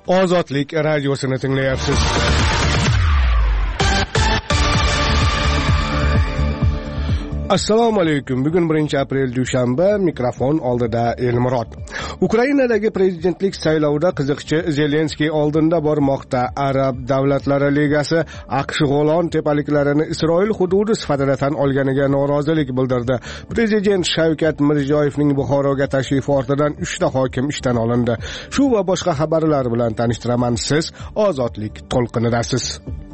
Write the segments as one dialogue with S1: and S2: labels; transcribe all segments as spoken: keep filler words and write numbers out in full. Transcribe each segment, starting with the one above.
S1: Ozodlik radiosini tinglayapsiz. Assalomu alaykum. Bugun birinchi aprel dushanba, mikrofon oldida Elmurod. Ukrainadagi prezidentlik saylovida qiziqchi Zelenskiy oldinda bormoqda. Arab davlatlari ligasi AQSh G'olon tepaliklarini Isroil hududi sifatida tan olganiga norozilik bildirdi. Prezident Shavkat Mirziyoyevning Buxoroga tashrifi ortidan uchta hokim ishdan olindi. Shu va boshqa xabarlar bilan tanishtiraman. Siz Ozodlik to'lqinidasiz.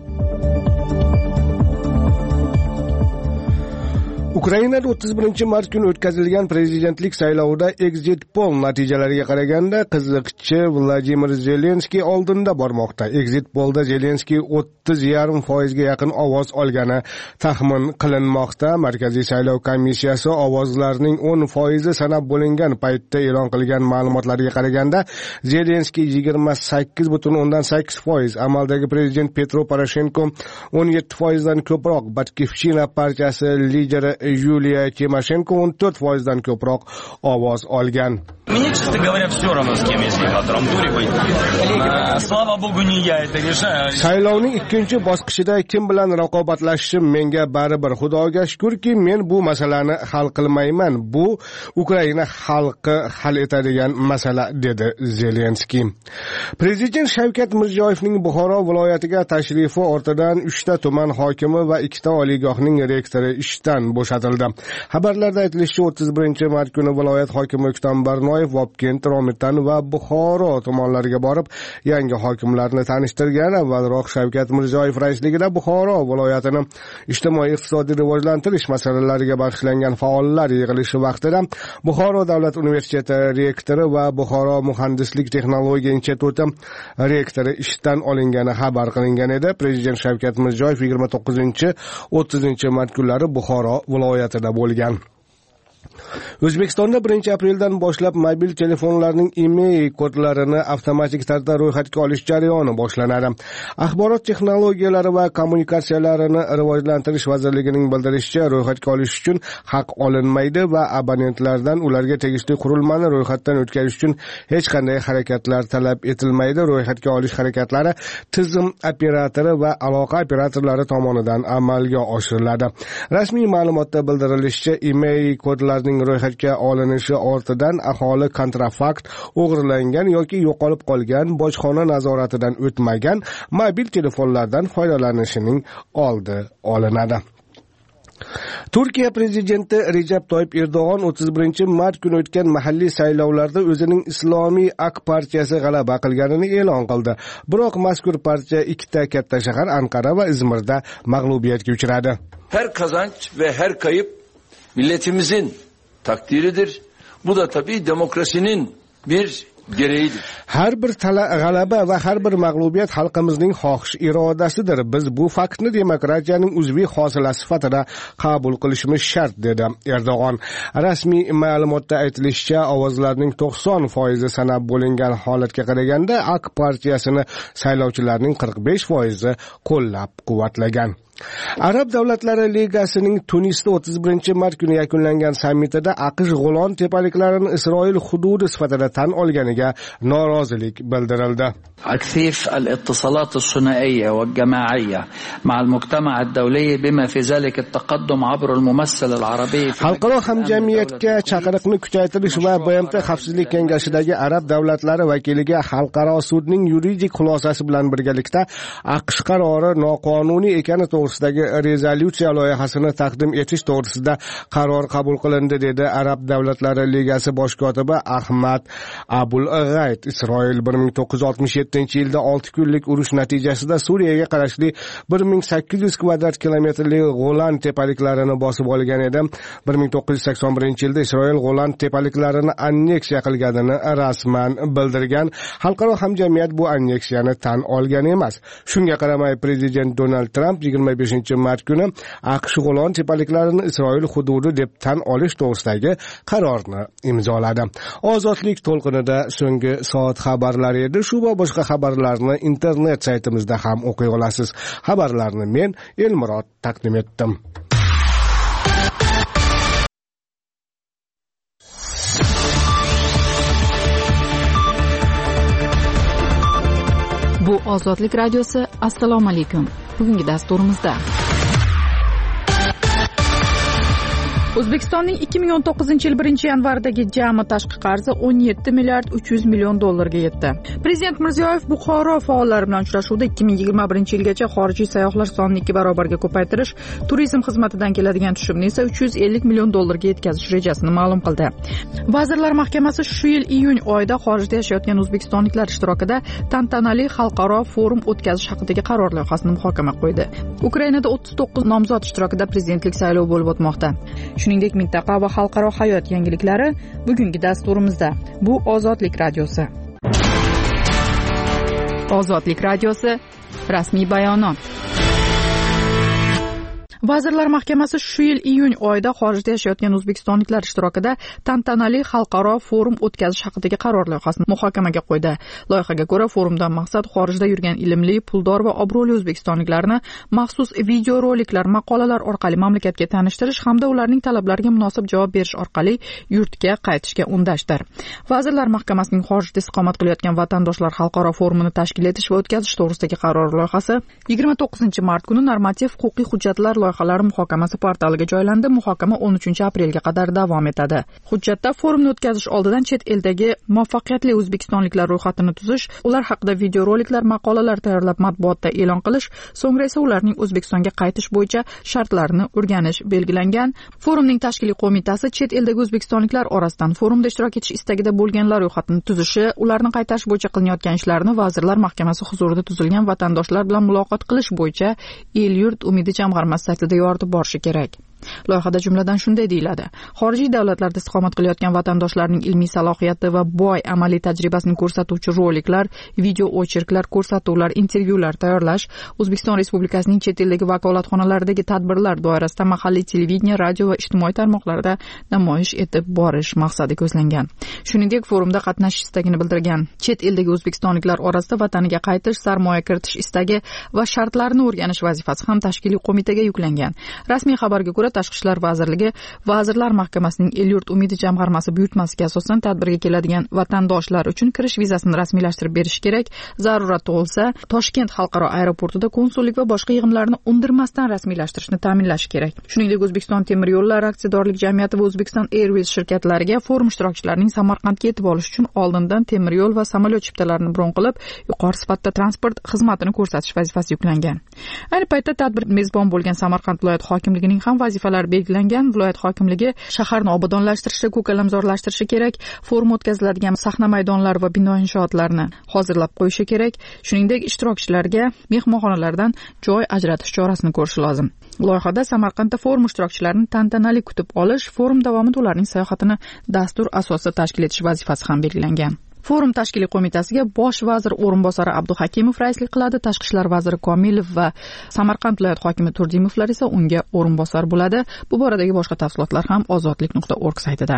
S1: Ukrainada o'ttiz birinchi mart kuni o'tkazilgan prezidentlik saylovida exit poll natijalariga qaraganda qiziqchi Vladimir Zelenskiy oldinda bormoqda. Exit pollda Zelenskiy o'ttiz yarim foizga yaqin ovoz olgani taxmin qilinmoqda. Markaziy saylov komissiyasi ovozlarning o'n foizi sanab bo'lingan paytda e'lon qilgan ma'lumotlarga qaraganda Zelenskiy yigirma sakkiz butun o'ndan sakkiz foiz, amaldagi prezident Petro Poroshenko o'n yetti foizdan ko'proq, Batkivchina partiyasi lideri Yuliya Timoshenko o'n to'rt foizdan ko'proq ovoz olgan.
S2: Мне, честно говоря, все равно, с кем если во втором туре быть. Слава богу, не я это решаю.
S1: Saylovning ikkinchi bosqichida kim bilan raqobatlashishim menga baribir. Xudoga shukrki, men bu masalani hal qilmayman. Bu Ukraina xalqi hal etadigan masala, dedi Zelenskiy. Prezident Shavkat Mirziyoyevning Buxoro viloyatiga tashrifi ortidan uchta tuman hokimi va ikkita oliygohning rektori ishdan bo'shatildi. Xabarlarda aytilishicha, o'ttiz birinchi mart kuni viloyat hokimi O'ktam Barnoyev Vobkent, Romitan va Buxoro tumanlariga borib, yangi hokimlarni tanishtirgan. Avvalroq Shavkat Mirziyoyev raisligida Buxoro viloyatini ijtimoiy-iqtisodiy rivojlantirish masalalariga bag'ishlangan faollar yig'ilishi vaqtida Buxoro davlat universiteti rektori va Buxoro muhandislik texnologiya instituti rektori ishdan olingani xabar qilingan edi. Prezident Shavkat Mirziyoyev yigirma to'qqizinchi o'ttizinchi mart kunlari Buxoro viloyatida bo'lgan. O'zbekistonda birinchi apreldan boshlab mobil telefonlarning email kodlarini avtomatik tarzda ro'yxatga olish jarayoni boshlanadi. Axborot texnologiyalari va kommunikatsiyalarini rivojlantirish vazirligining bildirishicha, ro'yxatga olish uchun haq olinmaydi va abonentlardan ularga tegishli qurilmani ro'yxatdan o'tkazish uchun hech qanday harakatlar talab etilmaydi. Ro'yxatga olish harakatlari tizim operatori va aloqa operatorlari tomonidan amalga oshiriladi. Rasmiy ma'lumotda bildirilishicha, email kodlarning ro'yxatga olinishi ortidan aholi kontrafakt, o'g'irlangan yoki yo'qolib qolgan, bojxona nazoratidan o'tmagan mobil telefonlardan foydalanishining oldi olinadi. Turkiya prezidenti Recep Tayyip Erdo'g'on o'ttiz birinchi mart kuni o'tgan mahalliy saylovlarda o'zining Islomiy Ak partiyasi g'alaba qilganini e'lon qildi. Biroq mazkur partiya ikkita katta shahar Anqara va Izmirda mag'lubiyatga uchradi.
S3: Her kazanç ve her kayıp milletimizin takdiridir. Bu da tabii demokrasinin bir gereğidir.
S1: Har bir g'alaba va har bir mag'lubiyat xalqimizning xohish irodasidir. Biz bu faktni demokratiyaning uzviy hosilasi sifatida qabul qilishimiz shart, dedi Erdo'g'on. Rasmiy ma'lumotda aytilishicha, ovozlarning to'qson foizi sanab bo'lingan holatga qaraganda Ak partiyasini saylovchilarning qirq besh foizi qo'llab-quvvatlagan. Arab davlatlari ligasining Tunisda o'ttiz birinchi mart kuni yakunlangan sammitida AQSh G'olon tepaliklarini Isroil hududi sifatida tan olganiga norozilik bildirildi.
S4: تكثيف الاتصالات الثنائية والجماعية مع المجتمع الدولي بما في ذلك التقدم عبر الممثل العربي
S1: xalqaro hamjamiyatga chaqiriqni kuchaytirish va B M T Xavfsizlik kengashidagi arab davlatlari vakiliga xalqaro sudning yuridik xulosasi bilan birgalikda AQSh qarori noqonuniy ekani to'g'risidagi rezolyutsiya loyihasini taqdim etish to'g'risida qaror qabul qilindi, dedi Arab davlatlari ligasi bosh kotibi Ahmad Abul G'ayt. Isroil bir ming to'qqiz yuz oltmish yettinchi yilda olti kunlik urush natijasida Suriyaga qarashli bir ming sakkiz yuz kvadrat kilometrli G'olan tepaliklarini bosib olgan edi. bir ming to'qqiz yuz sakson birinchi yilda Isroil G'olan tepaliklarini anneksiya qilganini rasman bildirgan. Xalqaro hamjamiyat bu anneksiyani tan olgan emas. Shunga qaramay, prezident Donald Trump yigirma beshinchi mart kuni AQSh G'olon tepaliklarini Isroil hududi deb tan olish to'g'risidagi qarorni imzoladi. Ozodlik to'lqinida so'nggi soat xabarlari edi. Shu va boshqa xabarlarni internet saytimizda ham o'qiy olasiz. Xabarlarni men Elmurod taqdim etdim.
S5: Ozodlik radiosi, assalomu alaykum. Bugungi dasturimizda O'zbekistonning ikki ming o'n to'qqizinchi yil birinchi yanvaridagi jami tashqi qarzi o'n yetti milliard uch yuz million dollarga yetdi. Prezident Mirziyoyev Buxoro faollari bilan uchrashuvda ikki ming yigirma birinchi yilgacha xorijiy sayyohlar sonini ikki barobarga ko'paytirish, turizm xizmatidan keladigan tushumni esa uch yuz ellik million dollarga yetkazish rejasini ma'lum qildi. Vazirlar Mahkamasi shu yil iyun oyida xorijda yashayotgan o'zbekistonliklar ishtirokida tantanali xalqaro forum o'tkazish haqidagi qaror loyihasini muhokama qo'ydi. Ukrainada o'ttiz to'qqiz nomzod ishtirokida prezidentlik saylovi bo'lib o'tmoqda. Shuningdek, mintaqa va xalqaro hayot yangiliklari bugungi dasturimizda. Bu Ozodlik radiosi. Ozodlik radiosi rasmiy bayonot. Vazirlar Mahkamasi shu yil iyun oyida xorijda yashayotgan o'zbekistonliklar ishtirokida tantanali xalqaro forum o'tkazish haqidagi qaror loyihasini muhokamaga qo'ydi. Loyihaga ko'ra, forumdan maqsad xorijda yurgan ilmli, puldor va obro'li o'zbekistonliklarni maxsus videoroliklar, maqolalar orqali mamlakatga tanishtirish hamda ularning talablariga munosib javob berish orqali yurtga qaytishga undashdir. Vazirlar Mahkamasining xorijda istiqomat qilayotgan vatandoshlar xalqaro forumini tashkil etish va o'tkazish to'g'risidagi qaror loyihasi yigirma to'qqizinchi mart kuni normativ-huquqiy hujjatlar loyihalari muhokamasi portaliga joylandi. Muhokama o'n uchinchi aprelga qadar davom etadi. Hujjatda forumni o'tkazish oldidan chet eldagi muvaffaqiyatli o'zbekistonliklar ro'yxatini tuzish, ular haqida videoroliklar, maqolalar tayyorlab matbuotda e'lon qilish, so'ngra esa ularning O'zbekistonga qaytish bo'yicha shartlarini o'rganish belgilangan. Forumning tashkiliy qo'mitasi chet eldagi o'zbekistonliklar orasidan forumda ishtirok etish istagida bo'lganlar ro'yxatini tuzishi, ularni qaytarish bo'yicha qilinayotgan ishlarni Vazirlar Mahkamasi huzurida tuzilgan vatandoshlar bilan muloqot qilish bo'yicha El-yurt umidi jamg'armasi saytida yoritib borishi kerak. Loyihada jumladan shunday deyiladi: xorijiy davlatlarda istiqomat qilayotgan vatandoshlarning ilmiy salohiyati va boy amaliy tajribasini ko'rsatuvchi roliklar, video ocherklar, ko'rsatuvlar, intervyular tayyorlash, O'zbekiston Respublikasining chet eldagi vakolatxonalaridagi tadbirlar doirasida mahalliy televideniya, radio va ijtimoiy tarmoqlarda namoyish etib borish maqsadi ko'zlangan. Shuningdek, forumda qatnashish istagini bildirgan chet eldagi o'zbekistonliklar orasida vataniga qaytish, sarmoya kiritish istagi va shartlarini o'rganish vazifasi ham tashkiliy qo'mitaga yuklangan. Rasmiy xabarga ko'ra, Tashqi ishlar vazirligi Vazirlar Mahkamasining El-yurt umidi jamg'armasi buyurtmasiga asosan tadbirga keladigan vatandoshlar uchun kirish vizasini rasmiylashtirib berish kerak. Zarurat tug'ilsa, Toshkent xalqaro aeroportida konsullik va boshqa yig'imlarni undirmasdan rasmiylashtirishni ta'minlash kerak. Shuningdek, O'zbekiston temir yo'llari aksiyadorlik jamiyati va O'zbekiston Airways shirkatlariga forum ishtirokchilarining Samarqandga yetib olish uchun oldindan temir yo'l va samolyot chiptalarini bron qilib, yuqori sifatda transport xizmatini ko'rsatish vazifasi yuklangan. Ayni paytda tadbir mezbon bo'lgan Samarqand viloyat hokimligining ham vazifalari belgilangan. Viloyat hokimligi shaharni obodonlashtirishda ko'kalamzorlashtirishi kerak, forum o'tkaziladigan sahna maydonlari va bino inshootlarini hozirlab qo'yishi kerak. Shuningdek, ishtirokchilarga mehmonxonalardan joy ajratish chorasini ko'rish lozim. Loyihada Samarqandda forum ishtirokchilarini tantanali kutib olish, forum davomida ularning sayohatini dastur asosida tashkil etish vazifasi ham belgilangan. Forum tashkiliy qo'mitasiga bosh vazir o'rinbosari Abduhakimov raislik qiladi. Tashqi ishlar vaziri Komilov va Samarqand viloyat hokimi Turdimovlar esa unga o'rinbosar bo'ladi. Bu boradagi boshqa tafsilotlar ham ozodlik nuqta org saytida.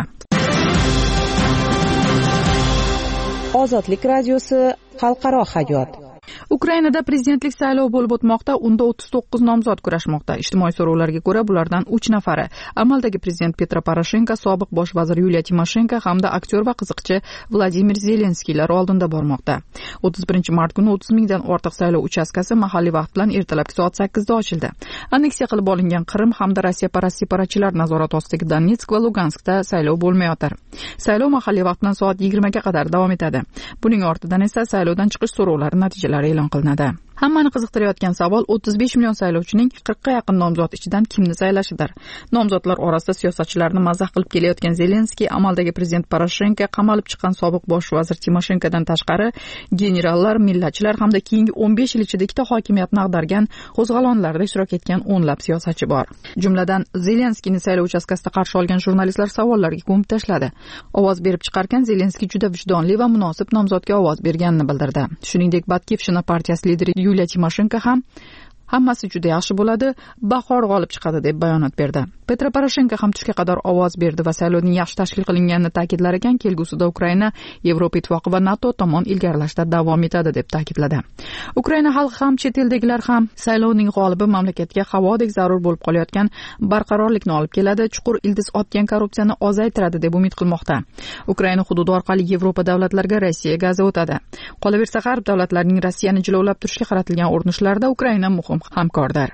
S5: Ozodlik radiosi xalqaro hayot. Ukrainada prezidentlik saylovi bo'lib o'tmoqda. Unda o'ttiz to'qqiz nomzod kurashmoqda. Ijtimoiy so'rovlarga ko'ra, bulardan uch nafari amaldagi prezident Petro Poroshenko, sobiq bosh vazir Yuliya Timoshenko hamda aktyor va qiziqchi Vladimir Zelenskiylar oldinda bormoqda. o'ttiz birinchi mart kuni o'ttiz mingdan ortiq saylov uchastkasi mahalliy vaqt bilan ertalabki soat sakkizda ochildi. Anneksiya qilib olingan Qrim hamda Rossiya parast separachilar nazorati ostidagi Donetsk va Luganskda saylov bo'lmayotir. Saylov mahalliy vaqt bilan soat yigirmaga qadar davom etadi. Buning ortidan esa saylovdan chiqish so'rovlari natijalari e'lon qilinadi. Hammani qiziqtirayotgan savol o'ttiz besh million saylovchining qirqqa yaqin nomzod ichidan kimni saylashidir. Nomzodlar orasida siyosatchilarni mazax qilib kelayotgan Zelenskiy, amaldagi prezident Poroshenko, qamalib chiqqan sobiq bosh vazir Timoshenkodan tashqari generallar, millatchilar hamda keyingi o'n besh yil ichida ikkita hokimiyatni ag'dargan qo'zg'alonlarda ishtirok etgan o'nlab siyosatchi bor. Jumladan Zelenskiyni saylov uchastkasida qarshi olgan jurnalistlar savollarga ko'mib tashladi. Ovoz berib chiqarkan Zelenskiy juda vijdonli va munosib nomzodga ovoz berganini bildirdi. Shuningdek, Batkivshina partiyasi lideri Yuliya Timoshenko ham hammasi juda yaxshi bo'ladi, bahor g'olib chiqadi deb bayonot berdi. Petro Poroshenko ham tushga qadar ovoz berdi va saylovning yaxshi tashkil qilinganini ta'kidlar ekan, kelgusida Ukraina Yevropa ittifoqi va NATO tomon ilgarilashda davom etadi deb ta'kidladi. Ukraina xalqi ham, chet eldagilar ham saylovning g'olibi mamlakatga havodek zarur bo'lib qolayotgan barqarorlikni olib keladi, chuqur ildiz otgan korrupsiyani ozaytiradi deb umid qilmoqda. Ukraina hududi orqali Yevropa davlatlariga Rossiya gazi o'tadi. Qolaversa, g'arb davlatlarining Rossiyani jilovlab turishga qaratilgan urinishlarida Ukraina muhim hamkordir.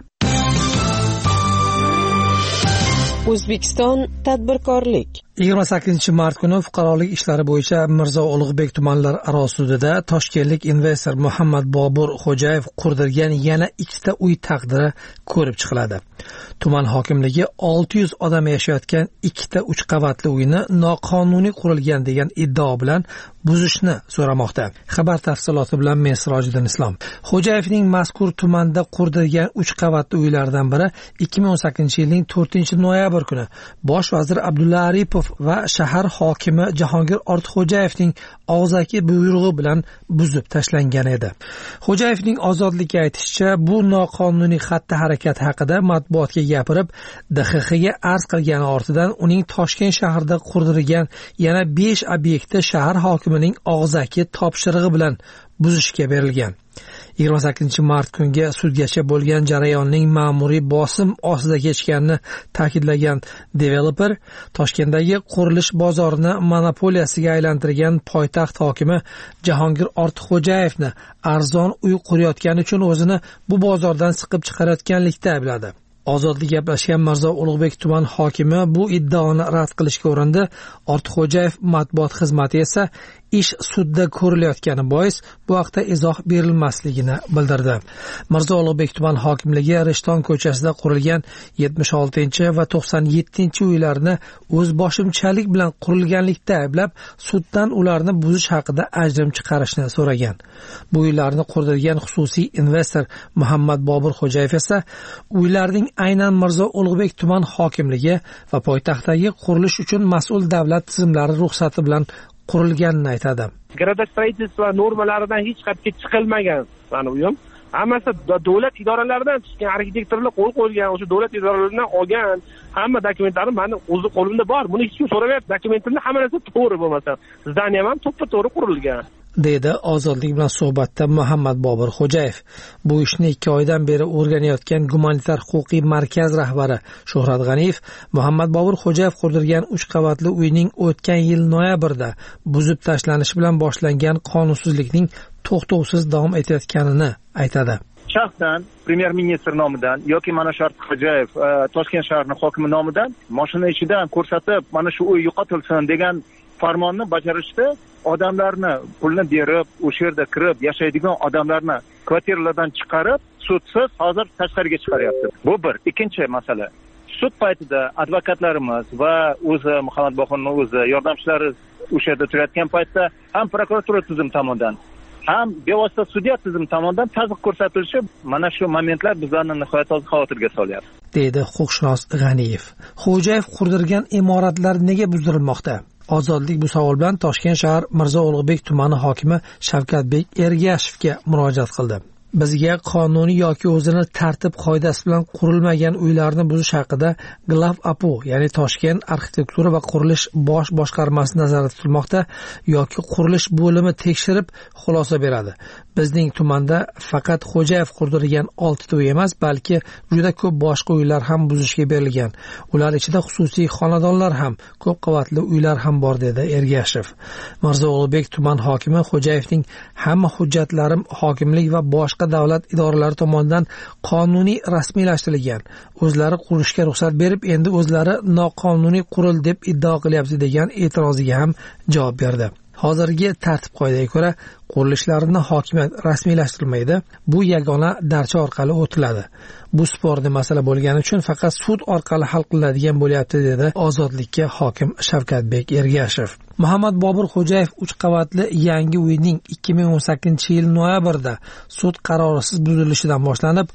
S6: O'zbekiston tadbirkorlik
S7: yigirma sakkizinchi mart kuni fuqarolik ishlari bo'yicha Mirzo Ulug'bek tumanlar aro sudida toshkentlik investor Muhammad Bobur Xo'jayev qurdirgan yana ikkita uy taqdiri ko'rib chiqiladi. Tuman hokimligi olti yuz odam yashayotgan ikkita uch qavatli uyni noqonuniy qurilgan degan iddao bilan buzishni so'ramoqda. Xabar tafsiloti bilan men Sirojiddin Islom. Xo'jayevning mazkur tumanda qurdirgan uch qavatli uylardan biri ikki ming o'n sakkizinchi yilning to'rtinchi noyabr kuni bosh vazir Abdulla Aripov va shahar hokimi Jahongir Ortiqxo'jayevning og'zaki buyrug'i bilan buzib tashlangan edi. Xo'jayevning ozodlikka aytishicha, bu noqonuniy xatti-harakat haqida matbuotga gapirib, D X X ga arz qilgani ortidan uning Toshkent shahrida qurdirgan yana besh obyektni shahar hokimining og'zaki topshirig'i bilan buzishga berilgan. yigirma sakkizinchi mart kunga sudgacha bo'lgan jarayonning ma'muriy bosim ostida kechganini ta'kidlagan developer, Toshkentdagi qurilish bozorini monopoliyasiga aylantirgan poytaxt hokimi Jahongir Ortiqxo'jayevni arzon uy qurayotgani uchun o'zini bu bozordan siqib chiqarayotganlikda aybladi. Ozodlik gaplashgan Mirzo Ulug'bek tuman hokimi bu iddaoni rad qilishga urindi. Ortiqxo'jayev matbuot xizmati esa ish sudda ko'rilayotgani bois bu haqda izoh berilmasligini bildirdi. Mirzo Ulug'bek tuman hokimligi Rishton ko'chasida qurilgan yetmish oltinchi va to'qson yettinchi uylarni o'z boshimchalik bilan qurilganlikda ayblab, suddan ularni buzish haqida ajrim chiqarishni so'ragan. Bu uylarni qurdirgan xususiy investor Muhammad Bobur Xo'jayev esa uylarning aynan Mirzo Ulug'bek tuman hokimligi va poytaxtdagi qurilish uchun mas'ul davlat tizimlari ruxsati bilan qurilganini aytadi.
S8: Gradostроительство normalaridan hech qatga chiqilmagan mana uyim. Hammasi davlat idoralaridan chiqqan, arxitektorlar qo'l qo'ygan, o'sha davlat idoralaridan olgan hamma dokumentlarim meni o'z qo'limda bor. Buni hech kim so'ramayapti. Dokumentimda hamma narsa to'g'ri bo'lmasa, zdaniyam ham to'ppa-to'g'ri qurilgan. deydi ozodlik bilan suhbatda Muhammad Bobur Xo'jayev. Bu ishni ikki oydan beri o'rganayotgan gumanitar huquqiy markaz rahbari Shuhrat G'aniyev Muhammad Bobur Xo'jayev qurdirgan uch qavatli uyning o'tgan yil noyabrda buzib tashlanishi bilan boshlangan qonunsizlikning to'xtovsiz davom etayotganini aytadi.
S9: Shaxsan premyer ministr nomidan yoki mana shu Xo'jayev Toshkent shahri hokimi nomidan mashina ichidan ko'rsatib, mana shu uy yo'qotilsin degan farmonni bajarishda odamlarni pulni berib, o'sha yerda kirib yashaydigan odamlarni kvartiralardan chiqarib, sudsiz hozir tashqariga chiqaryapti. Bu bir. Ikkinchi masala. Sud paytida advokatlarimiz va o'zi Muhammad Boburning o'zi yordamchilari o'sha yerda turayotgan paytda ham prokuratura tizim tomonidan ham bevosita sudya tizim tomonidan tazyiq ko'rsatilishi mana shu momentlar bizlarni nihoyatda xavotirga solyapti, deydi huquqshunos G'aniyev. Xo'jayev qurdirgan imoratlar nega buzdirilmoqda? Ozodlik bu savol bilan Toshkent shahar Mirzo Ulug'bek tumani hokimi Shavkatbek Ergashevga murojaat qildi. Bizga qonuniy yoki o'zini tartib qoidasi bilan qurilmagan uylarni buzish haqida Glav A P O, ya'ni Toshkent arxitektura va qurilish bosh boshqarmasi nazarda tutilmoqda yoki qurilish bo'limi tekshirib xulosa beradi. Bizning tumanda faqat Xo'jayev qurdirgan olti uy emas, balki juda ko'p boshqa uylar ham buzishga berilgan. Ular ichida xususiy xonadonlar ham, ko'p qavatli uylar ham bor, dedi Ergashev. Mirzo Ulug'bek tuman hokimi Xo'jayevning hamma hujjatlarim hokimlik va boshqa davlat idoralari tomonidan qonuniy rasmiylashtirilgan. O'zlari qurishga ruxsat berib, endi o'zlari noqonuniy qurildi deb iddao qilyapti degan e'tiroziga ham javob berdi. Hozirgi tartib qoidaga ko'ra qurilishlarni hokimiyat rasmiylashtirilmaydi. Bu yagona darcha orqali o'tiladi. Bu sporni masala bo'lgani uchun faqat sud orqali hal qilinadigan bo'lyapti, dedi ozodlikka hokim Shavkatbek Ergashev. Muhammad Bobur Xo'jayev uch qavatli yangi uyning ikki ming o'n sakkizinchi yil noyabrda sud qarorisiz buzilishidan boshlanib,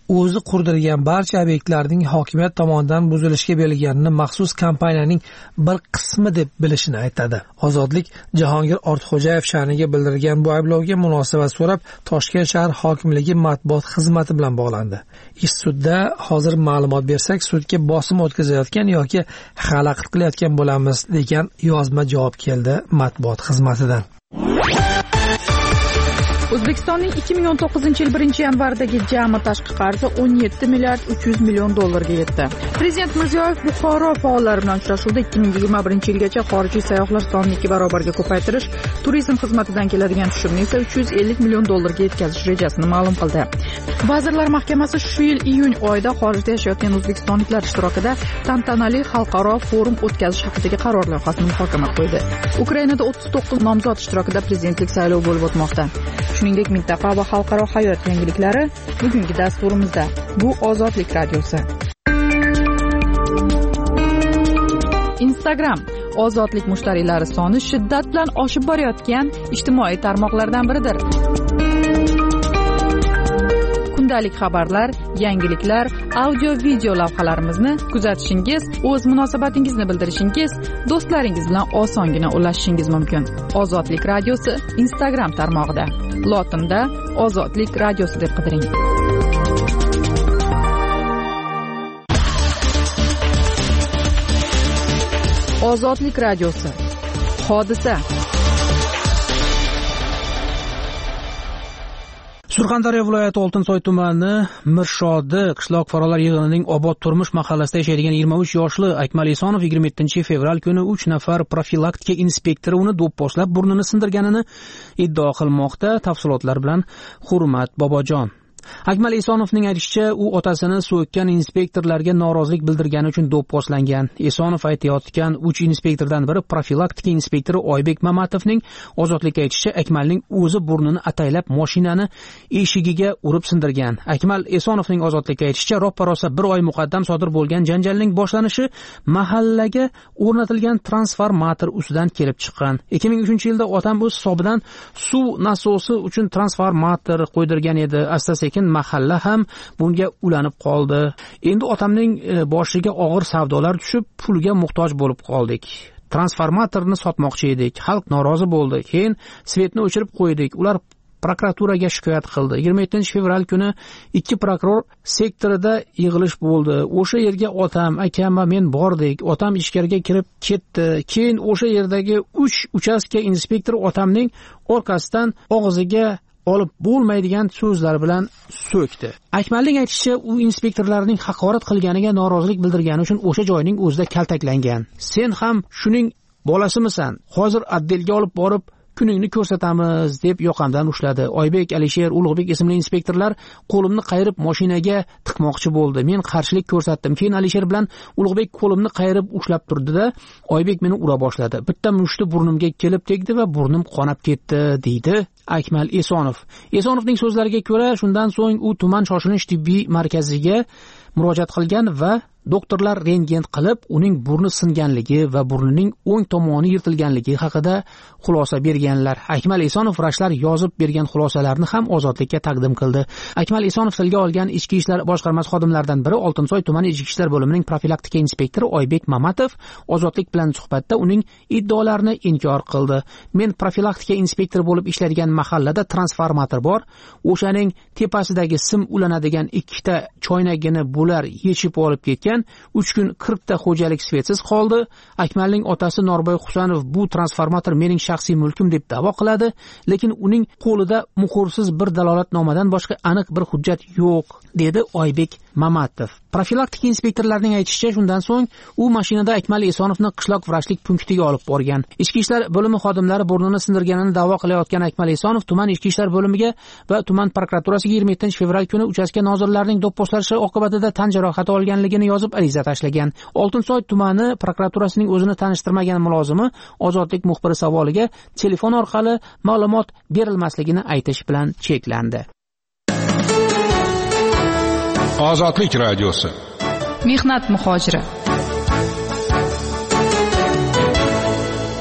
S7: o'zi qurdirgan barcha obyektlarning hokimiyat tomonidan buzilishga berilganini maxsus kompaniyaning bir qismi deb bilishini aytadi. Ozodlik Jahongir Ortiqxo'jayev sha'niga bildirgan bu ayblovga munosabat so'rab Toshkent shahar hokimligi matbuot xizmati bilan bog'landi. Ish sudda hozir ma'lumot bersak, sudga bosim o'tkazayotgan yoki xalaqit qilayotgan bo'lamiz degan yozma javob keldi matbuot xizmatidan.
S5: O'zbekistonning ikki ming o'n to'qqizinchi yil birinchi yanvardagi jami tashqi qarzi o'n yetti milliard uch yuz million dollarga yetdi. Prezident Mirziyoyev Buxoro faollari bilan uchrashuvda ikki ming yigirma birinchi yilgacha xorijiy sayyohlar sonini ikki barobarga ko'paytirish, turizm xizmatidan keladigan tushumni esa uch yuz ellik million dollarga yetkazish rejasini ma'lum qildi. Vazirlar Mahkamasi shu yil iyun oyida xorijda yashayotgan o'zbekistonliklar ishtirokida tantanali xalqaro forum o'tkazish haqidagi qaror loyihasini muhokama qildi. Ukrainada o'ttiz to'qqiz nomzod ishtirokida prezidentlik saylovi bo'lib o'tmoqda. Shuningdek, mintaqa va xalqaro hayot yangiliklari bugungi dasturimizda. Bu Ozodlik radiosi. Instagram ozodlik mushtariylari soni shiddat bilan oshib borayotgan ijtimoiy tarmoqlardan biridir. Kundalik xabarlar, yangiliklar, audio-video lavhalarimizni kuzatishingiz, o'z munosabatingizni bildirishingiz, do'stlaringiz bilan osongina ulashishingiz mumkin. Ozodlik radiosi Instagram tarmog'ida. Lotinda Ozodlik radiosi deb qidiring. Ozodlik radiosi. Hodisa.
S10: Surxondaryo viloyati Oltinsoy tumani Mirshodi qishloq fuqarolar yig'inining Obod turmush mahallasida yashaydigan yigirma uch yoshli Akmal Esonov yigirma yettinchi fevral kuni uch nafar profilaktika inspektori uni do'pposlab burnini sindirganini iddao qilmoqda. Tafsilotlar bilan Hurmat Bobojon. Akmal Esonovning aytishicha, u otasini so'kkan inspektorlarga norozilik bildirgani uchun do'pposlangan. Esonov aytayotgan uch inspektordan biri profilaktika inspektori Oybek Mamatovning. Ozodlikka aytishicha, Akmalning o'zi burnini ataylab mashinani eshigiga urib sindirgan. Akmal Esonovning Ozodlikka aytishicha, roppa-rosa bir oy muqaddam sodir bo'lgan janjalning boshlanishi mahallaga o'rnatilgan transformator ustidan kelib chiqqan. ikki ming uchinchi yilda otam o'z hisobidan suv nasosi uchun transformator qo'ydirgan edi. Asta-sekin mahalla ham bunga ulanib qoldi. Endi otamning boshiga og'ir savdolar tushib, pulga muhtoj bo'lib qoldik. Transformatorni sotmoqchi edik. Xalq norozi bo'ldi. Keyin svetni o'chirib qo'ydik. Ular prokuraturaga shikoyat qildi. yigirma yettinchi fevral kuni ikki prokuror sektorida yig'ilish bo'ldi. O'sha yerga otam, akam va men bordik. Otam ichkariga kirib ketdi. Keyin o'sha yerdagi uch uchastka inspektor otamning orqasidan og'ziga olib bo'lmaydigan so'zlar bilan so'kdi. Akmalning aytishicha, u inspektorlarning haqorat qilganiga norozilik bildirgani uchun o'sha joyning o'zida kaltaklangan. Sen ham shuning bolasimisan? Hozir atdelga olib borib kuningni ko'rsatamiz deb yoqamdan ushladi. Oybek, Alisher, Ulug'bek ismli inspektorlar qo'limni qayirib mashinaga tiqmoqchi bo'ldi. Men qarshilik ko'rsatdim. Keyin Alisher bilan Ulug'bek qo'limni qayirib ushlab turdi-da, Oybek meni ura boshladi. Bitta mushti burnimga kelib tegdi va burnim qonab ketdi, deydi Akmal Esonov. Esonovning so'zlariga ko'ra, shundan so'ng u tuman shoshilinch tibbiy markaziga murojaat qilgan va doktorlar rentgen qilib, uning burni singanligi va burnining o'ng tomoni yirtilganligi haqida xulosa berganlar. Akmal Esonov vrachlar yozib bergan xulosalarni ham Ozodlikka taqdim qildi. Akmal Esonov tilga olgan Ichki ishlar boshqarmasi xodimlaridan biri Oltinsoy tumani Ichki ishlar bo'limining profilaktika inspektori Oybek Mamatov Ozodlik bilan suhbatda uning iddaolarini inkor qildi. Men profilaktika inspektori bo'lib ishlaydigan mahallada transformator bor. O'shaning tepasidagi sim ulanadigan ikkita choynagini bular yechib olib ketgan. uch kun qirq ta xo'jalik svetsiz qoldi. Akmalning otasi Norboy Husanov bu transformator mening shaxsiy mulkim deb da'vo qiladi, lekin uning qo'lida muhrsiz bir dalolatnomadan boshqa aniq bir hujjat yo'q, dedi Oybek Mamatov. Profilaktika inspektorlarining aytishicha, shundan so'ng u mashinada Akmal Esonovni qishloq vrachlik punktiga olib borgan. Ichki ishlar bo'limi xodimlari burnini sindirganini da'vo qilayotgan Akmal Esonov tuman ichki ishlar bo'limiga va tuman prokuraturasiga yigirma yettinchi fevral kuni uchastka nozirlarining do'pposlashi oqibatida tan jarohati olganligini yozib ariza tashlagan. Oltinsoy tumani prokuraturasining o'zini tanishtirmagan mulozimi Ozodlik muxbiri savoliga telefon orqali ma'lumot berilmasligini aytish bilan cheklandi.
S11: Ozodlik radiosi.
S5: Mehnat muhojiri.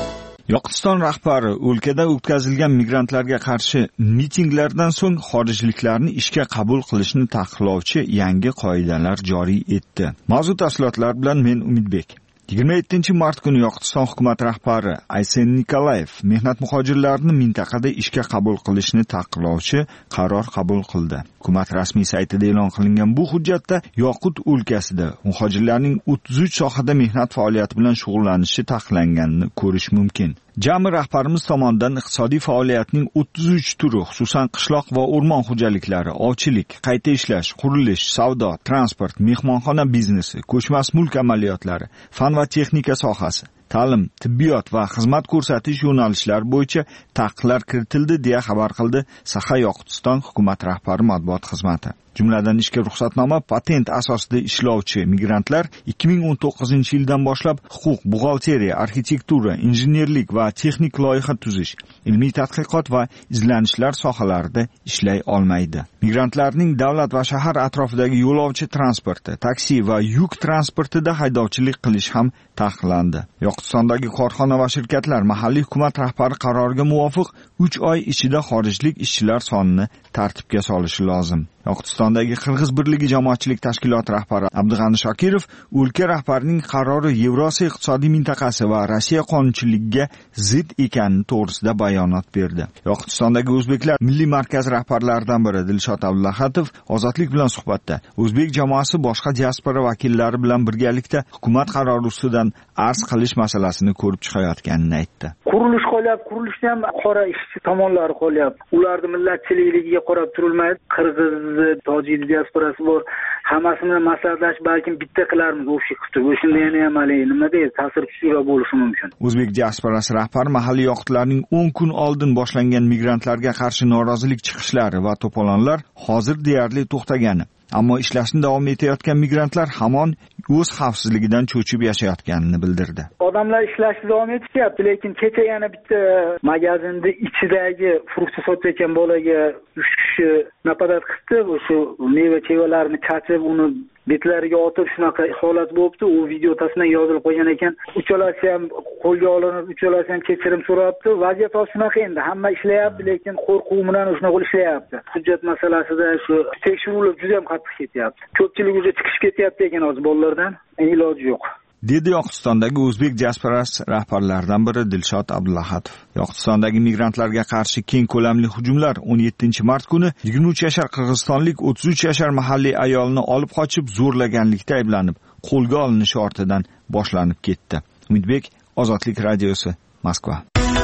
S12: Yoqutiston rahbari o'lkada o'tkazilgan migrantlarga qarshi mitinglardan so'ng xorijliklarni ishga qabul qilishni taqiqlovchi yangi qoidalar joriy etdi. Mavzu tafsilotlar bilan men Umidbek. yigirma yettinchi mart kuni Yoqutiston hukumat rahbari Aysen Nikolayev mehnat muhojirlarini mintaqada ishga qabul qilishni taqiqlovchi qaror qabul qildi. Hukumat rasmiy saytida e'lon qilingan bu hujjatda Yoqut o'lkasida muhojirlarning o'ttiz uch sohada mehnat faoliyati bilan shug'ullanishi taqiqlanganini ko'rish mumkin. Jami rahbarimiz tomonidan iqtisodiy faoliyatning o'ttiz uch turi, xususan qishloq va o'rmon xo'jaliklari, ovchilik, qayta ishlash, qurilish, savdo, transport, mehmonxona biznesi, ko'chmas mulk amaliyotlari, fan va texnika sohasi, ta'lim, tibbiyot va xizmat ko'rsatish yo'nalishlari bo'yicha taqiqlar kiritildi deya xabar qildi Saxa Yoqutiston hukumat rahbari matbuot xizmati. Jumladan ishga ruxsatnoma patent asosida ishlovchi migrantlar ikki ming o'n to'qqizinchi yildan boshlab huquq, buxgalteriya, arxitektura, injenerlik va texnik loyiha tuzish, ilmiy tadqiqot va izlanishlar sohalarida ishlay olmaydi. Migrantlarning davlat va shahar atrofidagi yo'lovchi transporti, taksi va yuk transportida haydovchilik qilish ham taqiqlandi. Yoqutistondagi korxona va shirkatlar mahalliy hukumat rahbari qaroriga muvofiq uch oy ichida xorijlik ishchilar sonini tartibga solishi lozim. Yoqutistondagi Qirg'iz birligi jamoatchilik tashkiloti rahbari Abdug'ani Shokirov o'lka rahbarining qarori Yevrosiyo iqtisodiy mintaqasi va Rossiya qonunchiligiga zid ekani to'g'risida bayonot berdi. Yoqutistondagi o'zbeklar milliy markaz rahbarlaridan biri Dilshod Abdullahatov ozodlik bilan suhbatda o'zbek jamoasi boshqa diaspora vakillari bilan birgalikda hukumat qarori ustidan arz qilish masalasini ko'rib chiqayotganini aytdi.
S13: Qurilish qolyapti, qurilishda ham qora ishchi tomonlari qolyapti. Ularning millatchiligiga qarab turilmaydi. Qirg'iz, tojik diasporasi bor. Hammasini maslahatlash balkim bitta qilarmiz o'sha qilib. O'shunda yana ham nima deydi, ta'sir kuchliroq bo'lishi mumkin.
S12: O'zbek diasporasi rahbari mahalliy yoqutlarning o'n kun oldin boshlangan migrantlarga qarshi norozilik chiqishlari va to'polonlar hozir deyarli to'xtagani, ammo ishlashni davom etayotgan migrantlar hamon o'z xavfsizligidan cho'chib yashayotganini bildirdi.
S13: Odamlar ishlashni davom etishyapti, lekin kecha yana bitta magazinda ichidagi frukt sotayotgan bolaga uch kishi napadat qildi. O'sha meva-chevalarni chachib, uni betlariga otib shunaqa holat bo'libdi. U video tasma yozilib qo'ygan ekan. Uchalasi ham qo'lga olinib, uchalasi ham kechirim so'rabdi. Vaziyat shunaqa endi. Hamma ishlayapti, lekin qo'rquv bilan shunaqa ishlayapti. Hujjat masalasida shu tekshiruvlar juda ham qattiq ketyapti. Ko'pchilik o'zi chiqish ketyapti ekan hozir bolalardan. Iloji yo'q.
S12: Dedi Yoqutistondagi o'zbek diasporasi rahbarlaridan biri Dilshod Abdullahatov. Yoqutistondagi migrantlarga qarshi keng ko'lamli hujumlar o'n yettinchi mart kuni yigirma uch yashar qirg'izistonlik o'ttiz uch yashar mahalliy ayolni olib qochib zo'rlaganlikda ayblanib, qo'lga olinishi ortidan boshlanib ketdi. Umidbek, Ozodlik radiosi, Moskva.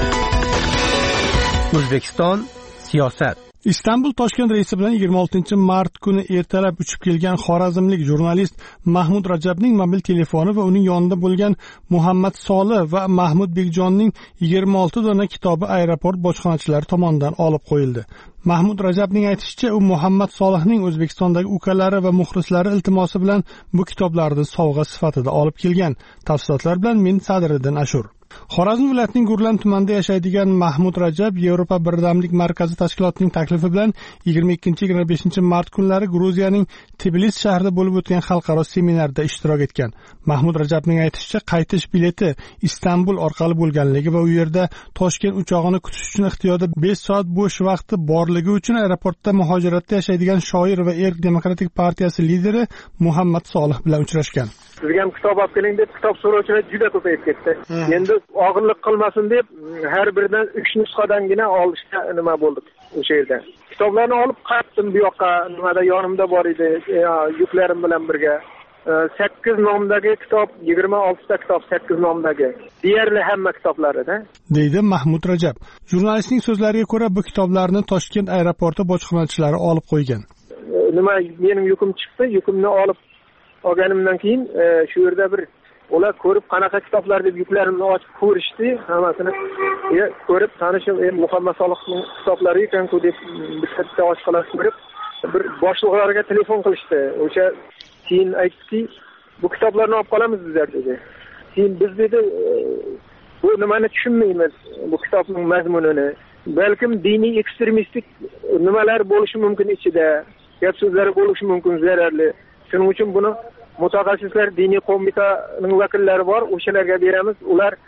S7: O'zbekiston siyosat.
S14: Istanbul Toshkent reysi bilan yigirma oltinchi mart kuni ertalab uchib kelgan xorazmlik jurnalist Mahmud Rajabning mobil telefoni va uning yonida bo'lgan Muhammad Solih va Mahmud Bekjonning yigirma olti dona kitobi aeroport bojxonachilari tomonidan olib qo'yildi. Mahmud Rajabning aytishicha, u Muhammad Solihning O'zbekistondagi ukalari va muxlislari iltimosi bilan bu kitoblarni sovg'a sifatida olib kelgan. Tafsilotlar bilan men Sadriddin Ashur. Xorazm viloyatining Gurlan tumanida yashaydigan Mahmud Rajab Yevropa birdamlik markazi tashkilotining taklifi bilan yigirma ikkinchi yigirma beshinchi mart kunlari Gruziyaning Tbilisi shahrida bo'lib o'tgan xalqaro seminarda ishtirok etgan. Mahmud Rajabning aytishicha, qaytish bileti Istanbul orqali bo'lganligi va u yerda Toshkent uchog'ini kutish uchun ixtiyorda besh soat bo'sh vaqti borligi uchun aeroportda muhojiratda yashaydigan shoir va Erk demokratik partiyasi lideri Muhammad Solih bilan uchrashgan.
S8: Sizga ham kitob olib keling deb kitob so'rovchilar juda ko'payib ketdi. Endi og'irlik qilmasin deb har biridan uch nusxadangina olishga nima bo'ldik o'sha yerda. Kitoblarni olib qaytdim bu yoqqa, nimada yonimda bor edi, yuklarim bilan birga. sakkiz nomdagi kitob, yigirma oltita kitob sakkiz nomdagi. Deyarli hamma kitoblarida.
S14: Deydi Mahmud Rajab. Jurnalistning so'zlariga ko'ra, bu kitoblarni Toshkent aeroporti bojxonachilari olib qo'ygan.
S8: Nima mening yukim chiqdi, yukimni olib olganimdan keyin shu yerda bir ular ko'rib qanaqa kitoblar deb yuklarimni ochib ko'rishdi, hammasini ko'rib tanishib, Muhammad Solihning kitoblari ekan-ku deb bitta ochiqlab ko'rib, bir boshliqlarga telefon qilishdi. O'sha keyin aytdiki, bu kitoblarni olib qolamiz bizlar dedi. Keyin biz dedi, bu nimani tushunmaymiz, bu kitobning mazmunini. Balkim diniy ekstremistik nimalar bo'lishi mumkin ichida, gap so'zlari bo'lishi mumkin zararli. Shuning uchun buni mutaxassislar, diniy qo'mitaning vakillari bor, o'shalarga beramiz. Ular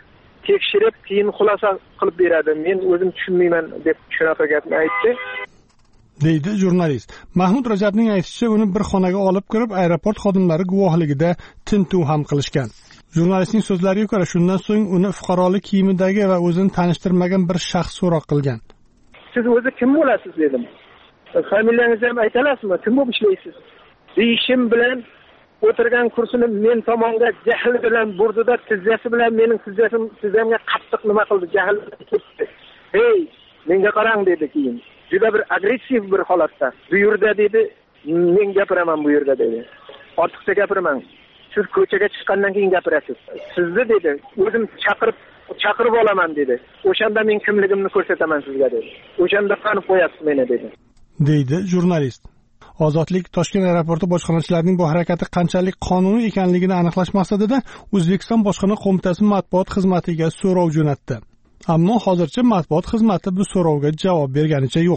S8: tekshirib keyin xulosa qilib beradi. Men o'zim tushunmayman deb shunaqa gapni aytdi.
S14: deydi jurnalist. Mahmud Rajabning aytishicha, uni bir xonaga olib kirib, aeroport xodimlari guvohligida tintuv ham qilishgan. Jurnalistning so'zlariga ko'ra, shundan so'ng uni fuqarolik kiyimidagi va o'zini tanishtirmagan bir shaxs so'roq qilgan.
S8: Siz o'zi kim bo'lasiz dedim. Familiyangizni ham aytalasizmi? Kim bo'lib ishlaysiz? Deyishim bilan o'tirgan kursini men tomonga jahl bilan burdida, tizzasi bilan mening tizzasim tizzamga qattiq nima qildi, jahl ketdi. Hey, menga qarang dedi keyin. Juda bir agressiv bir holatda. Bu yerda dedi, men gapiraman bu yerda dedi. Ortiqcha gapiraman. Siz ko'chaga chiqqandan keyin gapirasiz. Sizni dedi, o'zim chaqirib chaqirib olaman dedi. O'shanda men kimligimni ko'rsataman sizga dedi. O'shanda tanib qo'yasiz meni dedi. deydi jurnalist. Ozodlik Toshkent aeroporti bojxonachilarining bu harakati qanchalik qonuniy ekanligini aniqlash maqsadida O'zbekiston bojxona qo'mitasi matbuot xizmatiga so'rov jo'natdi. Ammo hozircha matbuot xizmati bu so'rovga javob berganicha yo'q.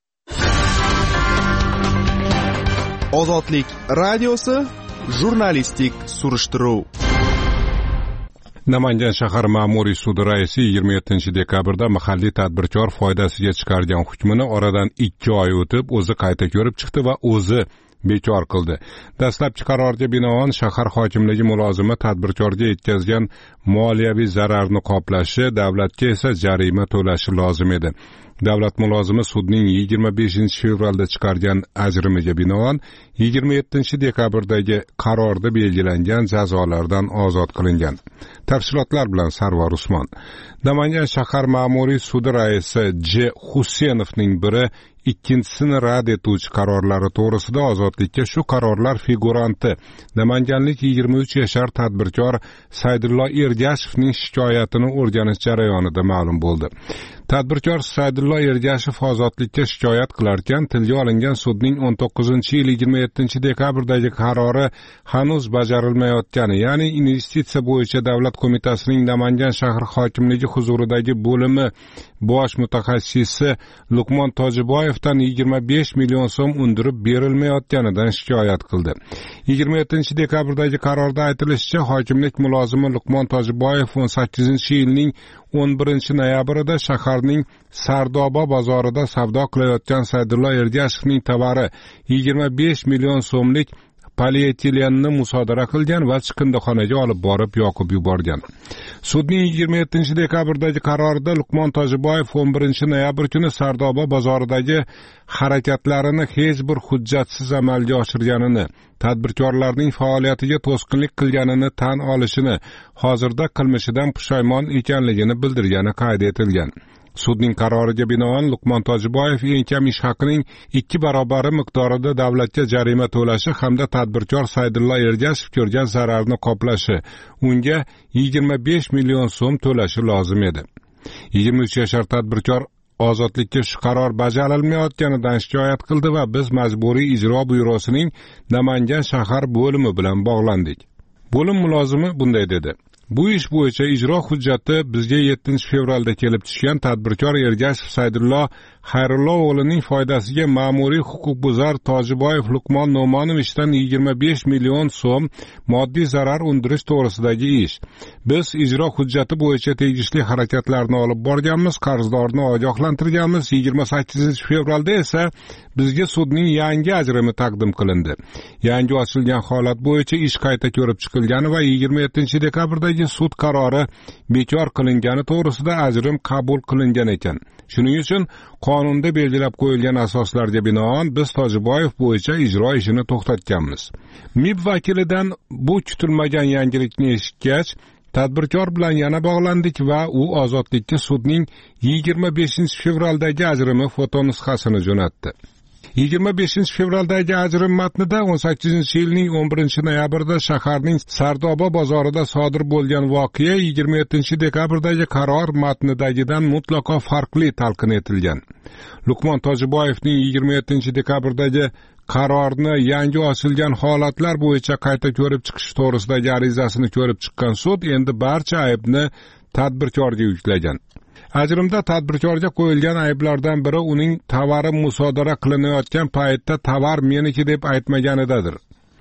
S15: Ozodlik radiosi jurnalistik surishtiruv.
S11: Namangan shahar ma'muriy sudi raisi yigirma yettinchi dekabrda mahalliy tadbirkor foydasiga chiqargan hukmini oradan ikki oy o'tib o'zi qayta ko'rib chiqdi va o'zi bekor qildi. Dastlabki qarorga binoan shahar hokimligi mulozimi tadbirkorga yetkazgan moliyaviy zararni qoplashi, davlatga esa jarima to'lashi lozim edi. Davlat mulozimi sudning yigirma beshinchi fevralda chiqargan ajrimiga binoan yigirma yettinchi dekabrdagi qarorda belgilangan jazolardan ozod qilingan. Tafsilotlar bilan Sarvar Usmon. Namangan shahar ma'muriy sudi raisi J. Husenovning biri ikkinchisini rad etuvchi qarorlari to'g'risida ozodlikka shu qarorlar figuranti namanganlik yigirma uch yashar tadbirkor Saydullo Ergashevning shikoyatini o'rganish jarayonida ma'lum bo'ldi. Tadbirkor Saydullo Ergashev ozodlikka shikoyat qilarkan, tilga olingan sudning o'n to'qqizinchi yil yigirma yettinchi dekabrdagi qarori hanuz bajarilmayotgani, ya'ni investitsiya bo'yicha davlat qo'mitasining Namangan shahar hokimligi huzuridagi bo'limi bosh mutaxassisi Luqmon Tojiboyevdan yigirma besh million so'm undirib berilmayotganidan shikoyat qildi. yigirma yettinchi dekabrdagi qarorda aytilishicha, hokimlik mulozimi Luqmon Tojiboyev o'n sakkizinchi yilning o'n birinchi noyabrida shaharning Sardoba bozorida savdo qilayotgan Saydullo Ergashevning tovari yigirma besh million so'mlik polietilenni musodara qilgan va chiqindixonaga olib borib yoqib yuborgan. Sudning yigirma yettinchi dekabrdagi qarorida Luqmon Tojiboyev o'n birinchi noyabr kuni Sardoba bozoridagi harakatlarini hech bir hujjatsiz amalga oshirganini, tadbirkorlarning faoliyatiga to'sqinlik qilganini tan olishini, hozirda qilmishidan pushaymon ekanligini bildirgani qayd etilgan. Sudning qaroriga binoan Luqmon Tojiboyev eng kam ish haqining ikki barobari miqdorida davlatga jarima to'lashi hamda tadbirkor Saydullo Ergashev ko'rgan zararni qoplashi, unga yigirma besh million so'm to'lashi lozim edi. yigirma uch yashar tadbirkor ozodlikka shu qaror bajarilmayotganidan shikoyat qildi va biz majburiy ijro byurosining Namangan shahar bo'limi bilan bog'landik. Bo'lim mulozimi bunday dedi: Bu ish bo'yicha ijro hujjati bizga yettinchi fevralda kelib tushgan tadbirkor Ergashev Saydullo Xayrullo o'g'lining foydasiga ma'muriy huquqbuzar Tojiboyev Luqmon No'monovichdan yigirma besh million so'm moddiy zarar undirish to'g'risidagi ish. Biz ijro hujjati bo'yicha tegishli harakatlarni olib borganmiz, qarzdorni ogohlantirganmiz. yigirma sakkizinchi fevralda esa bizga sudning yangi ajrimi taqdim qilindi. Yangi ochilgan holat bo'yicha ish qayta ko'rib chiqilgani va yigirma yettinchi dekabrdagi sud qarori bekor qilingani to'g'risida ajrim qabul qilingan ekan. Shuning uchun qonunda belgilab qo'yilgan asoslarga binoan biz Tojiboyev bo'yicha ijro ishini to'xtatganmiz. M I B vakilidan bu kutilmagan yangilikni eshitgach, tadbirkor bilan yana bog'landik va u ozodlikka sudning yigirma beshinchi fevraldagi ajrimi fotonusxasini jo'natdi. yigirma beshinchi fevraldagi ajrim matnida o'n sakkizinchi yilning o'n birinchi noyabrda shaharning Sardoba bozorida sodir bo'lgan voqea yigirma yettinchi dekabrdagi qaror matnidagidan mutlaqo farqli talqin etilgan. Luqmon Tojiboyevning yigirma yettinchi dekabrdagi qarorni yangi ochilgan holatlar bo'yicha qayta ko'rib chiqish to'g'risidagi arizasini ko'rib chiqqan sud endi barcha aybni tadbirkorga yuklagan. Ajrimda tadbirkorga qo'yilgan ayblardan biri uning tovari musodara qilinayotgan paytda tovar meniki deb aytmaganidadir.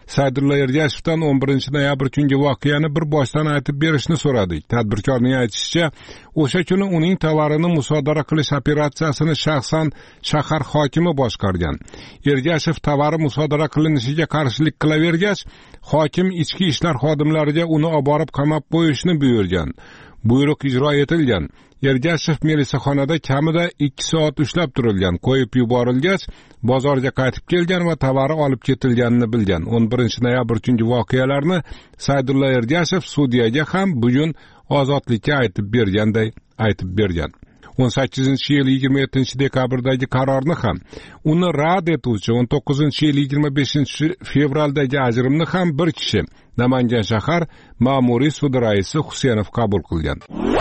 S11: Saydulla Ergashevdan o'n birinchi noyabr kungi voqeani bir boshdan aytib berishni so'radik. Tadbirkorning aytishicha, o'sha kuni uning tovarini musodara qilish operatsiyasini shaxsan shahar hokimi boshqargan. Ergashev tovari musodara qilinishiga qarshilik qilavergach, hokim ichki ishlar xodimlariga uni olib borib qamab qo'yishni buyurgan. Buyruq ijro etilgan. Ergashev melisaxonada kamida ikki soat ushlab turilgan, qo'yib yuborilgach, bozorga qaytib kelgan va tovari olib ketilganini bilgan. o'n birinchi noyabr kungi voqealarni Saydulla Ergashev sudyaga ham bugun ozodlikka aytib berganday aytib bergan. o'n sakkizinchi yil yigirma yettinchi dekabrdagi qarorni ham, uni rad etuvchi o'n to'qqizinchi yil yigirma beshinchi fevraldagi ajrimni ham bir kishi, Namangan shahar ma'muriy sudi raisi Husenov qabul qilgan.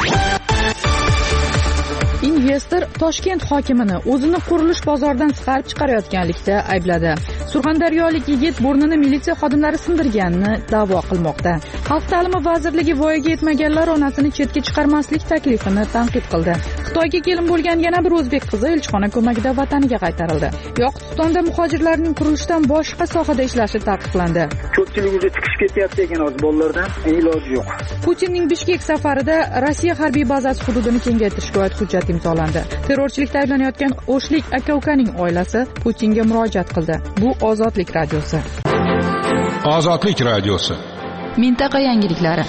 S5: Investor Toshkent hokimini o'zini qurilish bozoridan chiqarib chiqarayotganlikda aybladi. Surxondaryolik yigit burnini militsiya xodimlari sindirganini da'vo qilmoqda. Xalq ta'limi vazirligi voyaga yetmaganlar onasini chetga chiqarmaslik taklifini tanqid qildi. Xitoyga kelin bo'lgan yana bir o'zbek qizi elchixona ko'magida vataniga qaytarildi. Yoqutistonda muhojirlarning qurilishdan boshqa sohada ishlashi taqiqlandi.
S13: Ko'pchilik o'zi chiqib ketyapti ekan o'z bolalardan, iloji yo'q.
S5: Putinning Bishkek safarida Rossiya harbiy bazasi hududini kengaytirishga oid hujjat imzolandi. Terrorchilikda ayblanayotgan O'shlik aka-ukaning oilasi Putinga murojaat qildi. Bu Ozodlik radiosi.
S11: Ozodlik radiosi.
S5: Mintaqa yangiliklari.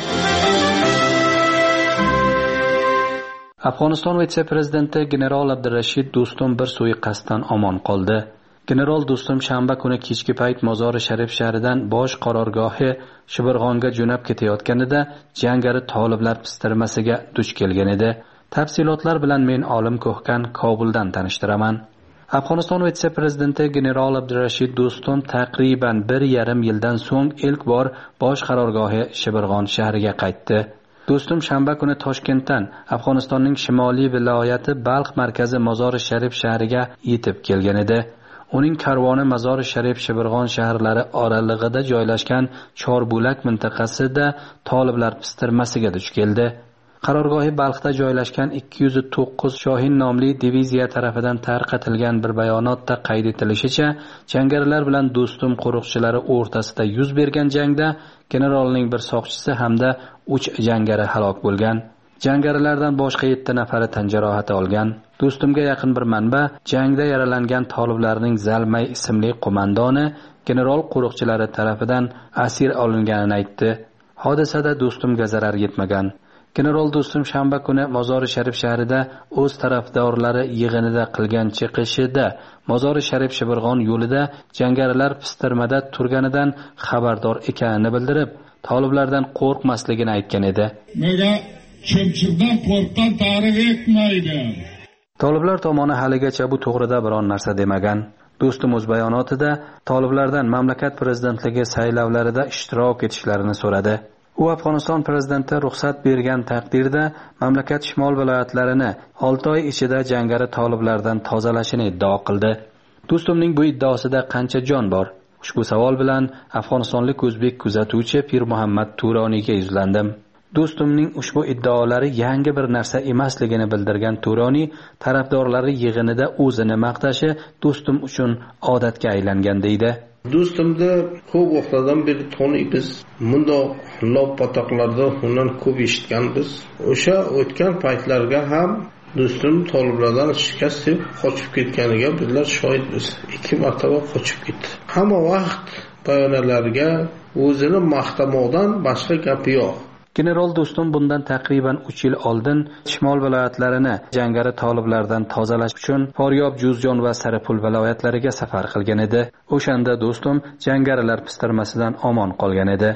S4: Afg'oniston vitse-prezidenti general Abdurashid Do'stum bir suiqasddan omon qoldi. General Do'stum shanba kuni kechki payt Mozori Sharif shahridan bosh qarorgohi Shibirg'onga jo'nab ketayotganida jangari toliblar pistirmasiga duch kelgan edi. Tafsilotlar bilan men Olim Ko'hkan Kobuldan tanishtiraman. Afg'oniston vitse-prezidenti general Abdurashid Do'stum taqriban bir yarim yildan so'ng ilk bor bosh qarorgohi Shibirg'on shahriga qaytdi. Do'stum shanba kuni Toshkentdan Afg'onistonning shimoliy viloyati Balx markazi Mozori Sharif shahriga yetib kelgan edi. Uning karvoni Mozori Sharif Shibirg'on shaharlari oralig'ida joylashgan Chorbulak mintaqasida toliblar pistirmasiga duch keldi. Qarorgohi Balxda joylashgan ikki yuz to'qqiz Shohin nomli diviziya tarafidan tarqatilgan bir bayonotda qayd etilishicha, jangarilar bilan Do'stum qo'riqchilari o'rtasida yuz bergan jangda generalning bir soqchisi hamda uch jangari halok bo'lgan. Jangarilardan boshqa yetti nafari tan jarohati olgan. Do'stumga yaqin bir manba jangda yaralangan toliblarning Zalmay ismli qo'mondoni general qo'riqchilari tarafidan asir olinganini aytdi. Hodisada Do'stumga zarar yetmagan. General Do'stum shanba kuni Mozori Sharif shahrida o'z tarafdorlari yig'inida qilgan chiqishida Mozori Sharif Shibirg'on yo'lida jangarilar pistirmada turganidan xabardor ekanini bildirib, toliblardan qo'rqmasligini aytgan edi.
S16: Nega chimchiqdan qo'rqqan tarix etmaydi.
S4: Toliblar tomoni haligacha bu to'g'rida biron narsa demagan. Do'stum o'z bayonotida toliblardan mamlakat prezidentligi saylovlarida ishtirok etishlarini so'radi. U Afg'oniston prezidenti ruxsat bergan taqdirda mamlakat shimol viloyatlarini olti oy ichida jangari toliblardan tozalashini iddao qildi. Do'stumning bu iddaosida qancha jon bor? Ushbu savol bilan afg'onistonlik o'zbek kuzatuvchi Pir Muhammad Turoniyga yuzlandim. Do'stumning ushbu iddaolari yangi bir narsa emasligini bildirgan Turoniy tarafdorlari yig'inida o'zini maqtashi Do'stum uchun odatga aylangan deydi.
S17: Do'stumni ko'p vaqtdan beri taniymiz. Bundoq lop-patoqlarda undan ko'p eshitganmiz. O'sha o'tgan paytlarga ham Do'stum toliblardan shikast yeb qochib ketganiga bizlar shohidmiz. Ikki marotaba qochib ketdi. Hamma vaqt bayonotlarga o'zini maqtamoqdan boshqa gap yo'q.
S4: General Do'stum bundan taqriban uch yil oldin shimol viloyatlarini jangari toliblardan tozalash uchun Faryob, Juzjon va Saripul viloyatlariga safar qilgan edi. O'shanda Do'stum jangarilar pistirmasidan omon qolgan edi.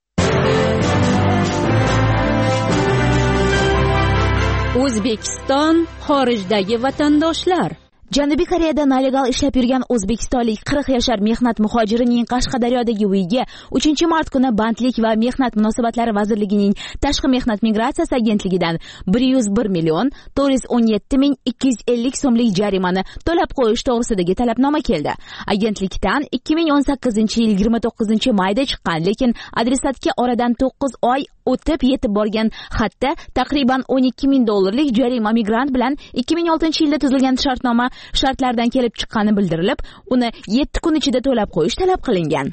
S18: O'zbekiston xorijdagi vatandoshlar. Janubiy Koreyada nalegal ishlab yurgan o'zbekistonlik qirq yashar mehnat muhojirining Qashqadaryodagi uyiga uchinchi mart kuni Bandlik va mehnat munosabatlari vazirligining Tashqi mehnat migratsiyasi agentligidan bir yuz bir million to'rt yuz o'n yetti ming ikki yuz ellik so'mlik jarimani to'lab qo'yish to'g'risidagi talabnoma keldi. Agentlikdan ikki ming o'n sakkizinchi yil yigirma to'qqizinchi mayda chiqqan, lekin adresatga oradan to'qqiz oy o'tib yetib borgan xatda taqriban o'n ikki ming dollarlik jarima migrant bilan ikki ming oltinchi yilda tuzilgan shartnoma shartlardan kelib chiqqani bildirilib, uni yetti kun ichida to'lab qo'yish talab qilingan.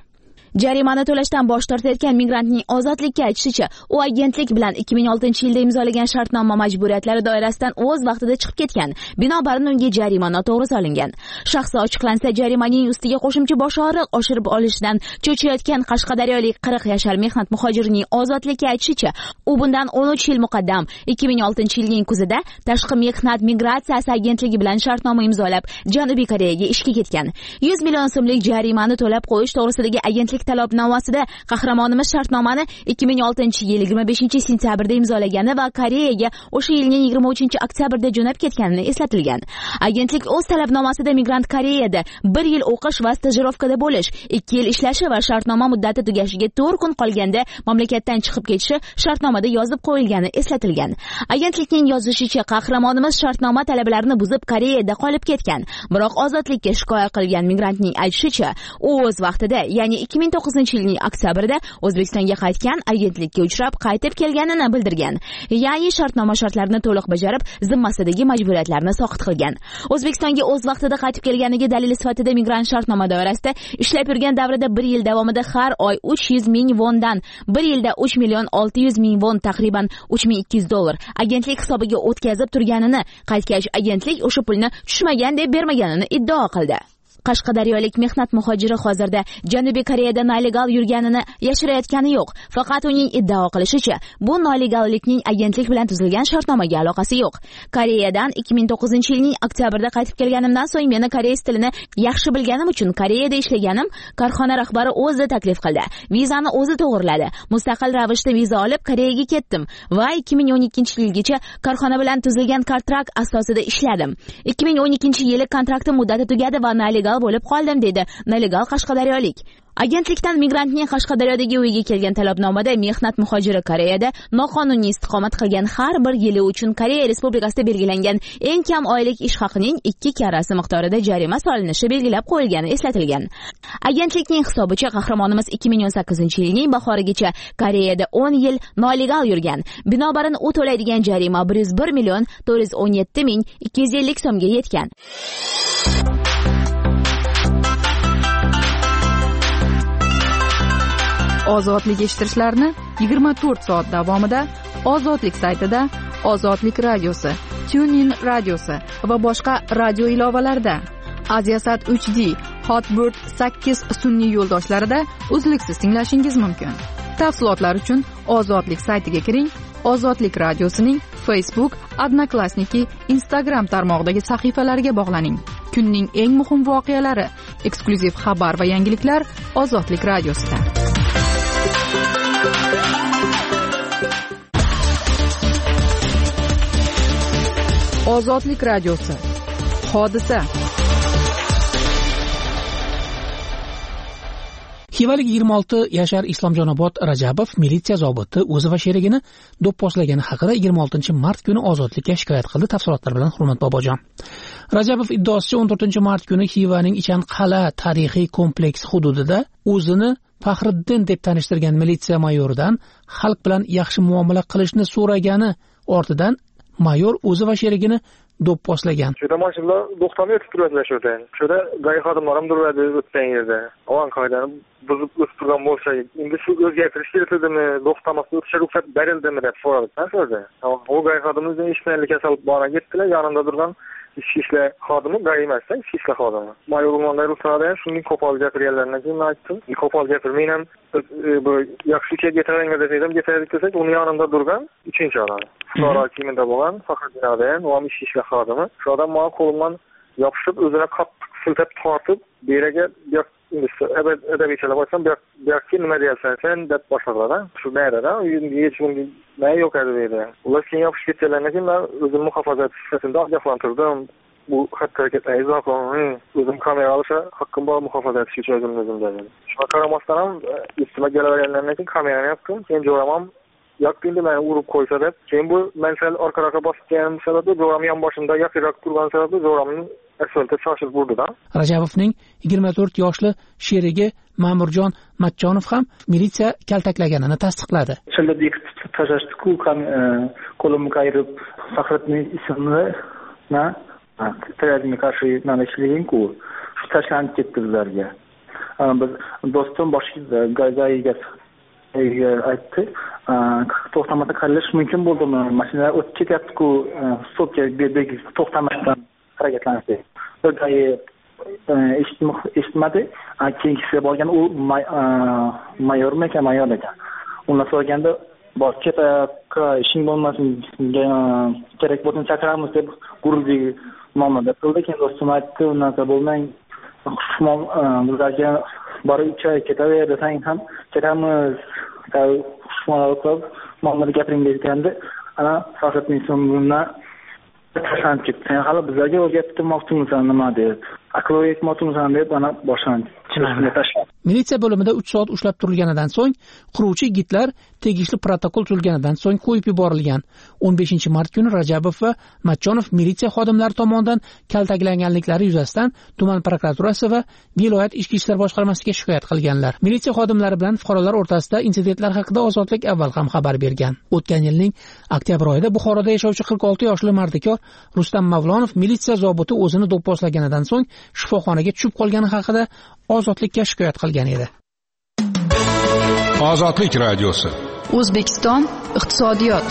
S18: Jarimani to'lashdan bosh tortayotgan migrantning ozodlikka aytishicha, u agentlik bilan ikki ming oltinchi yilda imzolagan shartnoma majburiyatlari doirasidan o'z vaqtida chiqib ketgan. Binobarin unga jarima noto'g'ri solingan. Shaxsi ochiqlansa, jarimaning ustiga qo'shimcha bosh og'riq oshirib olishdan cho'chiyotgan qashqadaryolik qirq yashar mehnat muhojirining ozodlikka aytishicha, u bundan o'n uch yil muqaddam ikki ming oltinchi yilning kuzida Tashqi mehnat migratsiyasi agentligi bilan shartnoma imzolab, Janubiy Koreyaga ishga ketgan. yuz million so'mlik jarimani to'lab qo'yish to'g'risidagi agentlik talabnomasida qahramonimiz shartnomani ikki ming oltinchi yil yigirma beshinchi sentyabrda imzolagani va Koreyaga o'sha yilning yigirma uchinchi oktyabrda jo'nab ketganini eslatilgan. Agentlik o'z talabnomasida migrant Koreyada bir yil o'qish va stajirovkada bo'lish, ikki yil ishlashi va shartnoma muddati tugashiga to'rt kun qolganda mamlakatdan chiqib ketishi shartnomada yozib qo'yilgani eslatilgan. Agentlikning yozishicha, qahramonimiz shartnoma talablarini buzib Koreyada qolib ketgan. Biroq ozodlikka shikoyat qilgan migrantning aytishicha, u o'z vaqtida, ya'ni ikki ming to'qqizinchi yilning oktyabrda O'zbekistonga qaytgan, agentlikka uchrab qaytib kelganini bildirgan. Ya'ni shartnoma shartlarini to'liq bajarib, zimmasidagi majburiyatlarni soqit qilgan. O'zbekistonga o'z vaqtida qaytib kelganiga dalil sifatida migrant shartnoma doirasida ishlab yurgan davrida bir yil davomida har oy uch yuz ming vondan, bir yilda uch million olti yuz ming von, taxriban uch ming ikki yuz dollar agentlik hisobiga o'tkazib turganini, qaytgach agentlik o'sha pulni tushmagan deb bermaganini iddao qildi. Qashqadaryolik mehnat muhojiri hozirda Janubiy Koreyada nelegal yurganini yashirayotgani yo'q. Faqat uning iddao qilishicha, bu nelegallikning agentlik bilan tuzilgan shartnomaga aloqasi yo'q. Koreyadan ikki ming to'qqizinchi yilning oktyabrda qaytib kelganimdan so'ng meni koreys tilini yaxshi bilganim uchun Koreyada ishlaganim korxona rahbari o'zi taklif qildi. Vizani o'zi to'g'irladi. Mustaqil ravishda viza olib Koreyaga ketdim va ikki ming o'n ikkinchi yilgacha korxona bilan tuzilgan kontrakt asosida ishladim. ikki ming o'n ikkinchi yili kontraktim muddati tugadi va nelegal bo'lib qoldim, dedi nelegal qashqadaryolik. Agentlikdan migrantning Qashqadaryodagi uyiga kelgan talabnomada mehnat muhojiri Koreyada noqonuniy istiqomat qilgan har bir yili uchun Koreya Respublikasida belgilangan eng kam oylik ish haqining ikki karrasi miqdorida jarima solinishi belgilab qo'yilgani eslatilgan. Agentlikning hisobicha, qahramonimiz ikki ming o'n sakkizinchi yilning bahorigacha Koreyada o'n yil nolegal yurgan. Binobarin u to'laydigan jarima bir yuz bir million to'rt yuz o'n yetti ming ikki yuz ellik so'mga yetgan.
S5: Ozodlik eshittirishlarni yigirma to'rt soat davomida Ozodlik saytida, Ozodlik radiosi, TuneIn radiosi va boshqa radio ilovalarida, Aziasat uch D, Hotbird sakkiz sun'iy yo'ldoshlarida uzluksiz tinglashingiz mumkin. Tafsilotlar uchun Ozodlik saytiga kiring. Ozodlik radiosining Facebook, Odnoklassniki, Instagram tarmog'idagi sahifalariga bog'laning. Kunning eng muhim voqealari, eksklyuziv xabar va yangiliklar Ozodlik radiosida. Ozodlik radiosi. Hodisa.
S10: Xivalik yigirma olti yashar Islomjonobod Rajabov militsiya zobiti o'zi va sherigini do'pposlagani haqida yigirma oltinchi mart kuni ozodlikka shikoyat qildi. Tafsilotlar bilan Hurmat Bobojon. Rajabov iddaosicha o'n to'rtinchi mart kuni Xivaning Ichanqal'a tarixiy kompleksi hududida o'zini Faxriddin deb tanishtirgan militsiya mayoridan xalq bilan yaxshi muomala qilishni so'ragani ortidan mayor o'zi va sherigini do'pposlagan.
S19: Shunda mashinalar to'xtamay o'tib turibdi. Shunda g'ay xodimlar ham turadi o'tgan yerda. Ovan qoidani buzib o'tib turgan bo'lsa, endi shu o'zgartirish kerakmi, to'xtamasdan o'tishga ruxsat berildimi deb so'radi. So'radi. U g'ay xodimimizning ishlayotgan kasallik bora ketdilar, yonimda turgan ichki ishlar xodimi g'ay emasda, ichki ishlar xodimi. Mayor o'rmonda ruxsat shunday qo'pol gapirganlardan keyin aytdim. Qo'pol gapirmay ham bu yaxshi ishga getiring dedim, getirdik desak, uni yonimda turgan uchinchi odam. Fuqaro kiyimida bo'lgan Faxriddin odam, u ham ichki ishlar xodimi. Shu odam meni qo'limdan yopishib, o'zini qattiq siltab tortib, bu yerga adabiy bo'lsam, bu yoqqa nima deyapsan sen deb boshladi. Shu yerda hech kimga nima yo'q edi dedi. Ular keyin yopishib ketganlardan keyin men o'zimni muhofaza sifatida ogohlantirdim. Bu xatti harakatlar izohlaning o'zim kamera olishga haqqim bor, muhofaza etish uchun o'zim o'zim dedim. Shunga qaramasdan ham istimga kelaverganlardan keyin kamerani yopdim. Keyin jo'ramam yoqdi meni urib qo'ysa deb. Keyin bu men sal orqa-orqa bosganim sababli jo'ram yon boshimda yaqinroq turgan sababli jo'ramning asfaltga shoshib urdi-da.
S10: Rajabovning yigirma to'rt yoshli sherigi Ma'murjon Matchonov ham militsiya kaltaklaganini tasdiqladi.
S13: Shunda bekitib tashlashdi-ku, qo'limni qayirib Faxriddin ismini na terrorizmga qarshi yo'nalishligin-ku. Shu tashlanib ketdi bizlarga. biz do'stim boshqa gayga aytdi, to'xtamasa qilish mumkin bo'ldimi? Mashinalar o'tib ketyapti-ku, stopga to'xtamasdan harakatlanishdi. Bir gayi eshitmadi. Keyingisiga borgan u mayormi ekan, mayor ekan. Undan so'raganda bor keta ishing bo'lmasin, kerak bo'lsa chaqiramiz deb gurulli muomala qildi. Keyin do'stim aytdi, unaqa bo'lmang, xushmon bizlarga borib uch oy ketaver desang ham ketamiz, xushmon qilib muomala gapiring deganda, ana siyosatning so'ngida tashlanib ketdi. Sen hali bizlarga o'rgatmoqchimisan nima deb, aql o'rgatmoqchimisan deb ana boshlanib tashladi.
S10: Militsiya bo'limida uch soat ushlab turilganidan so'ng quruvchi yigitlar tegishli protokol tuzilganidan so'ng qo'yib yuborilgan. o'n beshinchi mart kuni Rajabov va Matchonov militsiya xodimlari tomonidan kaltaklanganliklari yuzasidan tuman prokuraturasi va viloyat ichki ishlar boshqarmasiga shikoyat qilganlar. Militsiya xodimlari bilan fuqarolar o'rtasida insidentlar haqida Ozodlik avval ham xabar bergan. O'tgan yilning oktyabr oyida Buxoroda yashovchi qirq olti yoshli mardikor Rustam Mavlonov militsiya zobiti o'zini do'pposlaganidan so'ng shifoxonaga tushib qolgani haqida Ozodlikka shikoyat qilgan edi.
S11: Ozodlik radiosi.
S5: O'zbekiston iqtisodiyot.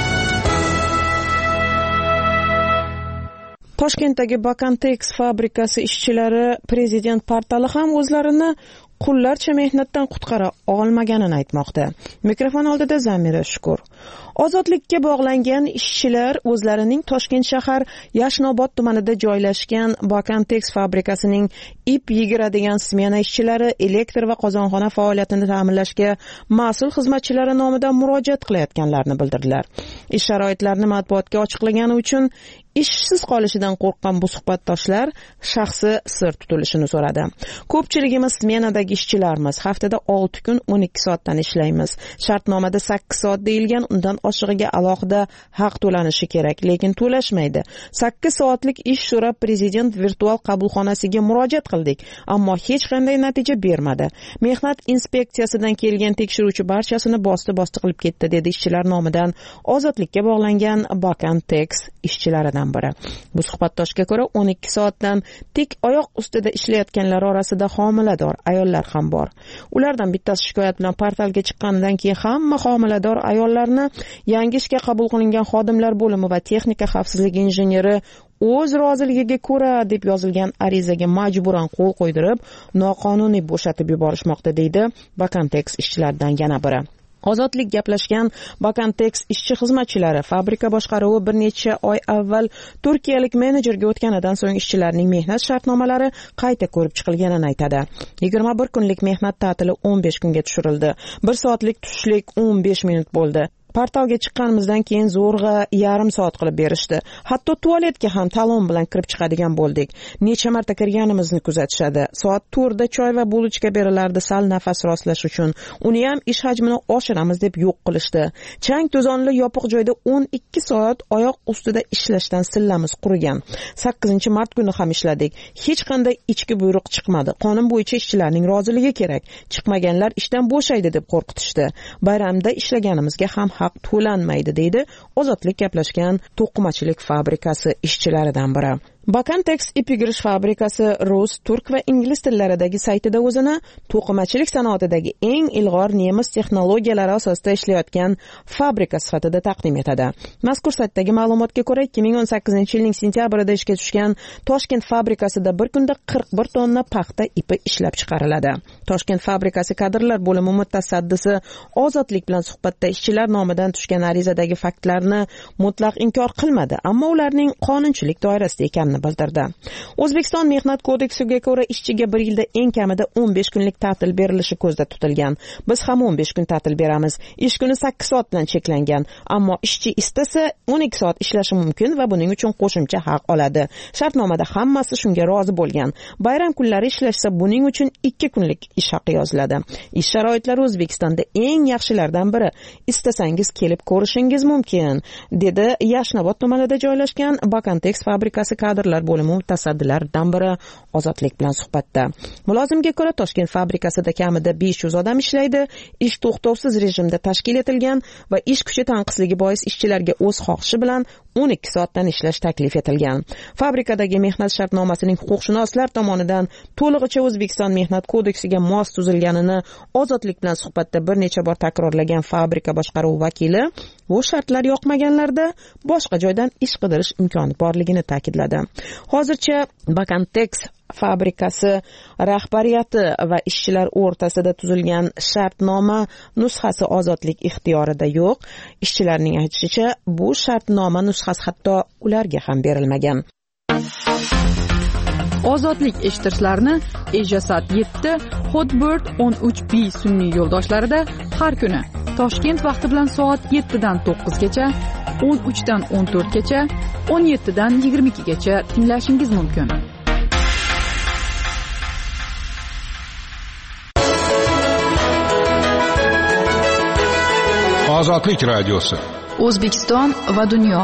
S6: Toshkentdagi Bakantex fabrikasi ishchilari prezident portali ham o'zlarini qullarcha mehnatdan qutqara olmaganini aytmoqda. Mikrofon oldida Zamira Shukur. Ozodlikka bog'langan ishchilar o'zlarining Toshkent shahar Yashnobod tumanida joylashgan Bakantex fabrikasining ip yigiradigan smena ishchilari elektr va qozonxona faoliyatini ta'minlashga mas'ul xizmatchilari nomidan murojaat qilayotganlarini bildirdilar. Ish sharoitlarini matbuotga ochiqlagani uchun ishsiz qolishidan qo'rqqan bu suhbatdoshlar shaxsi sir tutilishini so'radi. Ko'pchiligimiz smenadagi ishchilarmiz. Haftada olti kun o'n ikki soatdan ishlaymiz. Shartnomada sakkiz soat deyilgan, undan oshig'iga alohida haq to'lanishi kerak, lekin to'lashmaydi. sakkiz soatlik ish so'rab prezident virtual qabulxonasiga murojaat qildik, ammo hech qanday natija bermadi. Mehnat inspeksiyasidan kelgan tekshiruvchi barchasini bosti-bosti qilib ketdi, dedi ishchilar nomidan Ozodlikka bog'langan Bakantex ishchilaridan biri. Bu suhbatdoshga ko'ra o'n ikki soatdan tik oyoq ustida ishlayotganlar orasida homilador ayollar ham bor. Ulardan bittasi shikoyat bilan portalga chiqqanidan keyin hamma homilador ayollarni yangi ishga qabul qilingan xodimlar bo'limi va texnika xavfsizligi injeneri o'z roziligiga ko'ra deb yozilgan arizaga majburan qo'l qo'ydirib, noqonuniy bo'shatib yuborishmoqda, deydi Bakantex ishchilaridan yana biri. Ozodlik gaplashgan Bakantex ishchi xizmatchilari fabrika boshqaruvi bir necha oy avval turkiyalik menejerga o'tganidan so'ng ishchilarning mehnat shartnomalari qayta ko'rib chiqilganini aytadi. yigirma bir kunlik mehnat ta'tili o'n besh kunga tushirildi. bir soatlik tushlik o'n besh minut bo'ldi. Portalga chiqqanimizdan keyin zo'rg'a yarim soat qilib berishdi. Hatto tualetga ham talon bilan kirib chiqadigan bo'ldik. Necha marta kirganimizni kuzatishadi. Soat to'rtda choy va bulochka berilardi sal nafas rostlash uchun. Uni ham ish hajmini oshiramiz deb yo'q qilishdi. Chang to'zonli yopiq joyda o'n ikki soat oyoq ustida ishlashdan sillamiz qurigan. sakkizinchi mart kuni ham ishladik. Hech qanday ichki buyruq chiqmadi. Qonun bo'yicha ishchilarning roziligi kerak. Chiqmaganlar ishdan bo'shaydi deb qo'rqitishdi. Bayramda ishlaganimizga ham haq to'lanmaydi, deydi Ozodlik gaplashgan to'qimachilik fabrikasi ishchilaridan biri. Bakantex ip yigirish fabrikasi rus, turk va ingliz tillaridagi saytida o'zini to'qimachilik sanoatidagi eng ilg'or nemis texnologiyalari asosida ishlayotgan fabrika sifatida taqdim etadi. Mazkur saytdagi ma'lumotga ko'ra, ikki ming o'n sakkizinchi yilning sentyabrida ishga tushgan Toshkent fabrikasida bir kunda qirq bir tonna paxta ipi ishlab chiqariladi. Toshkent fabrikasi kadrlar bo'limi mutasaddisi Ozodlik bilan suhbatda ishchilar nomidan tushgan arizadagi faktlarni mutlaq inkor qilmadi, ammo ularning qonunchilik doirasida ekanini bildirdi. O'zbekiston Mehnat kodeksiga ko'ra ishchiga bir yilda eng kamida o'n besh kunlik ta'til berilishi ko'zda tutilgan. Biz ham o'n besh kun ta'til beramiz. Ish kuni sakkiz soat bilan cheklangan, ammo ishchi istasa o'n ikki soat ishlashi mumkin va buning uchun qo'shimcha haq oladi. Shartnomada hammasi shunga rozi bo'lgan. Bayram kunlari ishlashsa buning uchun ikki kunlik ish haqi yoziladi. Ish sharoitlari O'zbekistonda eng yaxshilardan biri. Istasangiz kelib ko'rishingiz mumkin, dedi Yashnobod tumanida joylashgan Bakantex fabrikasi kadr kadrlar bo'limi mutasaddilaridan biri Ozodlik bilan suhbatda. Mulozimga ko'ra, Toshkent fabrikasida kamida besh yuz odam ishlaydi. Ish to'xtovsiz rejimda tashkil etilgan va ish kuchi tanqisligi bois ishchilarga o'z xohishi bilan o'n ikki soatdan ishlash taklif etilgan. Fabrikadagi mehnat shartnomasining huquqshunoslar tomonidan to'lig'icha O'zbekiston mehnat kodeksiga mos tuzilganini Ozodlik bilan suhbatda bir necha bor takrorlagan fabrika boshqaruvi vakili bu shartlar yoqmaganlarda boshqa joydan ish qidirish imkoni borligini ta'kidladi. Hozircha Bakantex fabrikasi rahbariyati va ishchilar o'rtasida tuzilgan shartnoma nusxasi Ozodlik ixtiyorida yo'q. Ishchilarning aytishicha, bu shartnoma nusxasi hatto ularga ham berilmagan.
S5: Ozodlik eshittirishlarni Ejasat yetti, Hotbird o'n uch B sun'iy yo'ldoshlarida har kuni Toshkent vaqti bilan soat yettidan to'qqizgacha, o'n uchdan o'n to'rtgacha, o'n yettidan yigirma ikkigacha tinglashingiz mumkin.
S11: Ozodlik radiosi.
S5: O'zbekiston va dunyo.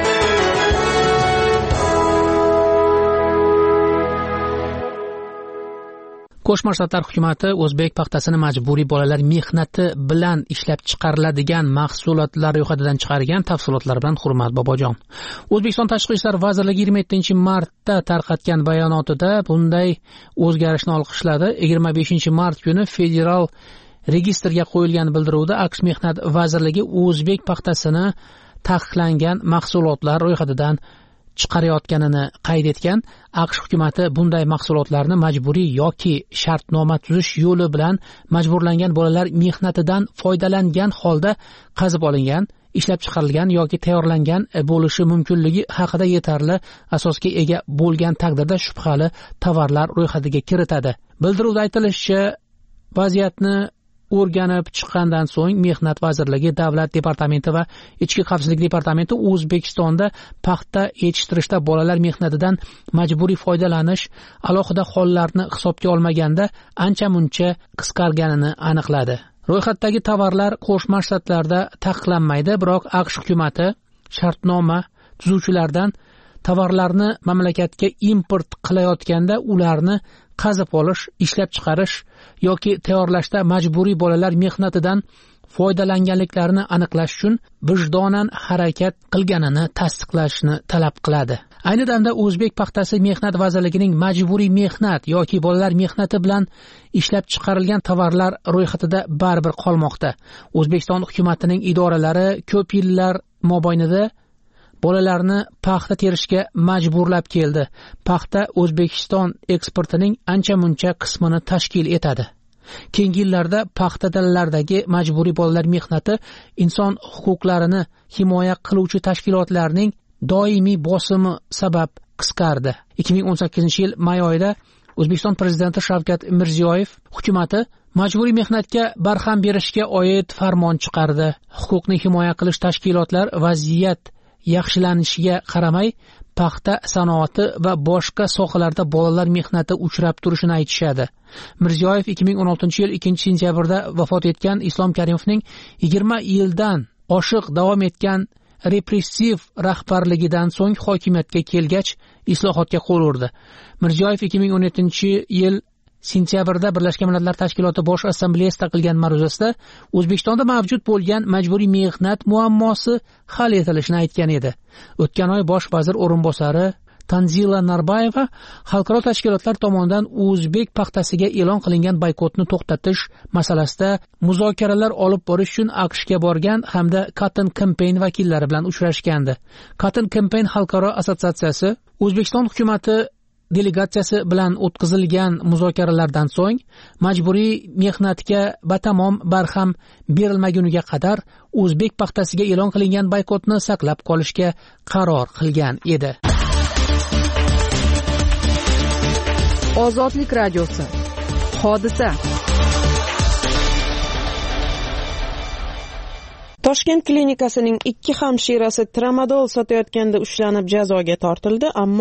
S10: Qo'shma Shtatlar hukumati o'zbek paxtasini majburiy bolalar mehnati bilan ishlab chiqariladigan mahsulotlar ro'yxatidan chiqargan. Tafsilotlar bilan Hurmat Bobojon. O'zbekiston Tashqi ishlar vazirligi yigirma yettinchi martda tarqatgan bayonotida bunday o'zgarishni olqishladi. yigirma beshinchi mart kuni federal registrga qo'yilgan bildiruvda AQSh Mehnat vazirligi o'zbek paxtasini taqiqlangan mahsulotlar ro'yxatidan chiqarayotganini qayd etgan. AQSh hukumati bunday mahsulotlarni majburiy yoki shartnoma tuzish yo'li bilan majburlangan bolalar mehnatidan foydalangan holda qazib olingan, ishlab chiqarilgan yoki tayyorlangan bo'lishi mumkinligi haqida yetarli asosga ega bo'lgan taqdirda shubhali tovarlar ro'yxatiga kiritadi. Bildiruvda aytilishicha, vaziyatni o'rganib chiqqandan so'ng Mehnat vazirligi, Davlat departamenti va Ichki xavfsizlik departamenti O'zbekistonda paxta yetishtirishda bolalar mehnatidan majburiy foydalanish alohida hollarni hisobga olmaganda ancha-muncha qisqarganini aniqladi. Ro'yxatdagi tovarlar Qo'shma Shtatlarda taqiqlanmaydi, biroq AQSh hukumati shartnoma tuzuvchilardan tovarlarni mamlakatga import qilayotganda ularni qazib olish, ishlab chiqarish yoki tayyorlashda majburiy bolalar mehnatidan foydalanganliklarini aniqlash uchun vijdonan harakat qilganini tasdiqlashni talab qiladi. Ayni damda O'zbek paxtasi Mehnat vazirligining majburiy mehnat yoki bolalar mehnati bilan ishlab chiqarilgan tovarlar ro'yxatida baribir qolmoqda. O'zbekiston hukumatining idoralari ko'p yillar mobaynida bolalarni paxta terishga majburlab keldi. Paxta O'zbekiston eksportining ancha-muncha qismini tashkil etadi. Keyingi yillarda paxta dalalardagi majburiy bolalar mehnati inson huquqlarini himoya qiluvchi tashkilotlarning doimiy bosimi sabab qisqardi. ikki ming o'n sakkizinchi yil may oyida O'zbekiston prezidenti Shavkat Mirziyoyev hukumati majburiy mehnatga barham berishga oid farmon chiqardi. Huquqni himoya qilish tashkilotlar vaziyat yaxshilanishiga qaramay paxta sanoati va boshqa sohalarda bolalar mehnati uchrab turishini aytishadi. Mirziyoyev ikki ming o'n oltinchi yil ikkinchi sentyabrda vafot etgan Islom Karimovning yigirma yildan oshiq davom etgan repressiv rahbarligidan so'ng hokimiyatga kelgach islohotga qo'l urdi. Mirziyoyev ikki ming o'n yettinchi yil sentyabrda Birlashgan Millatlar Tashkiloti Bosh Assambleyasida qilgan ma'ruzasida O'zbekistonda mavjud bo'lgan majburiy mehnat muammosi hal etilishini aytgan edi. O'tgan oy bosh vazir o'rinbosari Tanzila Narbayeva xalqaro tashkilotlar tomonidan o'zbek paxtasiga e'lon qilingan boykotni to'xtatish masalasida muzokaralar olib borish uchun AQShga borgan hamda Cotton Campaign vakillari bilan uchrashgandi. Cotton Campaign xalqaro assotsiatsiyasi O'zbekiston hukumati delegatsiyasi bilan o'tkazilgan muzokaralardan so'ng majburiy mehnatga batamom barham berilmaguniga qadar o'zbek paxtasiga e'lon qilingan boykotni saqlab qolishga qaror qilgan edi.
S5: Ozodlik radiosi. Hodisa.
S6: Toshkent klinikasining ikki hamshirasi tramadol sotayotganda ushlanib jazoga tortildi, ammo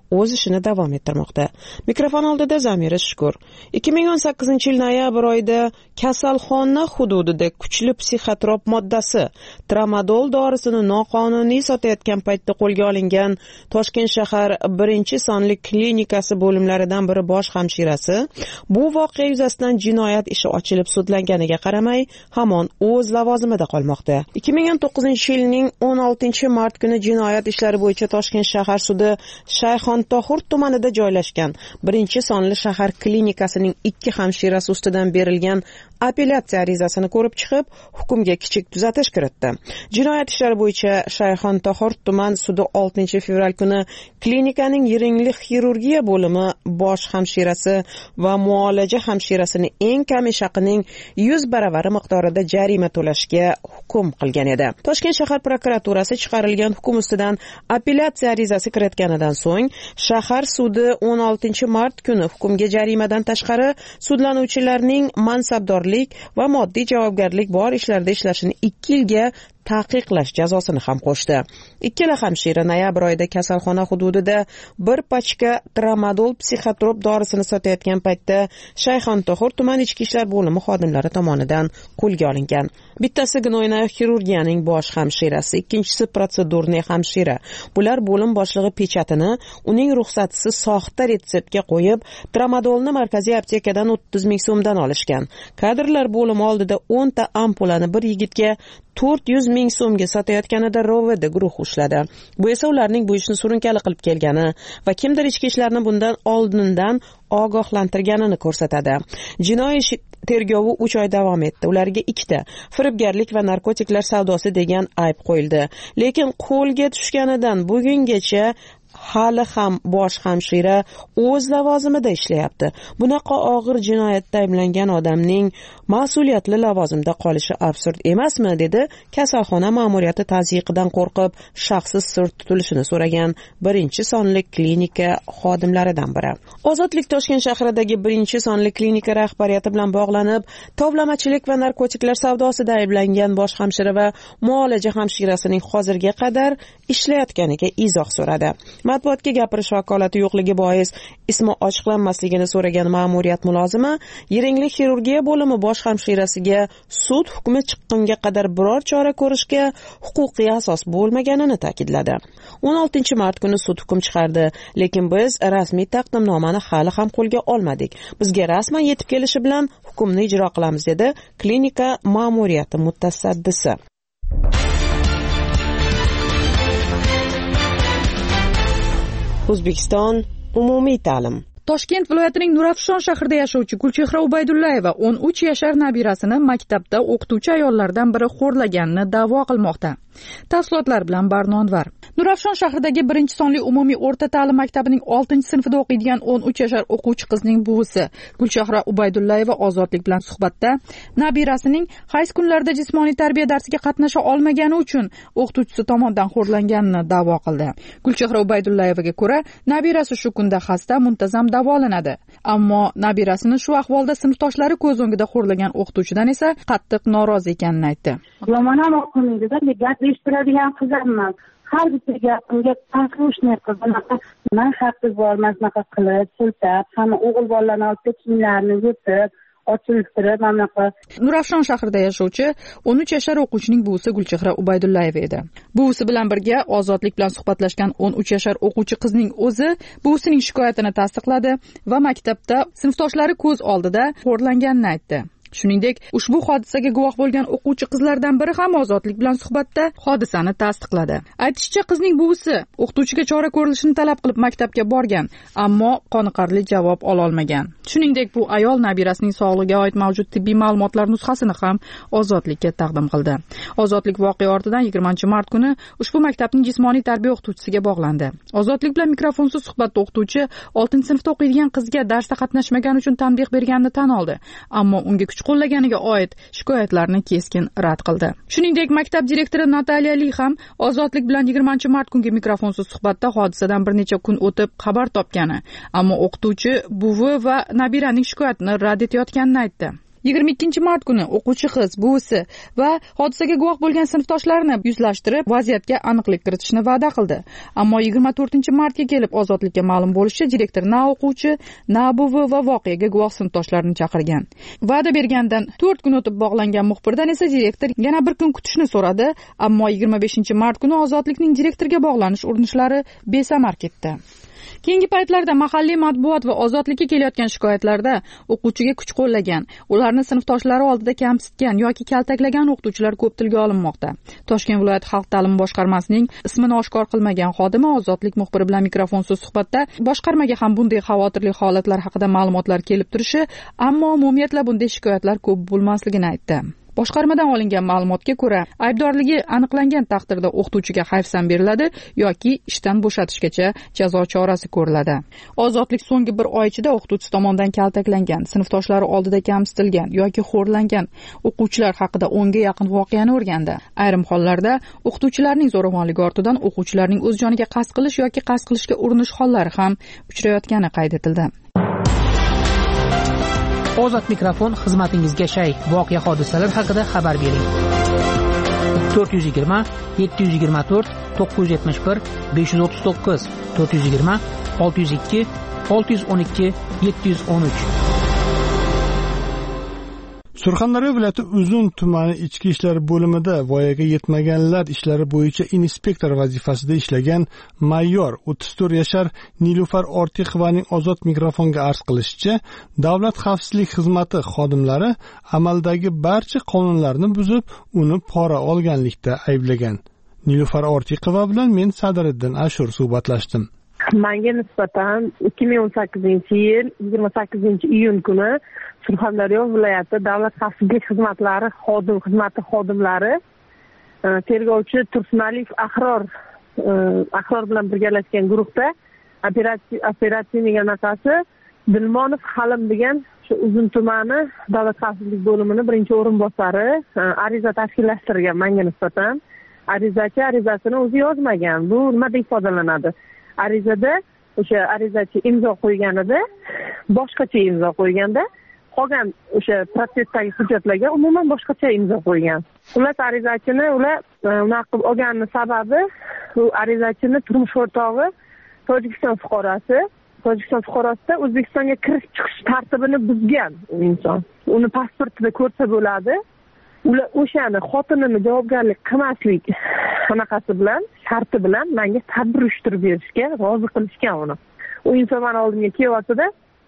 S6: o'z ishini davom ettirmoqda. Mikrofon oldida Zamira Shukur. ikki ming o'n sakkizinchi yil noyabr oyida kasalxona hududida kuchli psixotrop moddasi tramadol dorisini noqonuniy sotayotgan paytda qo'lga olingan Toshkent shahar birinchi sonli klinikasi bo'limlaridan biri bosh hamshirasi bu voqea yuzasidan jinoyat ishi ochilib sudlanganiga qaramay hamon o'z lavozimida qolmoqda. ikki ming o'n to'qqizinchi yilning o'n oltinchi mart kuni jinoyat ishlari bo'yicha Toshkent shahar sudi Shayxontohur tumanida joylashgan birinchi sonli shahar klinikasining ikki hamshirasi ustidan berilgan apellyatsiya arizasini ko'rib chiqib, hukmga kichik tuzatish kiritdi. Jinoyat ishlari bo'yicha Shayxontohur tuman sudi oltinchi fevral kuni klinikaning yiringli xirurgiya bo'limi bosh hamshirasi va muolaja hamshirasini eng kam ish haqining yuz baravari miqdorida jarima to'lashga hukm qilgan edi. Toshkent shahar prokuraturasi chiqarilgan hukm ustidan apellyatsiya arizasi kiritganidan so'ng, shahar sudi o'n oltinchi mart kuni hukmga jarimadan tashqari sudlanuvchilarning mansabdorlik va moddiy javobgarlik bor ishlarda ishlashini ikki yilga taqiqlash jazosini ham qo'shdi. Ikkala hamshira noyabr oyida kasalxona hududida bir pachka tramadol psixotrop dorisini sotayotgan paytda Shayxontohur tuman ichki ishlar bo'limi xodimlari tomonidan qo'lga olingan. Bittasi gnoyna xirurgiyaning bosh hamshirasi, ikkinchisi protsedurniy hamshira. Bular bo'lim boshlig'i pechatini uning ruxsatisiz soxta retseptga qo'yib, tramadolni markaziy aptekadan o'ttiz ming so'mdan olishgan. Kadrlar bo'limi oldida o'n ta ampulani bir yigitga to'rt yuz ming so'mga sotayotganida R O V D guruh ushladi. Bu esa ularning bu ishni surunkali qilib kelgani va kimdir ichki ishlarni bundan oldindan ogohlantirganini ko'rsatadi. Jinoiy ish tergovi uch oy davom etdi. Ularga ikkita firibgarlik va narkotiklar savdosi degan ayb qo'yildi. Lekin qo'lga tushganidan bugungacha hali ham bosh hamshira o'z lavozimida ishlayapti. Bunaqa og'ir jinoyatda ayblangan odamning mas'uliyatli lavozimda qolishi absurd emasmi, dedi kasalxona ma'muriyati tazyiqidan qo'rqib shaxsiz sir tutilishini so'ragan birinchi sonli klinika xodimlaridan biri. Ozodlik Toshkent shahridagi birinchi sonli klinika rahbariyati bilan bog'lanib, tovlamachilik va narkotiklar savdosida ayblangan bosh hamshira va muolaja hamshirasining hozirga qadar ishlayotganiga izoh so'radi. Matbuotga gapirish vakolati yo'qligi bois ismi ochiqlanmasligini so'ragan ma'muriyat mulozimi yiringli xirurgiya bo'limi bosh hamshirasiga sud hukmi chiqqunga qadar biror chora ko'rishga huquqiy asos bo'lmaganini ta'kidladi. o'n oltinchi mart kuni sud hukm chiqardi, lekin biz rasmiy taqdimnomani hali ham qo'lga olmadik. Bizga rasman yetib kelishi bilan hukmni ijro qilamiz, dedi klinika ma'muriyati mutasaddisi. O'zbekiston umumiy ta'lim.
S5: Toshkent viloyatining Nurafshon shahrida yashovchi Gulchehra Ubaydullayeva o'n uch yashar nabirasini maktabda o'qituvchi ayollardan biri xo'rlaganini da'vo qilmoqda. Tafsilotlar bilan Barnonvar. Nurafshon shahridagi birinchi sonli umumiy o'rta ta'lim maktabining oltinchi sinfida o'qiydigan o'n uch yashar o'quvchi qizning buvisi Gulchehra Ubaydullayeva Ozodlik bilan suhbatda nabirasining qaysi kunlarda jismoniy tarbiya darsiga qatnasha olmagani uchun o'qituvchisi tomonidan xo'rlanganini da'vo qildi. Gulchehra Ubaydullayevaga ko'ra, nabirasi shu kunda xasta, muntazam davolanadi. Ammo nabirasini shu ahvolda sinfdoshlari ko'z o'ngida xo'rlagan o'qituvchidan esa qattiq norozi ekanini aytdi.
S20: Yomonam o'qiydi-da, gap eshittiradigan qiz emas. Har bitta gapimga послушный qiz, man haqqi bor, maslahat qilib, siltab, hamma o'g'il bolalarni olib kiyimlarini yutib, ochiltirib, mamlaqa.
S5: Nurafshon shahrida yashovchi o'n uch yashar o'quvchining buvisi Gulchehra Ubaydullayeva edi. Buvisi bilan birga Ozodlik bilan suhbatlashgan o'n uch yashar o'quvchi qizning o'zi buvisining shikoyatini tasdiqladi va maktabda sinfdoshlari ko'z oldida xo'rlanganini aytdi. Shuningdek, ushbu hodisaga guvoh bo'lgan o'quvchi qizlardan biri ham Ozodlik bilan suhbatda hodisani tasdiqladi. Aytishicha, qizning buvisi o'qituvchiga chora ko'rilishini talab qilib maktabga borgan, ammo qoniqarli javob ola olmagan. Shuningdek, bu ayol nabirasining sog'lig'iga oid mavjud tibbiy ma'lumotlar nusxasini ham Ozodlikka taqdim qildi. Ozodlik voqea ortidan yigirmanchi mart kuni ushbu maktabning jismoniy tarbiya o'qituvchisiga bog'landi. Ozodlik bilan mikrofonsiz suhbatda o'qituvchi oltinchi sinfda o'qiydigan qizga darsda qatnashmagani uchun tanbeh berganini tan oldi, ammo unga qo'llaganiga oid shikoyatlarni keskin rad qildi. Shuningdek, maktab direktori Nataliya Li ham Ozodlik bilan yigirmanchi mart kungi mikrofonsiz suhbatda hodisadan bir necha kun o'tib xabar topgani, ammo o'qituvchi buvi va nabiraning shikoyatini rad etayotganini aytdi. yigirma ikkinchi mart kuni o'quvchi qiz buvisi va hodisaga guvoh bo'lgan sinfdoshlarini yuzlashtirib vaziyatga aniqlik kiritishni va'da qildi. Ammo yigirma to'rtinchi martga kelib ozodlikka ma'lum bo'lishicha, direktor na o'quvchi, na buvi va voqeaga guvoh sinfdoshlarini chaqirgan. Va'da bergandan to'rt kun o'tib bog'langan muxbirdan esa direktor yana bir kun kutishni so'radi, ammo yigirma beshinchi mart kuni ozodlikning direktorga bog'lanish urinishlari besamar ketdi. Keyingi paytlarda mahalliy matbuot va ozodlikka kelayotgan shikoyatlarda o'quvchiga kuch qo'llagan, ularni sinfdoshlari oldida kamsitgan yoki kaltaklagan o'qituvchilar ko'p tilga olinmoqda. Toshkent viloyati xalq ta'limi boshqarmasining ismini oshkor qilmagan xodimi ozodlik muxbiri bilan mikrofonsiz suhbatda boshqarmaga ham bunday xavotirli holatlar haqida ma'lumotlar kelib turishi, ammo umumiyatla bunday shikoyatlar ko'p bo'lmasligini aytdi. Boshqarmadan olingan ma'lumotga ko'ra, aybdorligi aniqlangan taqdirda o'qituvchiga hayfsan beriladi yoki ishdan bo'shatishgacha jazo chorasi ko'riladi. Ozodlik so'nggi bir oy ichida o'qituvchi tomonidan kaltaklangan, sinfdoshlari oldida kamsitilgan yoki xo'rlangan o'quvchilar haqida o'nga yaqin voqeani o'rgandi. Ayrim hollarda o'qituvchilarning zo'ravonligi ortidan o'quvchilarning o'z joniga qasd qilish yoki qasd qilishga urinish hollari ham uchrayotgani qayd etildi.
S10: Ozod mikrofon xizmatingizga shay. Voqea hodisalar haqida xabar bering. to'rt yuz yigirma yetti yuz yigirma to'rt to'qqiz yuz yetmish bir besh yuz o'ttiz to'qqiz to'rt yuz yigirma olti yuz ikki olti yuz o'n ikki yetti yuz o'n uch.
S14: Surxondaryo viloyati Uzun tumani ichki ishlar bo'limida voyaga yetmaganlar ishlari bo'yicha inspektor vazifasida ishlagan mayor o'ttiz to'rt yashar Nilufar Ortiqovaning ozod mikrofonga arz qilishicha, Davlat xavfsizlik xizmati xodimlari amaldagi barcha qonunlarni buzib, uni pora olganlikda ayblagan. Nilufar Ortiqova bilan men Sadriddin Ashur suhbatlashdim.
S21: Menga nisbatan ikki ming o'n sakkizinchi yil yigirma sakkizinchi iyun kuni Surxondaryo viloyati Davlat xavfsizlik xizmatlari xodim xizmati xodimlari tergovchi Tursunaliyev Ahror Ahror bilan birgalashgan guruhda operatsiya anaqasi Dilmonov Halim degan shu Uzun tumani Davlat xavfsizlik bo'limining birinchi o'rinbosari ariza tashkillashtirgan menga nisbatan. Arizachi arizasini o'zi yozmagan. Bu nima deb ifodalanadi? Arizada o'sha arizachi imzo qo'yganida boshqacha imzo qo'yganda, qolgan o'sha protsessdagi hujjatlarga umuman boshqacha imzo qo'ygan. Ular arizachini ular naqib olgani sababi u arizachini turmush o'rtog'i Tojikiston fuqarosi, Tojikiston fuqarosida O'zbekistonga kirish chiqish tartibini buzgan u inson. Uni pasportida ko'rsa bo'ladi. Ular o'shani xotinini javobgarlik qilmaslik qanaqasi bilan, sharti bilan menga tadbir uyushtirib berishga rozi qilishgan uni. U inson meni oldimga kelyapti-da,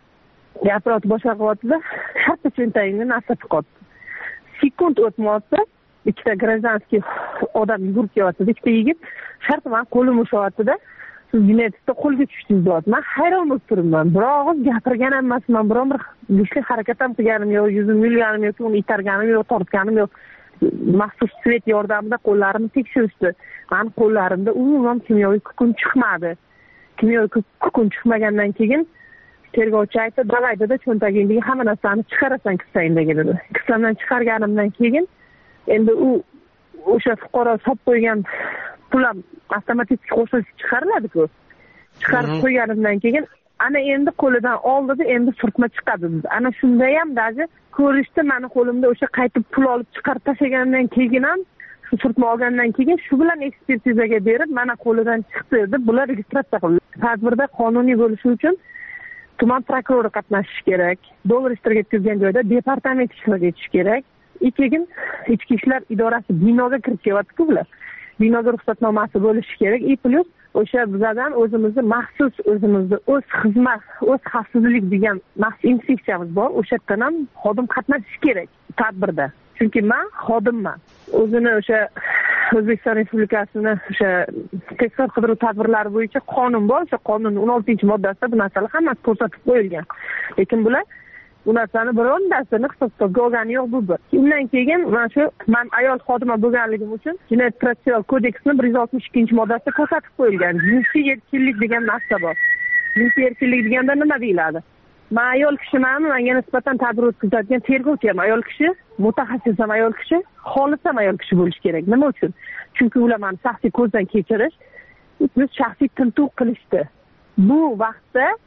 S21: gapirib boshqa qilyapti-da, shartta cho'ntagimni narsa chiqyapti. Sekund o'tmasa, ikkita gражданский odam yugurib kelyapti, ikkita yigit shartta meni qo'lim ushlayapti-da, siz jinoyatda qo'lga tushdingiz deyapti. Men hayron bo'lib turibman. Biroq gapirgan emasman, biron bir kuchli harakat ham qilganim yo'q, yuzimni yulganim yo'q, uni itarganim yo'q, tortganim yo'q. Maxsus svet yordamida qo'llarimni tekshirishdi. Men qo'llarimda umuman kimyoviy kukun chiqmadi. Kimyoviy kukun chiqmagandan keyin tergovchi aytdi, "Davay dedi, cho'ntagingdagi hamma narsani chiqarasan kissangdagi" dedi. Kissamdan chiqarganimdan keyin endi u o'sha fuqaro solib qo'ygan pulam avtomatik qo'shilib chiqariladi-ku. Chiqarib qo'yganimdan keyin ana endi qo'lidan oldida endi surtma chiqadi dedi. Ana shunda ham daji ko'rishdi, meni qo'limda o'sha qaytib pul olib chiqarib tashlagandan keyin ham shu surtma olgandan keyin shu bilan ekspertizaga berib, mana qo'lidan chiqdi deb bular registratsiya qildi. Tadbirda qonuniy bo'lishi uchun tuman prokurori qatnashishi kerak. Dollar ishtirok etgan joyda departament ishtirok etishi kerak. Keyin ichki ishlar idorasi binoga kirib kelyapti-ku bular. Binoga ruxsatnomasi bo'lishi kerak. И plus o'sha bizdan o'zimizni maxsus o'zimizni o'z xizmat, o'z xavfsizlik degan maxsus inspeksiyamiz bor. O'sha yerdan ham xodim qatnashishi kerak tadbirda. Chunki men xodimman. O'zini o'sha O'zbekiston Respublikasining o'sha tezkor qidiruv tadbirlari bo'yicha qonun bor. O'sha qonunning o'n oltinchi moddasida bu narsalar hammasi ko'rsatib qo'yilgan. Lekin bular bu narsani birontasini hisobga olgani yo'q bu bir. Undan keyin mana shu men ayol xodima bo'lganligim uchun Jinoyat protsessual kodeksining bir yuz oltmish ikkinchi moddasida ko'rsatib qo'yilgan jinsiy erkinlik degan narsa bor. Jinsiy erkinlik deganda nima deyiladi? Men ayol kishiman, menga nisbatan tadbir o'tkazadigan tergovchi ham ayol kishi, mutaxassis ham ayol kishi, xolis ham ayol kishi bo'lishi kerak. Nima uchun? Chunki ular meni shaxsiy ko'zdan kechirish, biz shaxsiy tintuv qilishdi. Bu vaqtda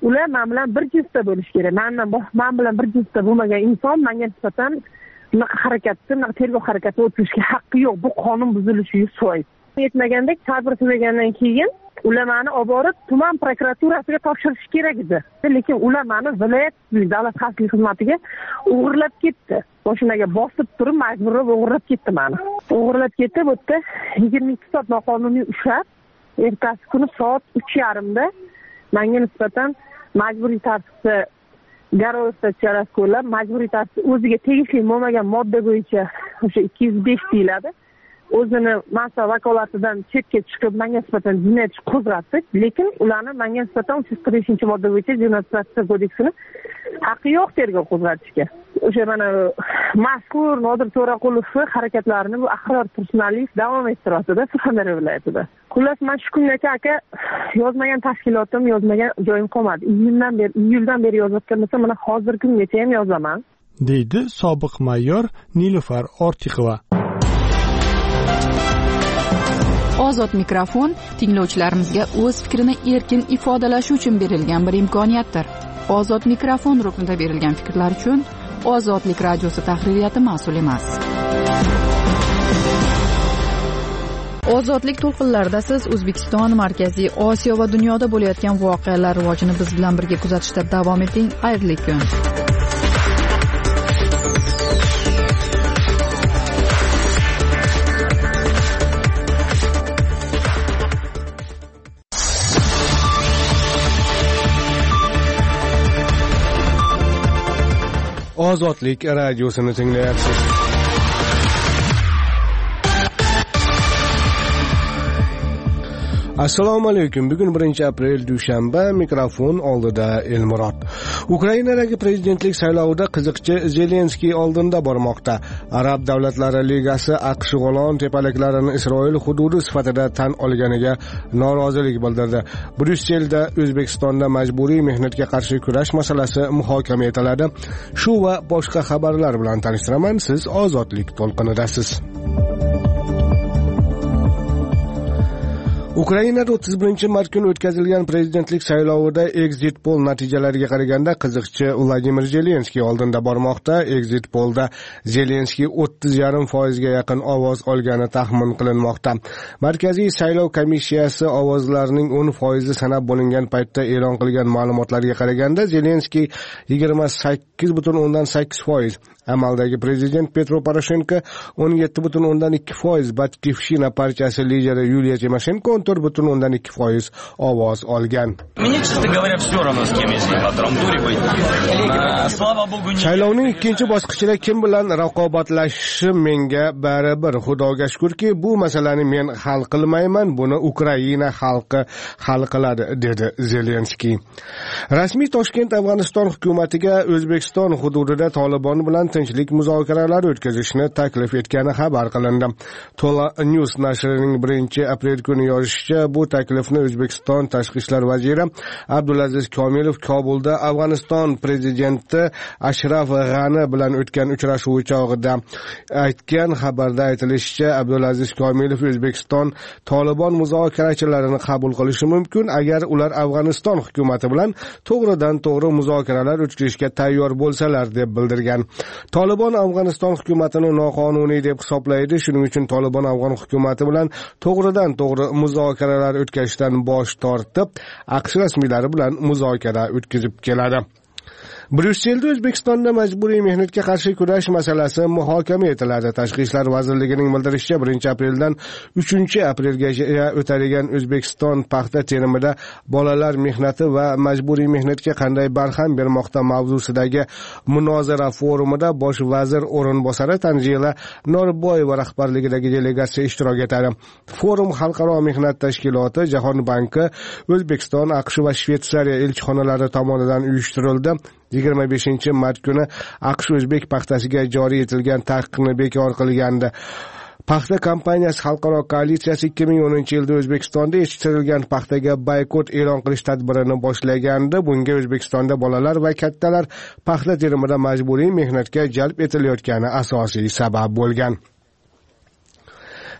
S21: ular men bilan bir jinsda bo'lishi kerak. Mendan men bilan bir jinsda bo'lmagan inson menga nisbatan bunaqa harakatni, bunaqa tergov harakatini o'tkazishga haqqi yo'q. Bu qonun buzilishi yuz foiz. Yetmagandek sabr tugagandan keyin ular meni olib borib tuman prokuraturasiga topshirish kerak edi. Lekin ular meni viloyat davlat xavfsizlik xizmatiga o'g'irlab ketdi. Mashinaga bosib turib majburlab o'g'irlab ketdi meni. O'g'irlab ketdi, bu yerda yigirma ikki soat noqonuniy ushlab, ertasi kuni soat uch yarim da menga nisbatan majburiy tartibda garov statsiyasi qo'llab, majburiy tartibda o'ziga tegishli bo'lmagan modda bo'yicha o'sha ikki yuz besh deyiladi. O'zini mas'ul vakolatidan chetga chiqib menga nisbatan jinoyat ishi qo'zg'atdi, lekin ularni menga nisbatan uch yuz qirq beshinchi modda bo'yicha jinoyat protsessual kodeksini haqqi yo'q tergov qo'zg'atishga. O'sha mana mazkur Nodir To'raqulovning harakatlarini bu Ahror Tursunaliyev davom ettiradi Surxondaryo viloyatida. Xullas, men shu kungacha aka yozmagan tashkilotim, yozmagan joyim qolmadi. Iyuldan beri, iyuldan beri yozayotgan bo'lsam, mana hozirgi kungacha ham yozaman,
S14: deydi sobiq mayor Nilufar Ortiqova.
S5: Ozod mikrofon tinglovchilarimizga o'z fikrini erkin ifodalashi uchun berilgan bir imkoniyatdir. Ozod mikrofon ruknida berilgan fikrlar uchun Ozodlik radiosi tahririyati mas'ul emas. Ozodlik to'lqinlarida siz O'zbekiston, Markaziy Osiyo va dunyoda bo'layotgan voqealar rivojini biz bilan birga kuzatishda davom eting. Xayrli kun.
S1: Ozodlik radiosini tinglayapsiz. Assalomu alaykum. Bugun birinchi aprel dushanba, mikrofon oldida Elmurod. Ukrainadagi prezidentlik saylovida qiziqchi Zelenskiy oldinda bormoqda. Arab davlatlari ligasi AQSh G'olon tepaliklarini Isroil hududi sifatida tan olganiga norozilik bildirdi. Bryusselda O'zbekistonda majburiy mehnatga qarshi kurash masalasi muhokama etiladi. Shu va boshqa xabarlar bilan tanishtiraman. Siz Ozodlik to'lqinidasiz. Ukrainada o'ttiz birinchi mart kuni o'tkazilgan prezidentlik saylovida exit poll natijalariga qaraganda qiziqchi Vladimir Zelenskiy oldinda bormoqda. Exit pollda Zelenskiy o'ttiz yarim foizga yaqin ovoz olgani taxmin qilinmoqda. Markaziy saylov komissiyasi ovozlarning o'n foizi sanab bo'lingan paytda e'lon qilgan ma'lumotlarga qaraganda Zelenskiy yigirma sakkiz butun o'ndan sakkiz foiz, amaldagi prezident Petro Poroshenko o'n yetti butun o'ndan ikki foiz, Batkivshina partiyasi lideri Yuliya Timoshenko o'n to'rt butun o'ndan ikki foiz ovoz olgan. Saylovning ikkinchi bosqichida kim bilan raqobatlashishim menga baribir. Xudoga shukrki, bu masalani men hal qilmayman, buni Ukraina xalqi hal qiladi, dedi Zelenskiy. Rasmiy Toshkent Afg'oniston hukumatiga O'zbekiston hududida Tolibon bilan tinchlik muzokaralari o'tkazishni taklif etgani xabar qilindi. Tola News nashrining birinchi aprel kuni yozishicha, bu taklifni O'zbekiston tashqi ishlar vaziri Abdulaziz Komilov Kobulda Afg'oniston prezidenti Ashraf G'ani bilan o'tgan uchrashuv chog'ida aytgan. Xabarda aytilishicha, Abdulaziz Komilov O'zbekiston Tolibon muzokarachilarini qabul qilishi mumkin agar ular Afg'oniston hukumati bilan to'g'ridan to'g'ri muzokaralar o'tkazishga tayyor bo'lsalar, deb bildirgan. Tolibon Afg'oniston hukumatini noqonuniy deb hisoblaydi. Shuning uchun Tolibon Afg'on hukumati bilan to'g'ridan to'g'ri muzokaralar o'tkazishdan bosh tortib, AQSh rasmiylari bilan muzokara o'tkazib keladi. Bryusselda O'zbekistonda majburiy mehnatga qarshi kurash masalasi muhokama etiladi. Tashqi ishlar vazirligining bildirishicha, birinchi apreldan uchinchi aprelgacha o'tadigan O'zbekiston paxta terimida bolalar mehnati va majburiy mehnatga qanday barham bermoqda mavzusidagi munozara forumida bosh vazir o'rinbosari Tanzila Norboyeva rahbarligidagi delegatsiya ishtirok etadi. Forum Xalqaro mehnat tashkiloti, Jahon banki, O'zbekiston, AQSh va Shveysariya elchixonalari tomonidan uyushtirildi. yigirma beshinchi mart kuni AQSh o'zbek paxtasiga joriy etilgan taqiqni bekor qilgandi. Paxta kompaniyasi xalqaro koalitsiyasi ikki ming o'ninchi yilda O'zbekistonda yetishtirilgan paxtaga boykot e'lon qilish tadbirini boshlagandi. Bunga O'zbekistonda bolalar va kattalar paxta terimida majburiy mehnatga jalb etilayotgani asosiy sabab bo'lgan.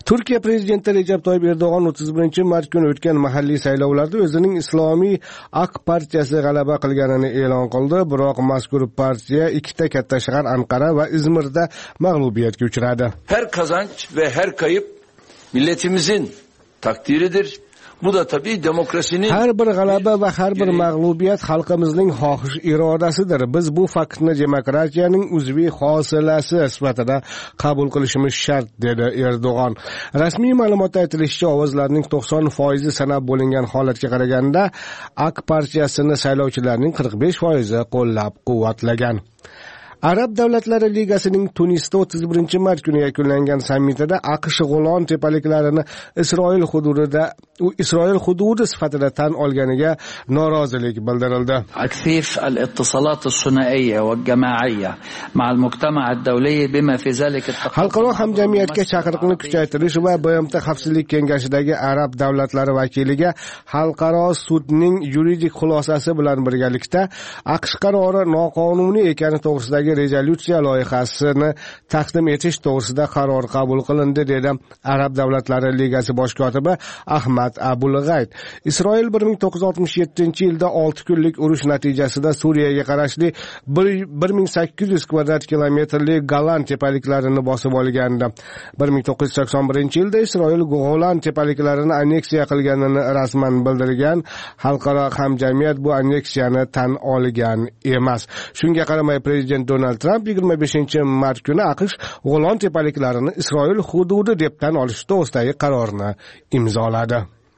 S1: Turkiya prezidenti Recep Tayyip Erdo'g'on o'ttiz birinchi mart kuni o'tgan mahalliy saylovlarda o'zining Islomiy Ak partiyasi g'alaba qilganini e'lon qildi, biroq mazkur partiya ikkita katta shahar Anqara va Izmirda mag'lubiyatga uchradi.
S3: Her kazanç ve her kayıp milletimizin takdiridir. Bu da tabii demokrasinin
S1: har bir g'alaba va har bir mag'lubiyat xalqimizning xohish irodasidir. Biz bu faktni demokratiyaning uzviy hosilasi sifatida qabul qilishimiz shart, dedi Erdo'g'on. Rasmiy ma'lumotda aytilishicha, ovozlarning to'qson foizi sanab bo'lingan holatga qaraganda Ak partiyasini saylovchilarning qirq besh foizi qo'llab-quvvatlagan. Arab davlatlari ligasining Tunisda o'ttiz birinchi mart kuni yakunlangan sammitida AQSh G'olon tepaliklarini Isroil hududida u Isroil hududi sifatida tan olganiga norozilik bildirildi.
S2: تكثيف الاتصالات الثنائية والجماعية مع المجتمع الدولي بما في ذلك
S1: xalqaro hamjamiyatga chaqiriqni kuchaytirish va B M T Xavfsizlik kengashidagi Arab davlatlari vakiliga xalqaro sudning yuridik xulosasi bilan birgalikda AQSh qarori noqonuniy ekani to'g'risidagi rezolyutsiya loyihasini taqdim etish to'g'risida qaror qabul qilindi, dedi Arab davlatlari ligasi bosh kotibi Ahmad Abulg'ayd. Isroil bir ming to'qqiz yuz oltmish yettinchi yilda olti kunlik urush natijasida Suriyaga qarashli bir ming sakkiz yuz kvadrat kilometrli Golan tepaliklarini bosib olgandi. bir ming to'qqiz yuz sakson birinchi yilda Isroil Golan tepaliklarini anneksiya qilganini rasman bildirgan. Xalqaro hamjamiyat bu anneksiyani tan olgan emas. Shunga qaramay prezident Donald Trump yigirma beshinchi mart kuni AQSh G'olon tepaliklarini Isroil hududi deb tan olish to'g'risidagi qarorni imzoladi.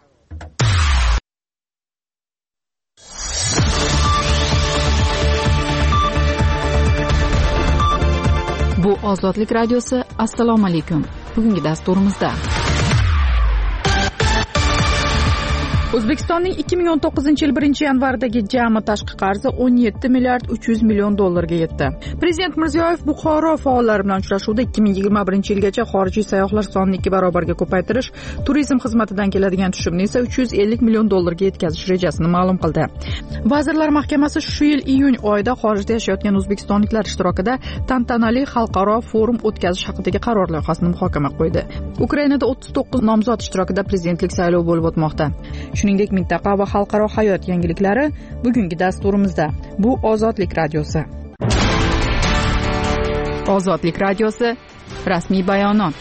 S5: Bu Ozodlik radiosi. Assalomu alaykum. Bugungi dasturimizda O'zbekistonning ikki ming o'n to'qqizinchi yil birinchi yanvardagi jami tashqi qarzi o'n yetti milliard uch yuz million dollarga yetdi. Prezident Mirziyoyev Buxoro faollari bilan uchrashuvda ikki ming yigirma birinchi yilgacha xorijiy sayyohlar sonini ikki barobarga ko'paytirish, turizm xizmatidan keladigan tushumni esa uch yuz ellik million dollarga yetkazish rejasini ma'lum qildi. Vazirlar Mahkamasi shu yil iyun oyida xorijda yashayotgan o'zbekistonliklar ishtirokida tantanali xalqaro forum o'tkazish haqidagi qaror loyihasini muhokama qo'ydi. Ukrainada o'ttiz to'qqiz nomzod ishtirokida prezidentlik saylovi bo'lib o'tmoqda. Shuningdek, mintaqa va xalqaro hayot yangiliklari bugungi dasturimizda. Bu Ozodlik radiosi. Ozodlik radiosi rasmiy bayonot.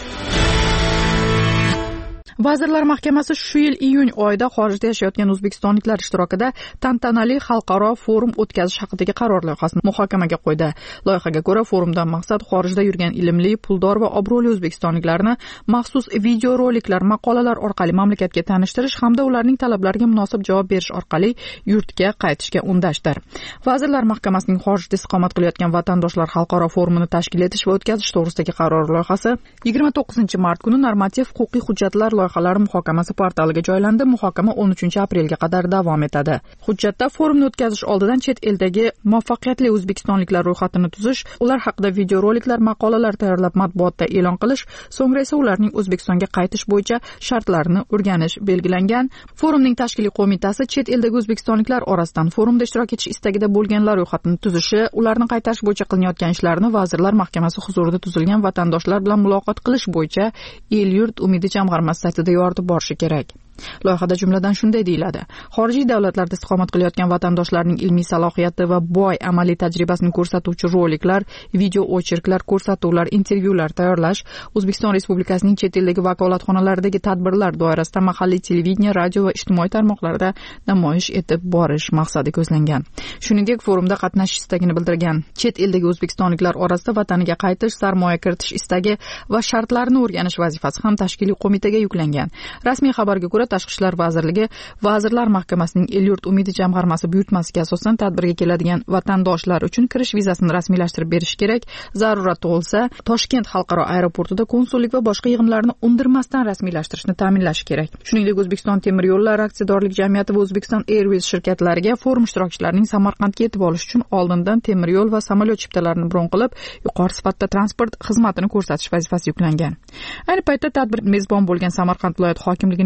S5: Vazirlar Mahkamasi shu yil iyun oyida xorijda yashayotgan o'zbekistonliklar ishtirokida tantanali xalqaro forum o'tkazish haqidagi qaror loyihasini muhokamaga qo'ydi. Loyihaga ko'ra, forumdan maqsad xorijda yurgan ilmli, puldor va obro'li o'zbekistonliklarni maxsus videoroliklar, maqolalar orqali mamlakatga tanishtirish hamda ularning talablariga munosib javob berish orqali yurtga qaytishga undashdir. Vazirlar Mahkamasining xorijda istiqomat qilayotgan vatandoshlar xalqaro forumini tashkil etish va o'tkazish to'g'risidagi qaror loyihasi yigirma to'qqizinchi mart kuni normativ huquqiy hujjatlar loyihalari muhokamasi portaliga joylandi. Muhokama o'n uchinchi aprelga qadar davom etadi. Hujjatda forumni o'tkazish oldidan chet eldagi muvaffaqiyatli o'zbekistonliklar ro'yxatini tuzish, ular haqida videoroliklar, maqolalar tayyorlab matbuotda e'lon qilish, so'ngra esa ularning O'zbekistonga qaytish bo'yicha shartlarini o'rganish belgilangan. Forumning tashkiliy qo'mitasi chet eldagi o'zbekistonliklar orasidan forumda ishtirok etish istagida bo'lganlar ro'yxatini tuzishi, ularni qaytarish bo'yicha qilinayotgan ishlarni Vazirlar Mahkamasi huzurida tuzilgan vatandoshlar bilan muloqot qilish bo'yicha El-yurt umidi jamg'armasi saytida yoritib borishi kerak. Loyihada jumladan shunday deyiladi: xorijiy davlatlarda istiqomat qilayotgan vatandoshlarning ilmiy salohiyati va boy amaliy tajribasini ko'rsatuvchi roliklar, video ocherklar, ko'rsatuvlar, intervyular tayyorlash, O'zbekiston Respublikasining chet eldagi vakolatxonalaridagi tadbirlar doirasida mahalliy televideniya, radio va ijtimoiy tarmoqlarda namoyish etib borish maqsadi ko'zlangan. Shuningdek, forumda qatnashish istagini bildirgan chet eldagi o'zbekistonliklar orasida vataniga qaytish, sarmoya kiritish istagi va shartlarini o'rganish vazifasi ham tashkiliy qo'mitaga yuklangan. Rasmiy xabarga ko'ra, Tashqi ishlar vazirligi Vazirlar Mahkamasining El-yurt umidi jamg'armasi buyurtmasiga asosan tadbirga keladigan vatandoshlar uchun kirish vizasini rasmiylashtirib berish kerak. Zarurat tug'ilsa, Toshkent xalqaro aeroportida konsullik va boshqa yig'imlarni undirmasdan rasmiylashtirishni ta'minlash kerak. Shuningdek, O'zbekiston temir yo'llari aksiyadorlik jamiyati va O'zbekiston Airways shirkatlariga forum ishtirokchilarining Samarqandga yetib olish uchun oldindan temir yo'l va samolyot chiptalarini bron qilib, yuqori sifatda transport xizmatini ko'rsatish vazifasi yuklangan. Ayni paytda tadbir mezbon bo'lgan Samarqand viloyat hokimligining ham vazifasi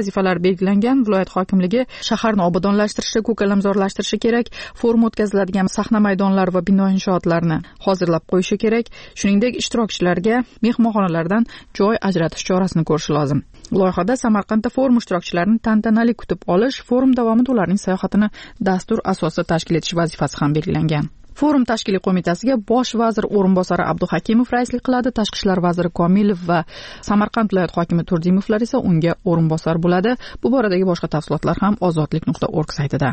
S5: vazifalar belgilangan. Viloyat hokimligi shaharni obodonlashtirishi, ko'kalamzorlashtirishi kerak. Forum o'tkaziladigan sahna maydonlari va bino inshootlarini hozirlab qo'yishi kerak. Shuningdek, ishtirokchilarga mehmonxonalardan joy ajratish chorasini ko'rish lozim. Loyihada Samarqandda forum ishtirokchilarini tantanali kutib olish, forum davomida ularning sayohatini dastur asosida tashkil etish vazifasi ham belgilangan. Forum tashkiliy qo'mitasiga bosh vazir o'rinbosari Abduhakimov raislik qiladi, tashqi ishlar vaziri Komilov va Samarqand viloyat hokimi Turdimovlar esa unga o'rinbosar bo'ladi. Bu boradagi boshqa tafsilotlar ham ozodlik nuqta org saytida.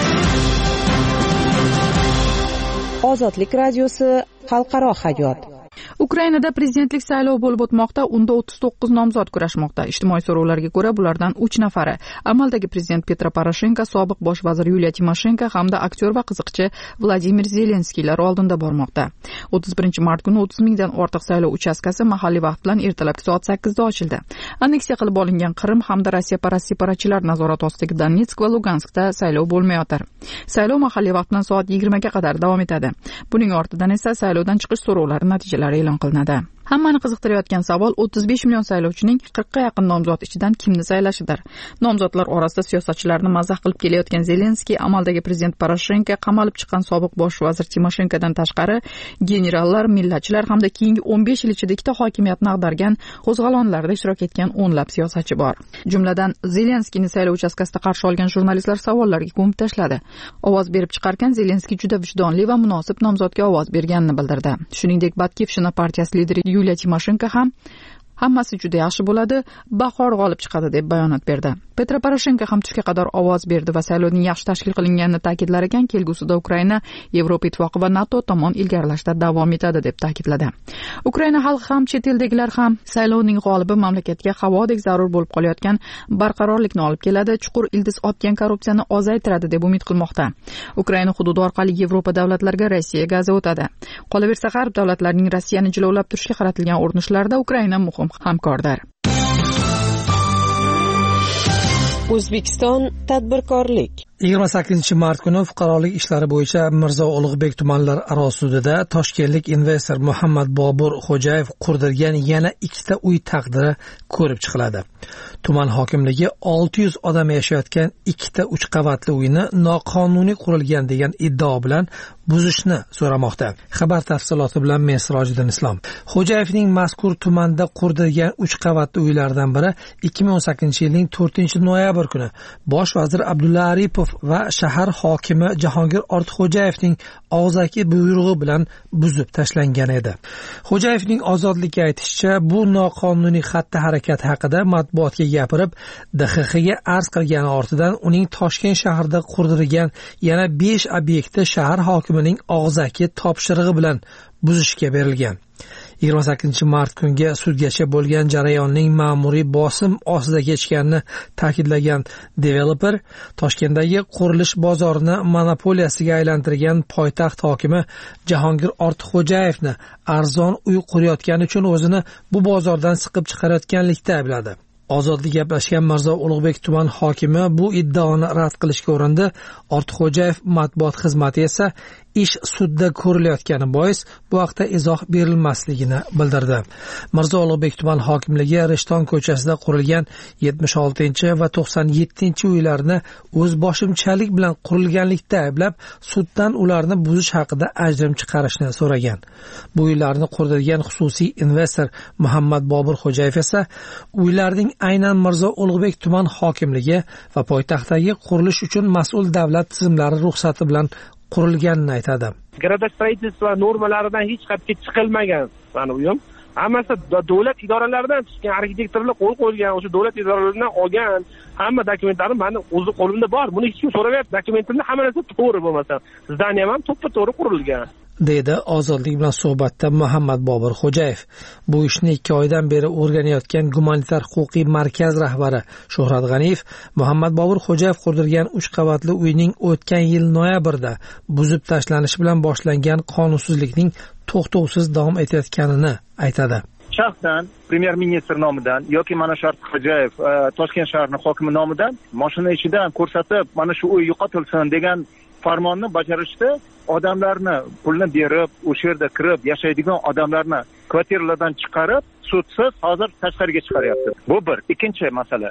S6: Ozodlik radiosi xalqaro hayot.
S5: Ukrainada prezidentlik saylovi bo'lib o'tmoqda. Unda o'ttiz to'qqiz nomzod kurashmoqda. Ijtimoiy so'rovlarga ko'ra, bulardan uch nafari amaldagi prezident Petro Poroshenko, sobiq bosh vazir Yuliya Timoshenko hamda aktyor va qiziqchi Vladimir Zelenskiylar oldinda bormoqda. o'ttiz birinchi mart kuni o'ttiz mingdan ortiq saylov uchastkasi mahalliy vaqt bilan ertalabki soat sakkizda ochildi. Anneksiya qilib olingan Qrim hamda Rossiya parast separachilar nazorati ostidagi Donetsk va Luganskda saylov bo'lmayotir. Saylov mahalliy vaqt bilan soat yigirmaga qadar davom etadi. Buning ortidan esa saylovdan chiqish so'rovlari natijalari e'lon qilinadi. Hammani qiziqtirayotgan savol o'ttiz besh million saylovchining qirqqa yaqin nomzod ichidan kimni saylashidir. Nomzodlar orasida siyosatchilarni mazax qilib kelayotgan Zelenskiy, amaldagi prezident Poroshenko, qamalib chiqqan sobiq bosh vazir Timoshenkodan tashqari generallar, millatchilar hamda keyingi o'n besh yil ichida ikkita hokimiyatni ag'dargan qo'zg'alonlarda ishtirok etgan o'nlab siyosatchi bor. Jumladan Zelenskiyni saylov uchastkasida qarshi olgan jurnalistlar savollarga ko'mib tashladi. Ovoz berib chiqargan Zelenskiy juda vijdonli va munosib nomzodga ovoz berganini bildirdi. Shuningdek, Batkivshina partiyasi lideri Yuliya Timoshenko ham hammasi juda yaxshi bo'ladi, bahor g'olib chiqadi deb bayonot berdi. Petro Poroshenko ham tushga qadar ovoz berdi va saylovning yaxshi tashkil qilinganini ta'kidlar ekan, kelgusida Ukraina Yevropa ittifoqi va NATO tomon ilgarilashda davom etadi deb ta'kidladi. Ukraina xalqi ham, chet eldagilar ham saylovning g'olibi mamlakatga havodek zarur bo'lib qolayotgan barqarorlikni olib keladi, chuqur ildiz otgan korrupsiyani ozaytiradi deb umid qilmoqda. Ukraina hududi orqali Yevropa davlatlariga Rossiya gazi o'tadi. Qolaversa, g'arb davlatlarining Rossiyani jilovlab turishga qaratilgan urinishlarida Ukraina muhim hamkordir.
S6: O'zbekiston tadbirkorlik.
S7: yigirma sakkizinchi mart kuni fuqarolik ishlari bo'yicha Mirzo Ulug'bek tumanlar aro sudida toshkentlik investor Muhammad Bobur Xo'jayev qurdirgan yana ikkita uy taqdiri ko'rib chiqiladi. Tuman hokimligi olti yuz odam yashayotgan ikkita uch qavatli uyni noqonuniy qurilgan degan iddao bilan buzishni so'ramoqda. Xabar tafsiloti bilan men Sirojiddin Islom. Xo'jayevning mazkur tumanda qurdirgan uch qavatli uylardan biri ikki ming o'n sakkizinchi yilning to'rtinchi noyabr kuni bosh vazir Abdulla Aripov va shahar hokimi Jahongir Ortiqxo'jayevning og'zaki buyrug'i bilan buzib tashlangan edi. Xo'jayevning ozodlikka aytishicha, bu noqonuniy xatti-harakat haqida matbuotga gapirib, D X Xga arz qilgani ortidan uning Toshkent shahrida qurdirgan yana besh obyektni shahar hokimining og'zaki topshirig'i bilan buzishga berilgan. yigirma sakkizinchi mart kunga sudgacha bo'lgan jarayonning ma'muriy bosim ostida kechganini ta'kidlagan developer, Toshkentdagi qurilish bozorini monopoliyasiga aylantirgan poytaxt hokimi Jahongir Ortiqxo'jayevni arzon uy qurayotgani uchun o'zini bu bozordan siqib chiqarayotganlikda aybladi. Ozodlik gaplashgan Mirzo Ulug'bek tuman hokimi bu iddaoni rad qilishga urindi. Ortiqxo'jayev matbuot xizmati esa ish sudda ko'rilayotgani bois bu haqda izoh berilmasligini bildirdi. Mirzo Ulug'bek tuman hokimligi Rishton ko'chasida qurilgan yetmish oltinchi va to'qson yettinchi uylarni o'z boshimchalik bilan qurilganlikda ayblab, suddan ularni buzish haqida ajrim chiqarishni so'ragan. Bu uylarni qurdirgan xususiy investor Muhammad Bobur Xo'jayev esa uylarning aynan Mirzo Ulug'bek tuman hokimligi va poytaxtdagi qurilish uchun mas'ul davlat tizimlari ruxsati bilan qurilganini aytadi.
S8: Gradostроительство normalaridan hech qayerga chiqilmagan mana uyim. Hammasi davlat idoralaridan chiqqan, arxitektorlar qo'l qo'ygan, o'sha davlat idoralaridan olgan hamma dokumentlarim meni o'zi qo'limda bor. Buni hech kim so'ramayapti. Dokumentimda hamma narsa to'g'ri bo'lmasa, zdaniya ham to'ppa-to'g'ri qurilgan.
S7: deydi Ozodlik bilan suhbatda Muhammad Bobur Xo'jayev. Bu ishni ikki oydan beri o'rganayotgan gumanitar huquqiy markaz rahbari Shuhrat G'aniyev Muhammad Bobur Xo'jayev qurdirgan uch qavatli uyning o'tgan yil noyabrda buzib tashlanishi bilan boshlangan qonunsizlikning to'xtovsiz davom etayotganini aytadi.
S9: Shaxsan premyer ministr nomidan yoki mana shu Xo'jayev Toshkent shahrining hokimi nomidan mashina ichidan ko'rsatib, mana shu uy yo'qotilsin degan farmonni bajarishda odamlarni pulni berib, o'sha yerda kirib yashaydigan odamlarni kvartiralardan chiqarib, sudsiz hozir tashqariga chiqaryapti. Bu bir. Ikkinchi masala.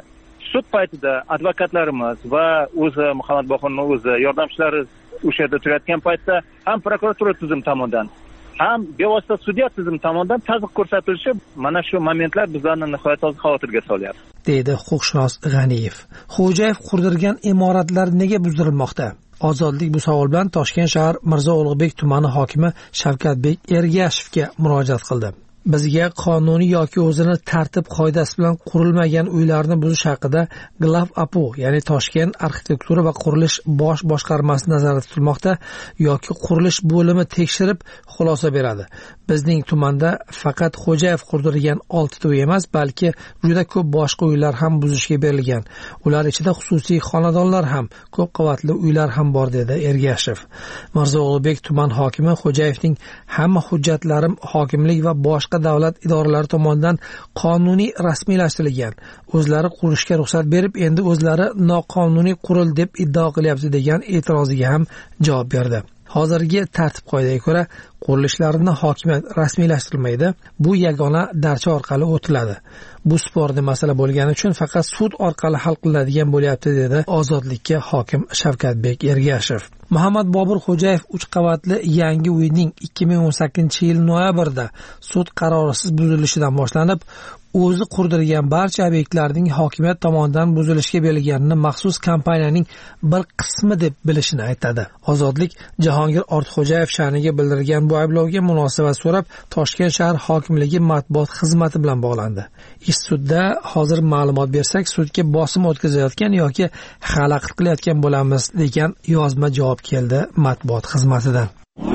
S9: sud paytida advokatlarimiz va o'zi Muhammad Boqirning o'zi yordamchilari o'sha yerda turayotgan paytda ham prokuratura tizimi tomonidan ham bevosita sudya tizimi tomonidan tazyiq ko'rsatilishi mana shu momentlar bizlarni nihoyat xavotirga solyapti,
S7: deydi huquqshunos G'aniyev. Xo'jayev qurdirgan imoratlar nega buzdirilmoqda? Ozodlik bu savol bilan Toshkent shahar Mirzo Ulug'bek tumani hokimi Shavkatbek Ergashevga murojaat qildi. Bizga qonuniy yoki o'zini tartib qoidasi bilan qurilmagan uylarni buzish haqida Glav A P U, ya'ni Toshkent arxitektura va qurilish bosh boshqarmasi nazarda tutilmoqda yoki qurilish bo'limi tekshirib xulosa beradi. Bizning tumanda faqat Xo'jayev qurdirgan oltita uy emas, balki juda ko'p boshqa uylar ham buzishga berilgan. Ular ichida xususiy xonadonlar ham, ko'p qavatli uylar ham bor, dedi Ergashev. Mirzo Ulug'bek tuman hokimi Xo'jayevning hamma hujjatlarim hokimlik va boshqa davlat idoralari tomonidan qonuniy rasmiylashtirilgan. O'zlari qurishga ruxsat berib, endi o'zlari noqonuniy qurildi deb iddao qilyapti degan e'tiroziga ham javob berdi. Hozirgi tartib qoidaga ko'ra qurilishlarni hokimiyat rasmiylashtirilmaydi. Bu yagona darcha orqali o'tiladi. Bu sporni masala bo'lgani uchun faqat sud orqali hal qilinadigan bo'lyapti, dedi Ozodlikka hokim Shavkatbek Ergashev. Muhammad Bobur Xo'jayev uch qavatli yangi uyning ikki ming o'n sakkizinchi yil noyabrda sud qarorisiz buzilishidan boshlanib, o'zi qurdirgan barcha obyektlarning hokimiyat tomonidan buzilishga berilganini maxsus kompaniyaning bir qismi deb bilishini aytadi. Ozodlik Jahongir Ortiqxo'jayev sha'niga bildirgan bu ayblovga munosabat so'rab Toshkent shahar hokimligi matbuot xizmati bilan bog'landi. Ish sudda hozir ma'lumot bersak, sudga bosim o'tkazayotgan yoki xalaqit qilayotgan bo'lamiz degan yozma javob keldi matbuot xizmatidan.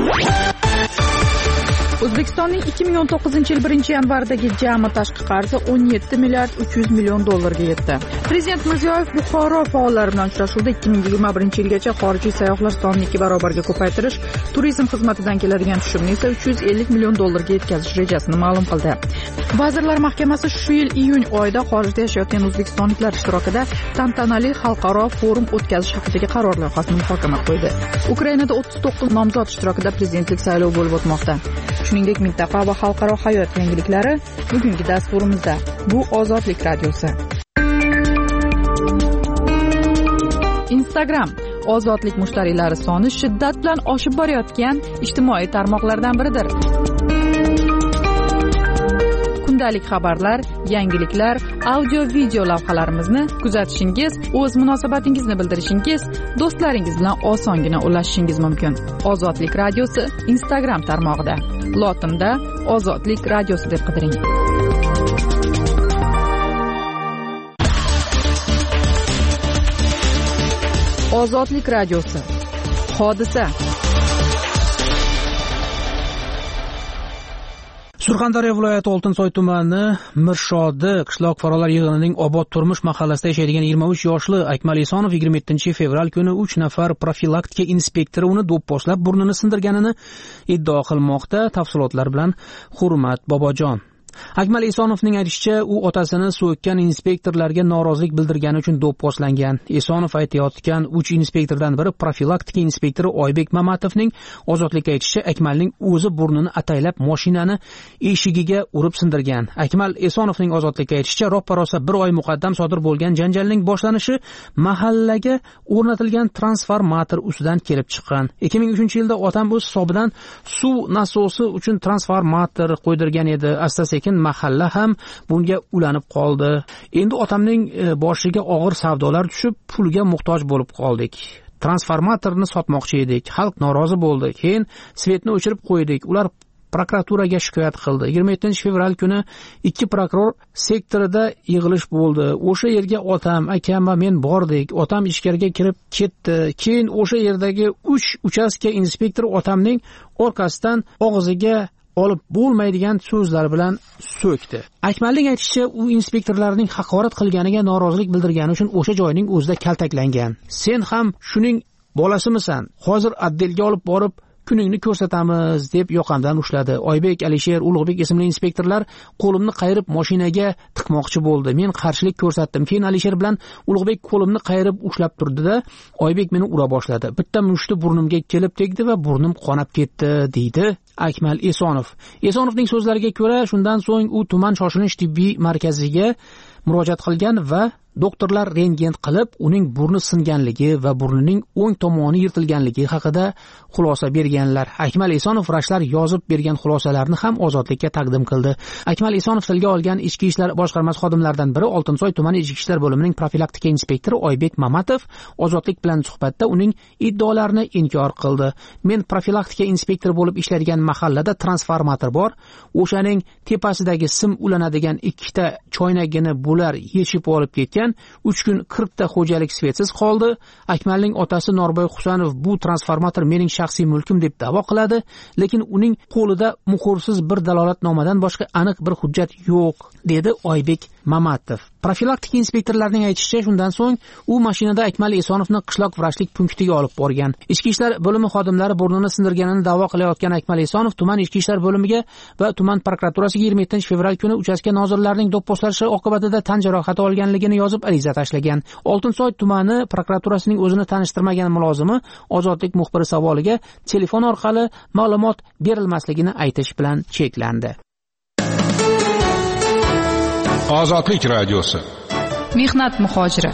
S5: O'zbekistonning ikki ming o'n to'qqizinchi yil birinchi yanvardagi jami tashqi qarzi o'n yetti milliard uch yuz million dollarga yetdi. Prezident Mirziyoyev Buxoro faollari bilan uchrashuvda ikki ming yigirma birinchi yilgacha xorijiy sayyohlar sonini ikki barobarga ko'paytirish, turizm xizmatidan keladigan tushumni esa uch yuz ellik million dollarga yetkazish rejasini ma'lum qildi. Vazirlar Mahkamasi shu yil iyun oyida xorijda yashayotgan o'zbekistonliklar ishtirokida tantanali xalqaro forum o'tkazish haqidagi qaror loyihasini muhokama qildi. Ukrainada o'ttiz to'qqiz nomzod ishtirokida prezidentlik saylovi bo'lib o'tmoqda. Shuningdek, mintaqa va xalqaro hayot yangiliklari bugungi dasturimizda. Bu Ozodlik radiosi. Instagram ozodlik mushtariylari soni shiddat bilan oshib borayotgan ijtimoiy tarmoqlardan biridir. Kundalik xabarlar, yangiliklar, audio-video lavhalarimizni kuzatishingiz, o'z munosabatingizni bildirishingiz, do'stlaringiz bilan osongina ulashishingiz mumkin. Ozodlik radiosi Instagram tarmog'ida. Lotinda Ozodlik radiosi deb qidiring. Ozodlik radiosi. Hodisa.
S10: Surxondaryo viloyati Oltinsoy tumani Mirshodi qishloq fuqarolar yig'inining Obod turmush mahallasida yashaydigan yigirma uch yoshli Akmal Esonov yigirma yettinchi fevral kuni uch nafar profilaktika inspektori uni do'pposlab burnini sindirganini iddao qilmoqda. Tafsilotlar bilan Hurmat Bobojon. Akmal Esonovning aytishicha, u otasini so'kkan inspektorlarga norozilik bildirgani uchun do'pposlangan. Esonov aytayotgan uch inspektordan biri profilaktika inspektori Oybek Mamatovning Ozodlikka aytishicha, Akmalning o'zi burnini ataylab mashinani eshigiga urib sindirgan. Akmal Esonovning Ozodlikka aytishicha, roppa-rosa bir oy muqaddam sodir bo'lgan janjalning boshlanishi mahallaga o'rnatilgan transformator ustidan kelib chiqqan. ikki ming uchinchi yilda otam o'z hisobidan suv nasosi uchun transformator qo'ydirgan edi. Asta-sekin mahalla ham bunga ulanib qoldi. Endi otamning boshiga og'ir savdolar tushib, pulga muhtoj bo'lib qoldik. Transformatorni sotmoqchi edik. Xalq norozi bo'ldi. Keyin svetni o'chirib qo'ydik. Ular prokuraturaga shikoyat qildi. yigirma yettinchi fevral kuni ikki prokuror sektorida yig'ilish bo'ldi. O'sha yerga otam, akam va men bordik. Otam ichkariga kirib ketdi. Keyin o'sha yerdagi uch uchastka inspektor otamning orqasidan og'ziga olib bo'lmaydigan so'zlar bilan so'kdi. Akmalning aytishicha, u inspektorlarning haqorat qilganiga norozilik bildirgani uchun o'sha joyning o'zida kaltaklangan. Sen ham shuning bolasimisan? Hozir oddelga olib borib kuningni ko'rsatamiz deb yoqamdan ushladi. Oybek, Alisher, Ulug'bek ismli inspektorlar qo'limni qayirib mashinaga tiqmoqchi bo'ldi. Men qarshilik ko'rsatdim. Keyin Alisher bilan Ulug'bek qo'limni qayirib ushlab turdi-da, Oybek meni ura boshladi. Bitta mushti burnimga kelib tegdi va burnim qonab ketdi, deydi Akmal Esonov. Esonovning so'zlariga ko'ra, shundan so'ng u tuman shoshilinch tibbiy markaziga murojaat qilgan va doktorlar rentgen qilib uning burni singanligi va burnining o'ng tomoni yirtilganligi haqida xulosa berganlar. Akmal Esonov vrachlar yozib bergan xulosalarni ham ozodlikka taqdim qildi. Akmal Esonov tilga olgan ichki ishlar boshqarmasi xodimlaridan biri Oltinsoy tumani ichki ishlar bo'limining profilaktika inspektori Oybek Mamatov ozodlik bilan suhbatda uning iddaolarini inkor qildi. Men profilaktika inspektori bo'lib ishlaydigan mahallada transformator bor. O'shaning tepasidagi sim ulanadigan ikkita choynagini bular yechib olib ketgan. uch kun qirqta xo'jalik svetsiz qoldi. Akmalning otasi Norboy Husanov bu transformator mening shaxsiy mulkim deb da'vo qiladi, lekin uning qo'lida muhrsiz bir dalolatnomadan boshqa aniq bir hujjat yo'q, dedi Oybek Mamatov. Profilaktika inspektorlarining aytishicha, shundan so'ng u mashinada Akmal Esonovni qishloq vrachlik punktiga olib borgan. Ichki ishlar bo'limi xodimlari burnini sindirganini da'vo qilayotgan Akmal Esonov tuman ichki ishlar bo'limiga va tuman prokuraturasiga yigirma yettinchi fevral kuni uchastka nozirlarining do'pposlashi oqibatida tan jarohati olganligini yozib ariza tashlagan. Oltinsoy tumani prokuraturasining o'zini tanishtirmagan mulozimi ozodlik muxbiri savoliga telefon orqali ma'lumot berilmasligini aytish bilan cheklandi.
S11: Ozodlik radiosi.
S5: Mehnat muhojiri.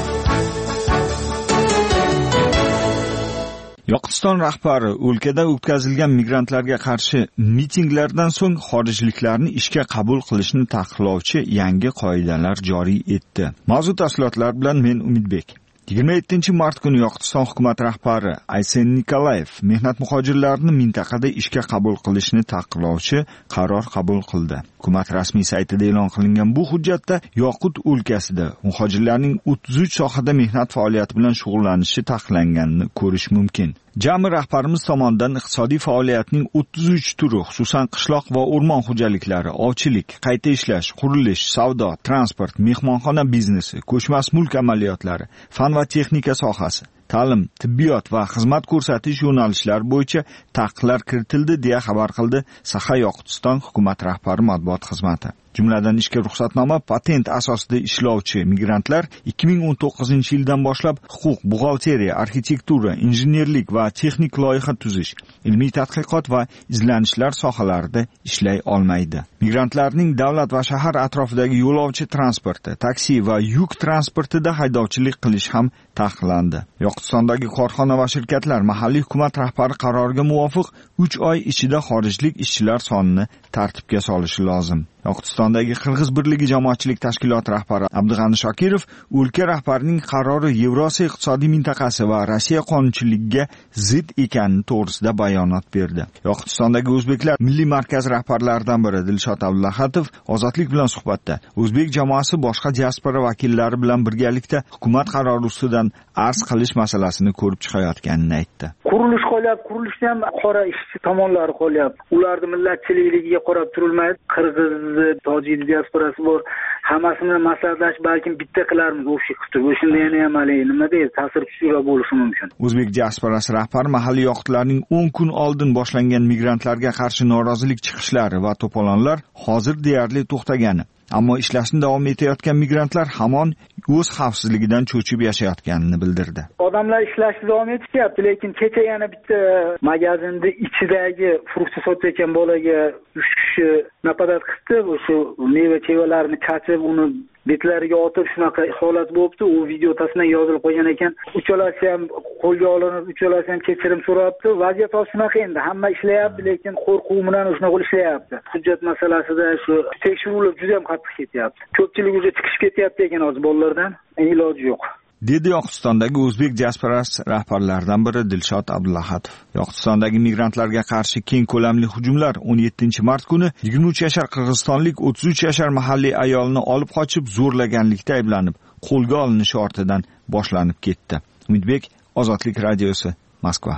S12: Yoqutiston rahbari o'lkada o'tkazilgan migrantlarga qarshi mitinglardan so'ng xorijliklarni ishga qabul qilishni taqiqlovchi yangi qoidalar joriy etdi. Mavzu tafsilotlar bilan men Umidbek. yigirma yettinchi mart kuni Yoqutiston hukumat rahbari Aysen Nikolayev mehnat muhojirlarini mintaqada ishga qabul qilishni taqiqlovchi qaror qabul qildi. Hukumat rasmiy saytida e'lon qilingan bu hujjatda Yoqut o'lkasida muhojirlarning o'ttiz uch sohada mehnat faoliyati bilan shug'ullanishi taqiqlanganini ko'rish mumkin. Jami rahbarimiz tomonidan iqtisodiy faoliyatning o'ttiz uch turi, xususan qishloq va o'rmon xo'jaliklari, ovchilik, qayta ishlash, qurilish, savdo, transport, mehmonxona biznesi, ko'chmas mulk amaliyotlari, fan va texnika sohasi, ta'lim, tibbiyot va xizmat ko'rsatish yo'nalishlari bo'yicha taqiqlar kiritildi, deya xabar qildi Saxa Yoqutiston hukumat rahbari matbuot xizmati. Jumladan ishga ruxsatnoma, patent asosida ishlovchi migrantlar ikki ming o'n to'qqizinchi yildan boshlab huquq, buxgalteriya, arxitektura, injenerlik va texnik loyiha tuzish, ilmiy tadqiqot va izlanishlar sohalarida ishlay olmaydi. Migrantlarning davlat va shahar atrofidagi yo'lovchi transporti, taksi va yuk transportida haydovchilik qilish ham taqiqlandi. Yoqutistondagi korxona va shirkatlar mahalliy hukumat rahbari qaroriga muvofiq uch oy ichida xorijlik ishchilar sonini tartibga solishi lozim. Yoqutistondagi Qirg'iz birligi jamoatchilik tashkiloti rahbari Abdug'ani Shokirov o'lka rahbarining qarori Yevrosiyo iqtisodiy mintaqasi va Rossiya qonunchiligiga zid ekani to'g'risida bayonot berdi. Yoqutistondagi o'zbeklar milliy markaz rahbarlaridan biri Dilshod Abdullahatov ozodlik bilan suhbatda o'zbek jamoasi boshqa diaspora vakillari bilan birgalikda hukumat qarori ustidan arz qilish masalasini ko'rib chiqayotganini aytdi.
S13: Qurilish qolyapti, qurilishda ham qora ishchi tomonlari qolyapti. Ularni millatchiligiga qarab turilmaydi. Qirg'iz, tojik diasporasi bor. Hammasini maslahatlashib balkim bitta qilarmiz o'sha qilib. O'shunda yana ham nima deydi, ta'sir kuchliroq bo'lishi mumkin.
S12: O'zbek diasporasi rahbari mahalliy yoqutlarning o'n kun oldin boshlangan migrantlarga qarshi norozilik chiqishlari va to'polonlar hozir deyarli to'xtagani, ammo ishlashni davom etayotgan migrantlar hamon o'z xavfsizligidan cho'chib yashayotganini bildirdi.
S13: Odamlar ishlashni davom etishyapti, lekin kecha yana bitta magazinda ichidagi frukt sotayotgan bolaga uch kishi napadat qildi. O'sha meva-chevalarni chachib, uni betlariga otib shunaqa holat bo'libdi. U video tasma yozilib qo'ygan ekan. Uchalasi ham qo'lga olinib, uchalasi ham kechirim so'rabdi. Vaziyat shunaqa endi. Hamma ishlayapti, lekin qo'rquv bilan shunaqa ishlayapti. Hujjat masalasida shu tekshiruvlar juda ham qattiq ketyapti. Ko'pchilik o'zi chiqib ketyapti ekan hozir bolalardan. Iloji yo'q.
S12: Dedi Yoqutistondagi o'zbek diasporasi rahbarlaridan biri Dilshod Abdullahatov. Yoqutistondagi migrantlarga qarshi keng ko'lamli hujumlar o'n yettinchi mart kuni yigirma uch yashar qirg'izistonlik o'ttiz uch yashar mahalliy ayolni olib qochib zo'rlaganlikda ayblanib, qo'lga olinishi ortidan boshlanib ketdi. Umidbek, Ozodlik radiosi, Moskva.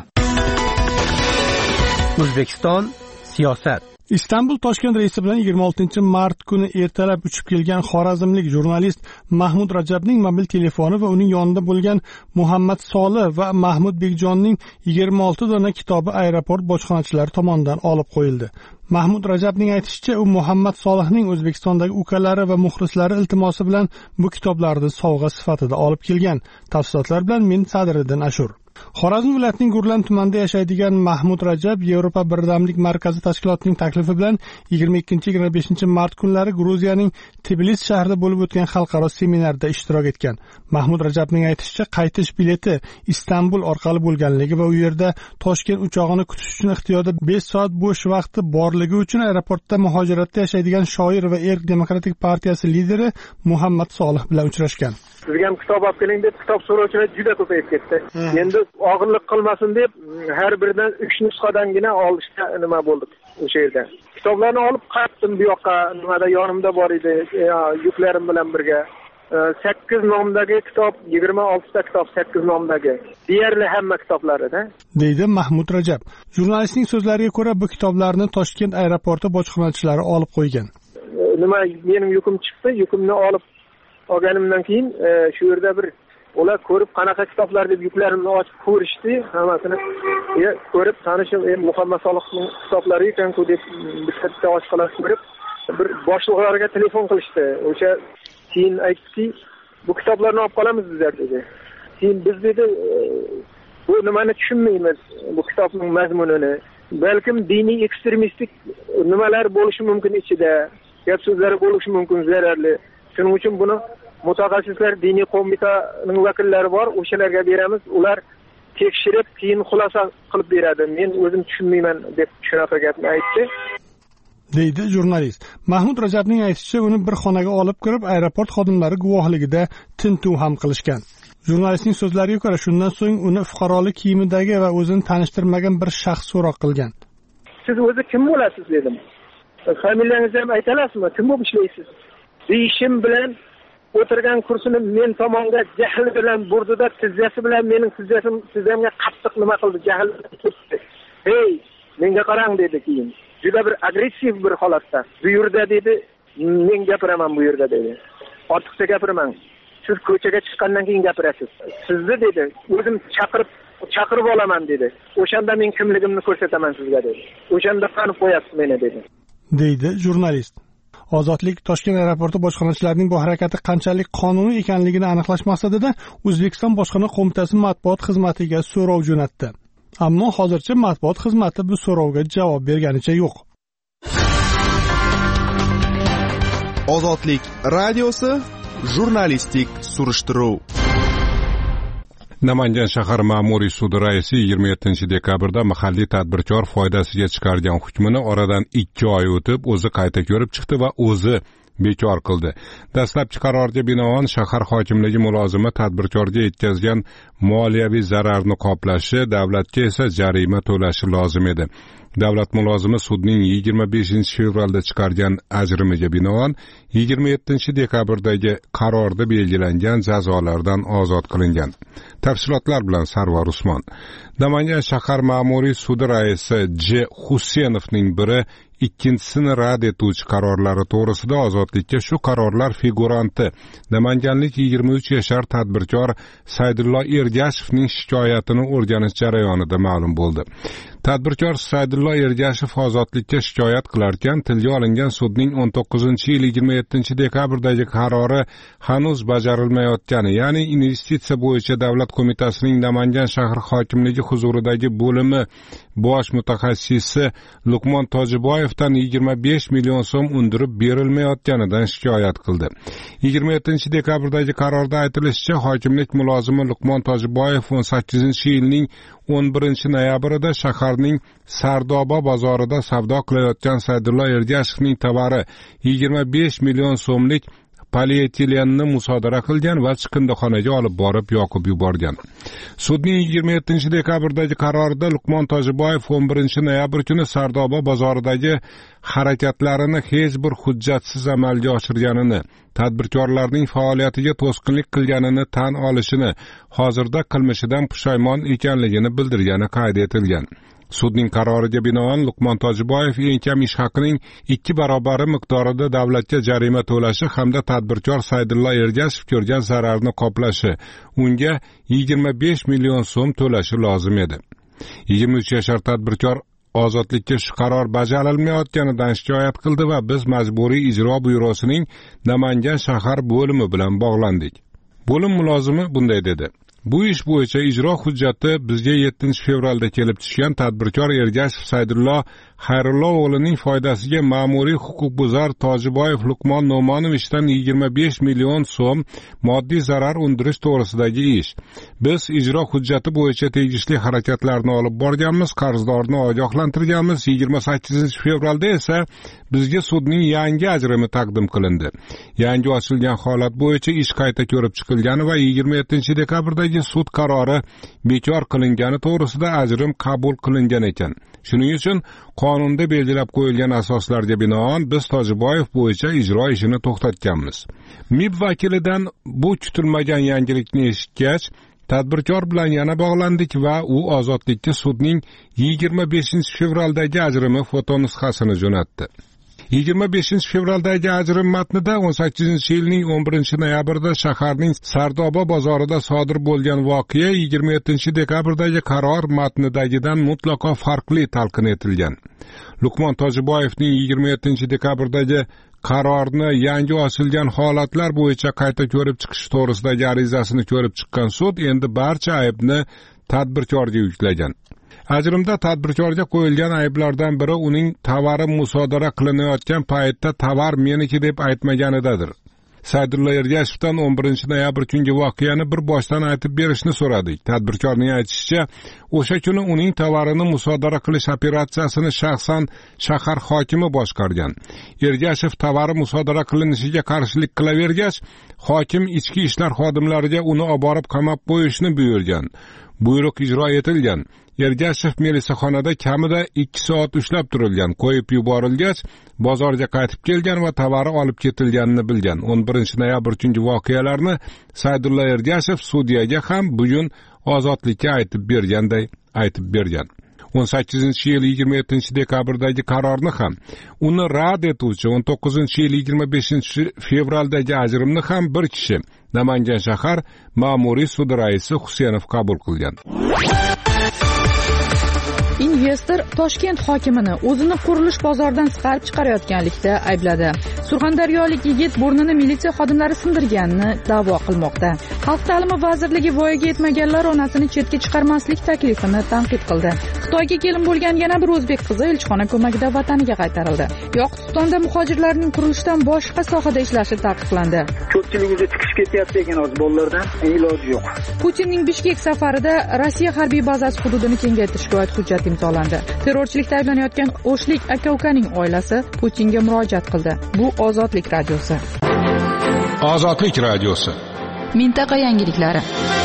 S7: O'zbekiston siyosat.
S14: Istanbul Toshkent reysi bilan yigirma oltinchi mart kuni ertalab uchib kelgan xorazmlik jurnalist Mahmud Rajabning mobil telefoni va uning yonida bo'lgan Muhammad Solih va Mahmud Bekjonning yigirma olti dona kitobi aeroport bojxonachilari tomonidan olib qo'yildi. Mahmud Rajabning aytishicha, u Muhammad Solihning O'zbekistondagi ukalari va muxlislari iltimosi bilan bu kitoblarni sovg'a sifatida olib kelgan. Tafsilotlar bilan men Sadriddin Ashur. Xorazm viloyatining Gurlan tumanida yashaydigan Mahmud Rajab Yevropa birdamlik markazi tashkilotining taklifi bilan yigirma ikkinchi yigirma beshinchi mart kunlari Gruziyaning Tbilisi shahrida bo'lib o'tgan xalqaro seminarda ishtirok etgan. Mahmud Rajabning aytishicha, qaytish bileti Istanbul orqali bo'lganligi va u yerda Toshkent uchog'ini kutish uchun ixtiyorda besh soat bo'sh vaqti borligi uchun aeroportda muhojiratda yashaydigan shoir va Erk demokratik partiyasi lideri Muhammad Solih bilan uchrashgan.
S19: Sizga ham kitob olib keling deb kitob so'rovchilar juda ko'payib ketdi. Endi og'irlik qilmasin deb har biridan uch nusxadangina olishga nima bo'ldik o'sha yerda. Kitoblarni olib qaytdim bu yoqqa, nimada yonimda bor edi, yuklarim bilan birga. sakkiz nomdagi kitob, yigirma oltita kitob sakkiz nomdagi. Deyarli hamma kitoblarida. Deydi
S14: Mahmud Rajab. Jurnalistning so'zlariga ko'ra, bu kitoblarni Toshkent aeroporti bojxonachilari olib qo'ygan.
S19: Nima mening yukim chiqdi, yukimni olib olganimdan keyin shu yerda bir ular ko'rib qanaqa kitoblar deb yuklarimni ochib ko'rishdi, hammasini ko'rib tanishib, Muhammad Solihning kitoblari ekan-ku deb bitta ochiqlar ko'rib, bir boshliqlarga telefon qilishdi. O'sha keyin aytdiki, bu kitoblarni olib qolamiz bizlar dedi. Keyin biz dedi, bu nimani tushunmaymiz, bu kitobning mazmunini. Balkim diniy ekstremistik nimalar bo'lishi mumkin ichida, gap so'zlari bo'lishi mumkin zararli. Shuning uchun buni mutaxassislar, diniy qo'mitaning vakillari bor, o'shalarga beramiz. Ular tekshirib, keyin xulosa qilib beradi. Men o'zim tushunmayman deb shunaqa gapni aytdi.
S14: Deydi jurnalist. Mahmud Rajabning aytishicha, uni bir xonaga olib kirib, aeroport xodimlari guvohligida tintuv ham qilishgan. Jurnalistning so'zlariga ko'ra, shundan so'ng uni fuqarolik kiyimidagi va o'zini tanishtirmagan bir shaxs so'roq qilgan.
S19: Siz o'zi kim bo'lasiz dedim. Familiyangizni ham aytalasizmi? Kim bo'lib ishlaysiz? Deyishim bilan o'tirgan kursini men tomonga jahl bilan burdida, tizzasi bilan mening tizzasim tizzamga qattiq nima qildi, jahl ketdi. Hey, menga qarang dedi keyin. Juda bir agressiv bir holatda. Bu yerda dedi, men gapiraman bu yerda dedi. Ortiqcha gapiraman. Siz ko'chaga chiqqandan keyin gapirasiz. Sizni dedi, o'zim chaqirib chaqirib olaman dedi. O'shanda men kimligimni ko'rsataman sizga dedi. O'shanda tanib qo'yasiz meni dedi.
S14: Deydi jurnalist. Ozodlik Toshkent aeroporti bojxonachilarining bu harakati qanchalik qonuniy ekanligini aniqlash maqsadida O'zbekiston bojxona qo'mitasi matbuot xizmatiga so'rov jo'natdi. Ammo hozircha matbuot xizmati bu so'rovga javob berganicha yo'q.
S15: Ozodlik radiosi jurnalistik surishtiruv.
S11: Namangan shahar ma'muriy sudi raisi yigirma yettinchi dekabrda mahalliy tadbirkor foydasiga chiqargan hukmini oradan ikki oy o'tib o'zi qayta ko'rib chiqdi va o'zi bekor qildi. Dastlabki qarorga binoan shahar hokimligi mulozimi tadbirkorga yetkazgan moliyaviy zararni qoplashi, davlatga esa jarima to'lashi lozim edi. Davlat mulozimi sudning yigirma beshinchi fevralda chiqargan ajrimiga binoan yigirma yettinchi dekabrdagi qarorda belgilangan jazolardan ozod qilingan. Tafsilotlar bilan Sarvar Usmon. Namangan shahar ma'muriy sudi raisi J. Husenovning biri ikkinchisini rad etuvchi qarorlari to'g'risida ozodlikka shu qarorlar figuranti namanganlik yigirma uch yashar tadbirkor Saydullo Ergashevning shikoyatini o'rganish jarayonida ma'lum bo'ldi. Tadbirkor Saydullo Ergashev ozodlikka shikoyat qilarkan, tilga olingan sudning o'n to'qqizinchi yil yigirma yettinchi dekabrdagi qarori hanuz bajarilmayotgani, ya'ni investitsiya bo'yicha davlat qo'mitasining Namangan shahar hokimligi huzuridagi bo'limi bosh mutaxassisi Luqmon Tojiboyevdan yigirma besh million so'm undirib berilmayotganidan shikoyat qildi. yigirma yettinchi dekabrdagi qarorda aytilishicha, hokimlik mulozimi Luqmon Tojiboyev o'n sakkizinchi yilning o'n birinchi noyabrida shaharning Sardoba bozorida savdo qilayotgan Saydullo Ergashevning tovari yigirma besh million so'mlik polietilenni musodara qilgan va chiqindixonaga olib borib yoqib yuborgan. Sudning yigirma yettinchi dekabrdagi qarorida Luqmon Tojiboyev o'n birinchi noyabr kuni Sardoba bozoridagi harakatlarini hech bir hujjatsiz amalga oshirganini, tadbirkorlarning faoliyatiga to'sqinlik qilganini tan olishini, hozirda qilmishidan pushaymon ekanligini bildirgani qayd etilgan. Sudning qaroriga binoan Luqmon Tojiboyev eng kam ish haqining ikki barobari miqdorida davlatga jarima to'lashi hamda tadbirkor Saydullo Ergashev ko'rgan zararni qoplashi, unga yigirma besh million so'm to'lashi lozim edi. yigirma uch yashar tadbirkor ozodlikka shu qaror bajarilmayotganidan shikoyat qildi va biz majburiy ijro byurosining Namangan shahar bo'limi bilan bog'landik. Bo'lim mulozimi bunday dedi: Bu ish bo'yicha ijro hujjati bizga yettinchi fevralda kelib tushgan tadbirkor Ergashev Saydullo Xayrullo o'g'lining foydasiga ma'muriy huquqbuzar Tojiboyev Luqmon No'monovichdan yigirma besh million so'm moddiy zarar undirish to'g'risidagi ish. Biz ijro hujjati bo'yicha tegishli harakatlarni olib borganmiz, qarzdorni ogohlantirganmiz. yigirma sakkizinchi fevralda esa bizga sudning yangi ajrimi taqdim qilindi. Yangi ochilgan holat bo'yicha ish qayta ko'rib chiqilgani va yigirma yettinchi dekabrdagi sud qarori bekor qilingani to'g'risida ajrim qabul qilingan ekan. Shuning uchun qonunda belgilab qo'yilgan asoslarga binoan biz Tojiboyev bo'yicha ijro ishini to'xtatganmiz. M I B vakilidan bu kutilmagan yangilikni eshitgach, tadbirkor bilan yana bog'landik va u ozodlikka sudning yigirma beshinchi fevraldagi ajrimi fotonusxasini jo'natdi. yigirma beshinchi fevraldagi ajrim matnida o'n sakkizinchi yilning o'n birinchi noyabrida shaharning Sardoba bozorida sodir bo'lgan voqea yigirma yettinchi dekabrdagi qaror matnidagidan mutlaqo farqli talqin etilgan. Luqmon Tojiboyevning yigirma yettinchi dekabrdagi qarorni yangi ochilgan holatlar bo'yicha qayta ko'rib chiqish to'g'risidagi arizasini ko'rib chiqqan sud endi barcha aybni tadbirkorga yuklagan. Ajrimda tadbirkorga qo'yilgan ayblardan biri uning tovari musodara qilinayotgan paytda tovar meniki deb aytmaganidadir. Saydullo Ergashevdan o'n birinchi noyabr kungi voqeani bir boshdan aytib berishni so'radik. Tadbirkorning aytishicha, o'sha kuni uning tovarini musodara qilish operatsiyasini shaxsan shahar hokimi boshqargan. Ergashev tovari musodara qilinishiga qarshilik qilavergach, hokim ichki ishlar xodimlariga uni olib borib qamab qo'yishni buyurgan. Buyruq ijro etilgan. Ergashev melisaxonada kamida ikki soat ushlab turilgan, qo'yib yuborilgach, bozorga qaytib kelgan va tovari olib ketilganini bilgan. o'n birinchi noyabr kungi voqealarni Saydullo Ergashev sudyaga ham bugun ozodlikka aytib berganday aytib bergan. o'n sakkizinchi yil yigirma yettinchi dekabrdagi qarorni ham, uni rad etuvchi o'n to'qqizinchi yil yigirma beshinchi fevraldagi ajrimni ham bir kishi, Namangan shahar ma'muriy sudi raisi Husenov qabul qilgan.
S5: Investor Toshkent hokimini o'zini qurilish bozoridan chiqarib chiqarayotganlikda aybladi. Surxondaryolik yigit burnini militsiya xodimlari sindirganini da'vo qilmoqda. Xalq ta'limi vazirligi voyaga yetmaganlar onasini chetga chiqarmaslik taklifini tanqid qildi. Xitoyga kelin bo'lgan yana bir o'zbek qizi elchixona ko'magida vataniga qaytarildi. Yoqutistonda muhojirlarning qurilishdan boshqa sohada ishlashi taqiqlandi.
S13: Ko'pchilik o'zi chiqish ketyapti ekan o'z bolalardan, iloji yo'q.
S5: Putinning Bishkek safarida Rossiya harbiy bazasi hududini kengaytirishga oid hujjat imzolandi. Terrorchilikda ayblanayotgan O'shlik aka-ukaning oilasi Putinga murojaat qildi. Bu Ozodlik radiosi.
S11: Ozodlik radiosi.
S5: Mintaqa yangiliklari.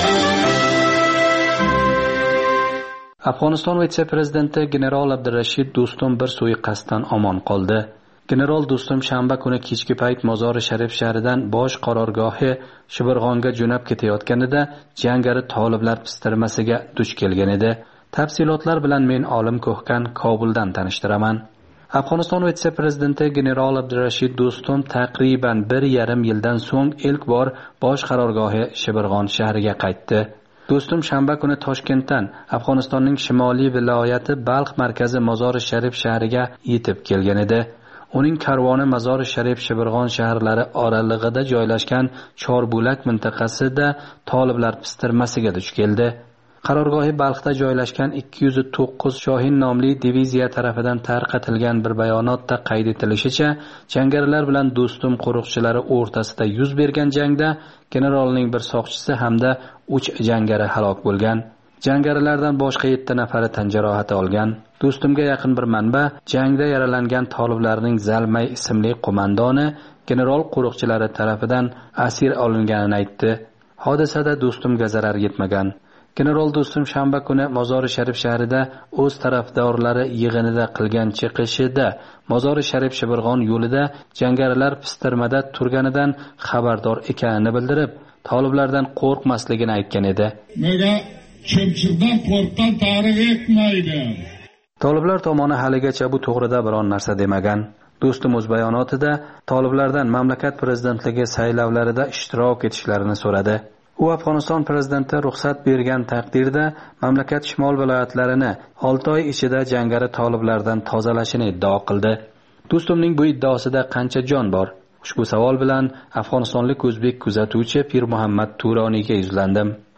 S4: Afg'oniston vitse-prezidenti general Abdurashid Do'stum bir suiqasddan omon qoldi. General Do'stum shanba kuni kechki payt Mozori Sharif shahridan bosh qarorgohi Shibirg'onga jo'nab ketayotganida jangari toliblar pistirmasiga duch kelgan edi. Tafsilotlar bilan men Olim Ko'hkan Kobuldan tanishtiraman. Afg'oniston vitse-prezidenti general Abdurashid Do'stum taqriban bir yarim yildan so'ng ilk bor bosh qarorgohi Shibirg'on shahriga qaytdi. Do'stum shanba kuni Toshkentdan Afg'onistonning shimoliy viloyati Balx markazi Mozori Sharif shahriga yetib kelgan edi. Uning karvoni Mozori Sharif Shibirg'on shaharlari oralig'ida joylashgan Chorbulak mintaqasida toliblar pistirmasiga duch keldi. Qarorgohi Balxda joylashgan ikki yuz to'qqiz Shohin nomli diviziya tarafidan tarqatilgan bir bayonotda qayd etilishicha, jangarilar bilan Do'stum qo'riqchilari o'rtasida yuz bergan jangda generalning bir soqchisi hamda uch jangari halok bo'lgan. Jangarilardan boshqa yetti nafari tan jarohati olgan. Do'stumga yaqin bir manba jangda yaralangan toliblarning Zalmay ismli qo'mondoni general qo'riqchilari tarafidan asir olinganini aytdi. Hodisada Do'stumga zarar yetmagan. General Do'stum shanba kuni Mozori Sharif shahrida o'z tarafdorlari yig'inida qilgan chiqishida Mozori Sharif Shibirg'on yo'lida jangarilar pistirmada turganidan xabardor ekanini bildirib, toliblardan qo'rqmasligini aytgan edi.
S16: Nega chimchiqdan qo'rqqan tarix etmaydi.
S4: Toliblar tomoni haligacha bu to'g'rida biron narsa demagan. Do'stum o'z bayonotida toliblardan mamlakat prezidentligi saylovlarida ishtirok etishlarini so'radi. U Afg'oniston prezidenti ruxsat bergan taqdirda mamlakat shimol viloyatlarini olti oy ichida jangari toliblardan tozalashini iddao qildi. Do'stumning bu iddaosida qancha jon bor? Ushbu savol bilan afg'onistonlik o'zbek kuzatuvchi Pir Muhammad Turoniyga yuzlandim.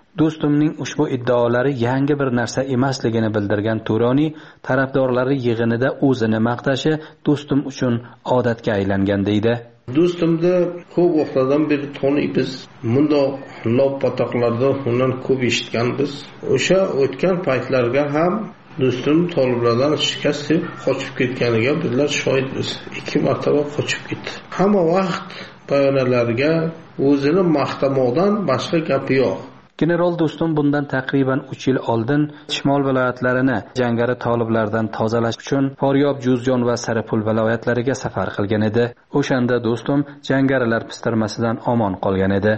S4: do'stumning ushbu iddaolari yangi bir narsa emasligini bildirgan Turoniy tarafdorlari yig'inida o'zini maqtashi do'stum uchun odatga aylangan deydi.
S17: Do'stumni ko'p vaqtdan beri taniymiz. Bundoq lop-patoqlarda undan ko'p eshitganmiz. O'sha o'tgan paytlarga ham do'stum toliblardan shikast yeb qochib ketganiga bizlar shohidmiz. Ikki marotaba qochib ketdi. Hamma vaqt bayonotlarga o'zini maqtamoqdan boshqa gapi yo'q.
S4: General Do'stum bundan taqriban uch yil oldin Shimol viloyatlarini jangari toliblardan tozalash uchun Faryob, Juzjon va Saripul viloyatlariga safar qilgan edi. O'shanda Do'stum jangarilar pistirmasidan omon qolgan edi.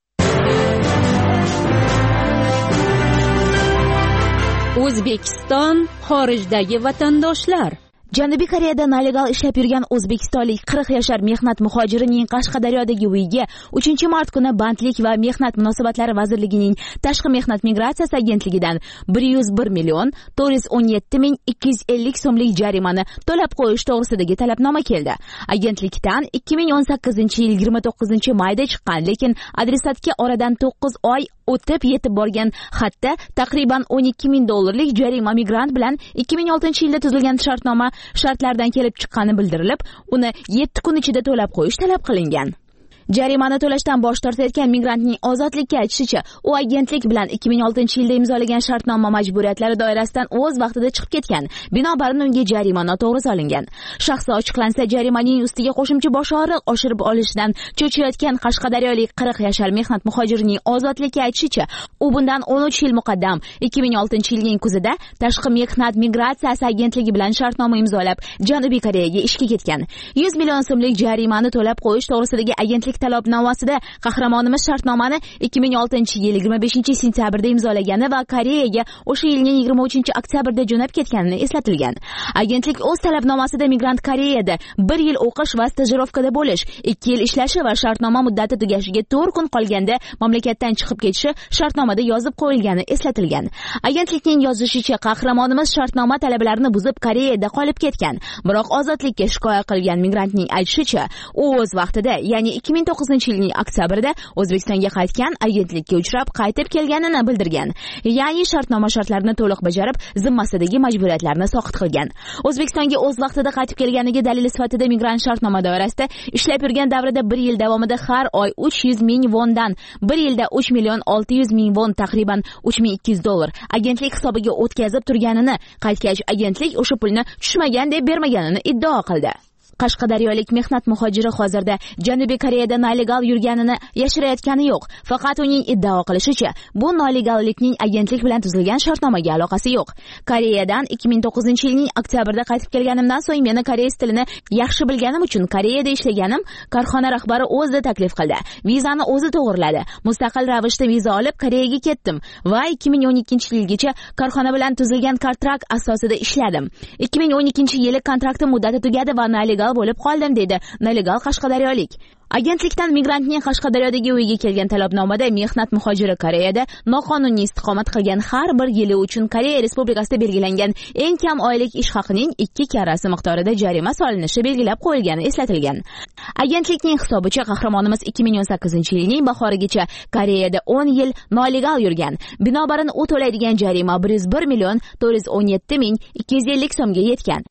S18: O'zbekiston xorijdagi vatandoshlar. Janubiy Koreyada nelegal ishlab yurgan o'zbekistonlik qirq yashar mehnat muhojirining Qashqadaryodagi uyiga uchinchi mart kuni Bandlik va mehnat munosabatlari vazirligining Tashqi mehnat migratsiyasi agentligidan bir yuz bir million to'rt yuz o'n yetti ming ikki yuz ellik so'mlik jarimani to'lab qo'yish to'g'risidagi talabnoma keldi. Agentlikdan ikki ming o'n sakkizinchi yil yigirma to'qqizinchi mayda chiqqan, lekin adresatga oradan to'qqiz oy o'tib yetib borgan xatda taqriban o'n ikki ming dollarlik jarima migrant bilan ikki ming oltinchi yilda tuzilgan shartnoma shartlardan kelib chiqqani bildirilib, uni yetti kun ichida to'lab qo'yish talab qilingan. Jarimani to'lashdan bosh tortayotgan migrantning ozodlikka aytishicha, u agentlik bilan ikki ming oltinchi yilda imzolagan shartnoma majburiyatlari doirasidan o'z vaqtida chiqib ketgan. Binobarin unga jarima noto'g'ri solingan. Shaxsi ochiqlansa, jarimaning ustiga qo'shimcha boshoriq oshirib olishdan cho'chiyotgan Qashqadaryolik qirq yashar mehnat muhojirining ozodlikka aytishicha, u bundan o'n uch yil muqaddam ikki ming oltinchi yilning kuzida Tashqi mehnat migratsiyasi agentligi bilan shartnoma imzolab, Janubiy Koreyaga ishga ketgan. yuz million so'mlik jarimani to'lab qo'yish to'g'risidagi agentlik talabnomasida qahramonimiz shartnomani ikki ming oltinchi yil yigirma beshinchi sentyabrda imzolagani va Koreyaga o'sha yilning yigirma uchinchi oktyabrda jo'nab ketganini eslatilgan. Agentlik o'z talabnomasida migrant Koreyada bir yil o'qish va stajirovkada bo'lish, ikki yil ishlashi va shartnoma muddati tugashiga to'rt kun qolganda mamlakatdan chiqib ketishi shartnomada yozib qo'yilgani eslatilgan. Agentlikning yozishicha, qahramonimiz shartnoma talablarini buzib Koreyada qolib ketgan. Biroq ozodlikka shikoyat qilgan migrantning aytishicha, u o'z vaqtida, ya'ni ikki ming to'qqizinchi yilning oktyabrda O'zbekistonga qaytgan, agentlikka uchrab qaytib kelganini bildirgan. Ya'ni shartnoma shartlarini to'liq bajarib, zimmasidagi majburiyatlarni soqit qilgan. O'zbekistonga o'z vaqtida qaytib kelganiga dalil sifatida migrant shartnoma doirasida ishlab yurgan davrida bir yil davomida har oy uch yuz ming vondan, bir yilda uch million olti yuz ming von, taqriban uch ming ikki yuz dollar agentlik hisobiga o'tkazib turganini, qaytgach agentlik o'sha pulni tushmagan deb bermaganini iddao qildi. Qashqadaryolik mehnat muhojiri hozirda Janubiy Koreyada nelegal yurganini yashirayotgani yo'q. Faqat uning iddao qilishicha, bu nelegallikning agentlik bilan tuzilgan shartnomaga aloqasi yo'q. Koreyadan ikki ming to'qqizinchi yilning oktyabrda qaytib kelganimdan so'ng meni koreys tilini yaxshi bilganim uchun Koreyada ishlaganim korxona rahbari o'zi taklif qildi. Vizani o'zi to'g'riladi. Mustaqil ravishda viza olib Koreyaga ketdim va ikki ming o'n ikkinchi yilgacha korxona bilan tuzilgan kontrakt asosida ishladim. ikki ming o'n ikkinchi yili kontraktim muddati tugadi va nelegal bo'lib qoldim, dedi nelegal qashqadaryolik. Agentlikdan migrantning Qashqadaryodagi uyiga kelgan talabnomada mehnat muhojiri Koreyada noqonuniy istiqomat qilgan har bir yili uchun Koreya Respublikasida belgilangan eng kam oylik ish haqining ikki karrasi miqdorida jarima solinishi belgilab qo'yilgani eslatilgan. Agentlikning hisobicha, qahramonimiz ikki ming o'n sakkizinchi yilning bahorigacha Koreyada o'n yil nelegal yurgan. Binobarin u to'laydigan jarima bir yuz bir million to'rt yuz o'n yetti ming ikki yuz ellik so'mga yetgan.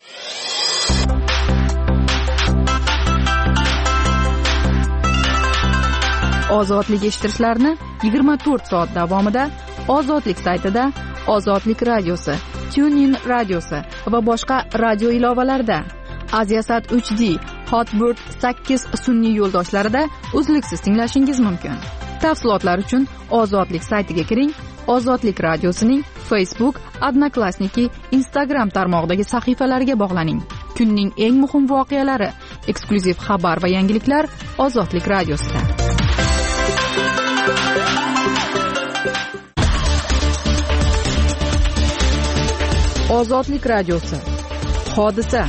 S5: Ozodlik eshittirishlarni yigirma to'rt soat davomida Ozodlik saytida, Ozodlik radiosi, TuneIn radiosi va boshqa radio ilovalarida, Aziasat uch D, Hotbird sakkiz sun'iy yo'ldoshlarida uzluksiz tinglashingiz mumkin. Tafsilotlar uchun Ozodlik saytiga kiring. Ozodlik radiosining Facebook, Odnoklassniki, Instagram tarmog'idagi sahifalariga bog'laning. Kunning eng muhim voqealari, eksklyuziv xabar va yangiliklar Ozodlik radiosida. Ozodlik radiosi. Hodisa.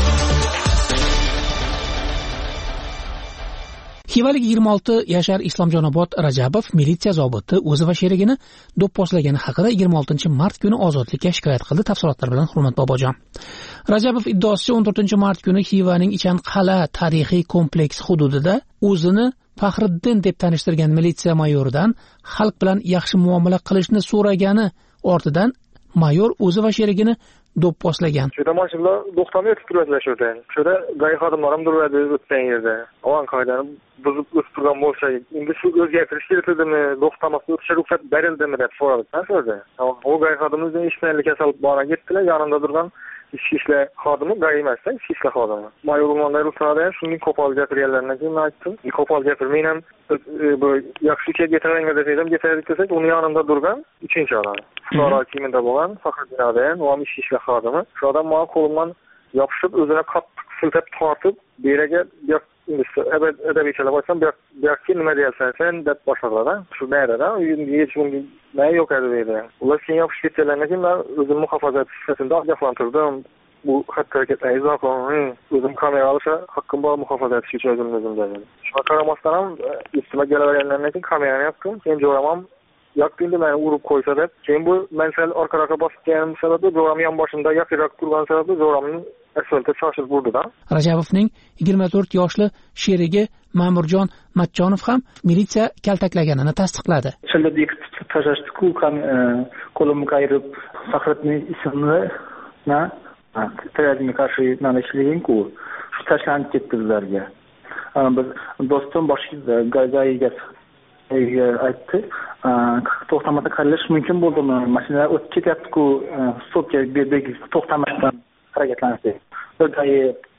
S10: Xivalik yigirma olti yashar Islomjonobod Rajabov militsiya zobiti o'zi va sherigini do'pposlagani haqida yigirma oltinchi mart kuni ozodlikka shikoyat qildi. Tafsilotlar bilan Hurmat Bobojon. Rajabov iddaosicha o'n to'rtinchi mart kuni Xivaning Ichan Qala tarixiy kompleksi hududida o'zini Faxriddin deb tanishtirgan militsiya mayoridan xalq bilan yaxshi muomala qilishni so'ragani ortidan mayor o'zi va sherigini do'pposlagan.
S19: Shunda mashinalar to'xtamay o'tib turibdi. Shunda g'ay xodimlar ham turibdi o'tgan yerda. Avan qoidani buzib o'tib turgan bo'lsa, endi shu o'zgartirish kerakmi, to'xtamasdan o'tishga ruxsat berildimi deb so'radi. Ta'sirda. O g'ay xodimimizning ishlaydigan kasal bora ketdilar, yonimda turgan ichki ishlar xodimi g'ay emasda, ichki ishlar xodimi. Mayor o'rmonlar ruxsatdan shunday qo'pol gapirganlardan keyin aytdim. Qo'pol gapirmay ham bu yaxshi ishga getirilgan dedim, getirdik desak, uni yonimda turgan uchinchi odam. Fuqaro kiyimida bo'lgan Faxriddin Adan, u ham ichki ishlar xodimi. Shu odam menga qo'limdan yopishib, o'zini qattiq siltab tortib, beraga abad adabichalar bo'lsam, bu yoqqa nima deyapsan sen deb boshladi. Shu nayda, hech kimga nima yo'q edi deydi. Ular keyin yopishib ketganlardan keyin men o'zim muhofaza sifatida ogohlantirdim. Bu xatti harakatlarni izoh qildim. O'zim kamera olishga haqqim bor, muhofaza etish uchun o'zim o'zim dedim. Shunga qaramasdan ham üstüme kelaverganlardan keyin kamerani yoqdim. Keyin jo'ramam yoqdingda meni urib qo'ysa deb. Keyin bu men sal orqa-orqa bosib kelganim sababli jo'ram yon boshimda yaqinroq turgan sababli jo'ramni asfaltga shoshib urdi-da.
S10: Rajabovning yigirma to'rt yoshli sherigi Ma'murjon Matchonov ham militsiya kaltaklaganini tasdiqladi.
S13: Chilladek tashashdi-ku, qo'limni qayirib Faxriddin ismini na tayyorga qarshi nalishligin-ku. Shu tashlanib ketdi bizlarga. Biz do'stim boshida gayga aytdi, to'xtamada qilish mumkin bo'ldimi? Mashinalar o'tib ketyapti-ku, stopga berdik, to'xtamasdan harakatlanishdi. Gay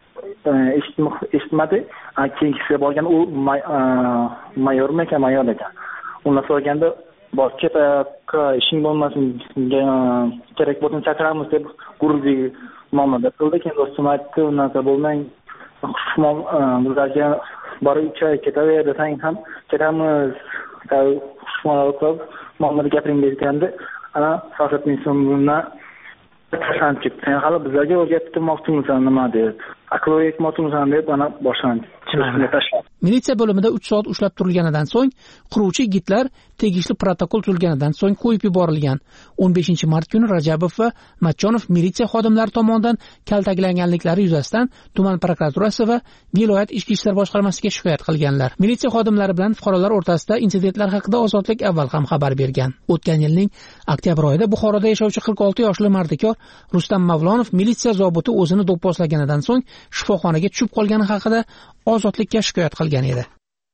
S13: eshitmadi. Keyingisiga borgan u mayormi ekan, mayor ekan. Undan so'raganda bor ketaka ishing bo'lmasin, kerak bo'lsa chaqiramiz deb gururli muomala qildi. Keyin do'stim aytdi, unaqa bo'lmang, xushmon bizlarga borib uch oy ketaverdi, sang ham ketamiz, xushmon qilib muomala gapiring deganda, ana Faxriddin so'mdan tashlanib ketdi. Sen hali bizlarga o'rgatmoqchimisan nima deb, aql o'rgatmoqchimisan deb ana boshlandi.
S10: Militsiya bo'limida uch soat ushlab turilganidan so'ng quruvchi yigitlar tegishli protokol tuzilganidan so'ng qo'yib yuborilgan. o'n beshinchi mart kuni Rajabov va Matchonov militsiya xodimlari tomonidan kaltaklanganliklari yuzasidan tuman prokuraturasi va viloyat ichki ishlar boshqarmasiga shikoyat qilganlar. Militsiya xodimlari bilan fuqarolar o'rtasida insidentlar haqida Ozodlik avval ham xabar bergan. O'tgan yilning oktyabr oyida Buxoroda yashovchi qirq olti yoshli mardikor Rustam Mavlonov militsiya zobiti o'zini do'pposlaganidan so'ng shifoxonaga tushib qolgani haqida Ozodlikka shikoyat qilgan edi.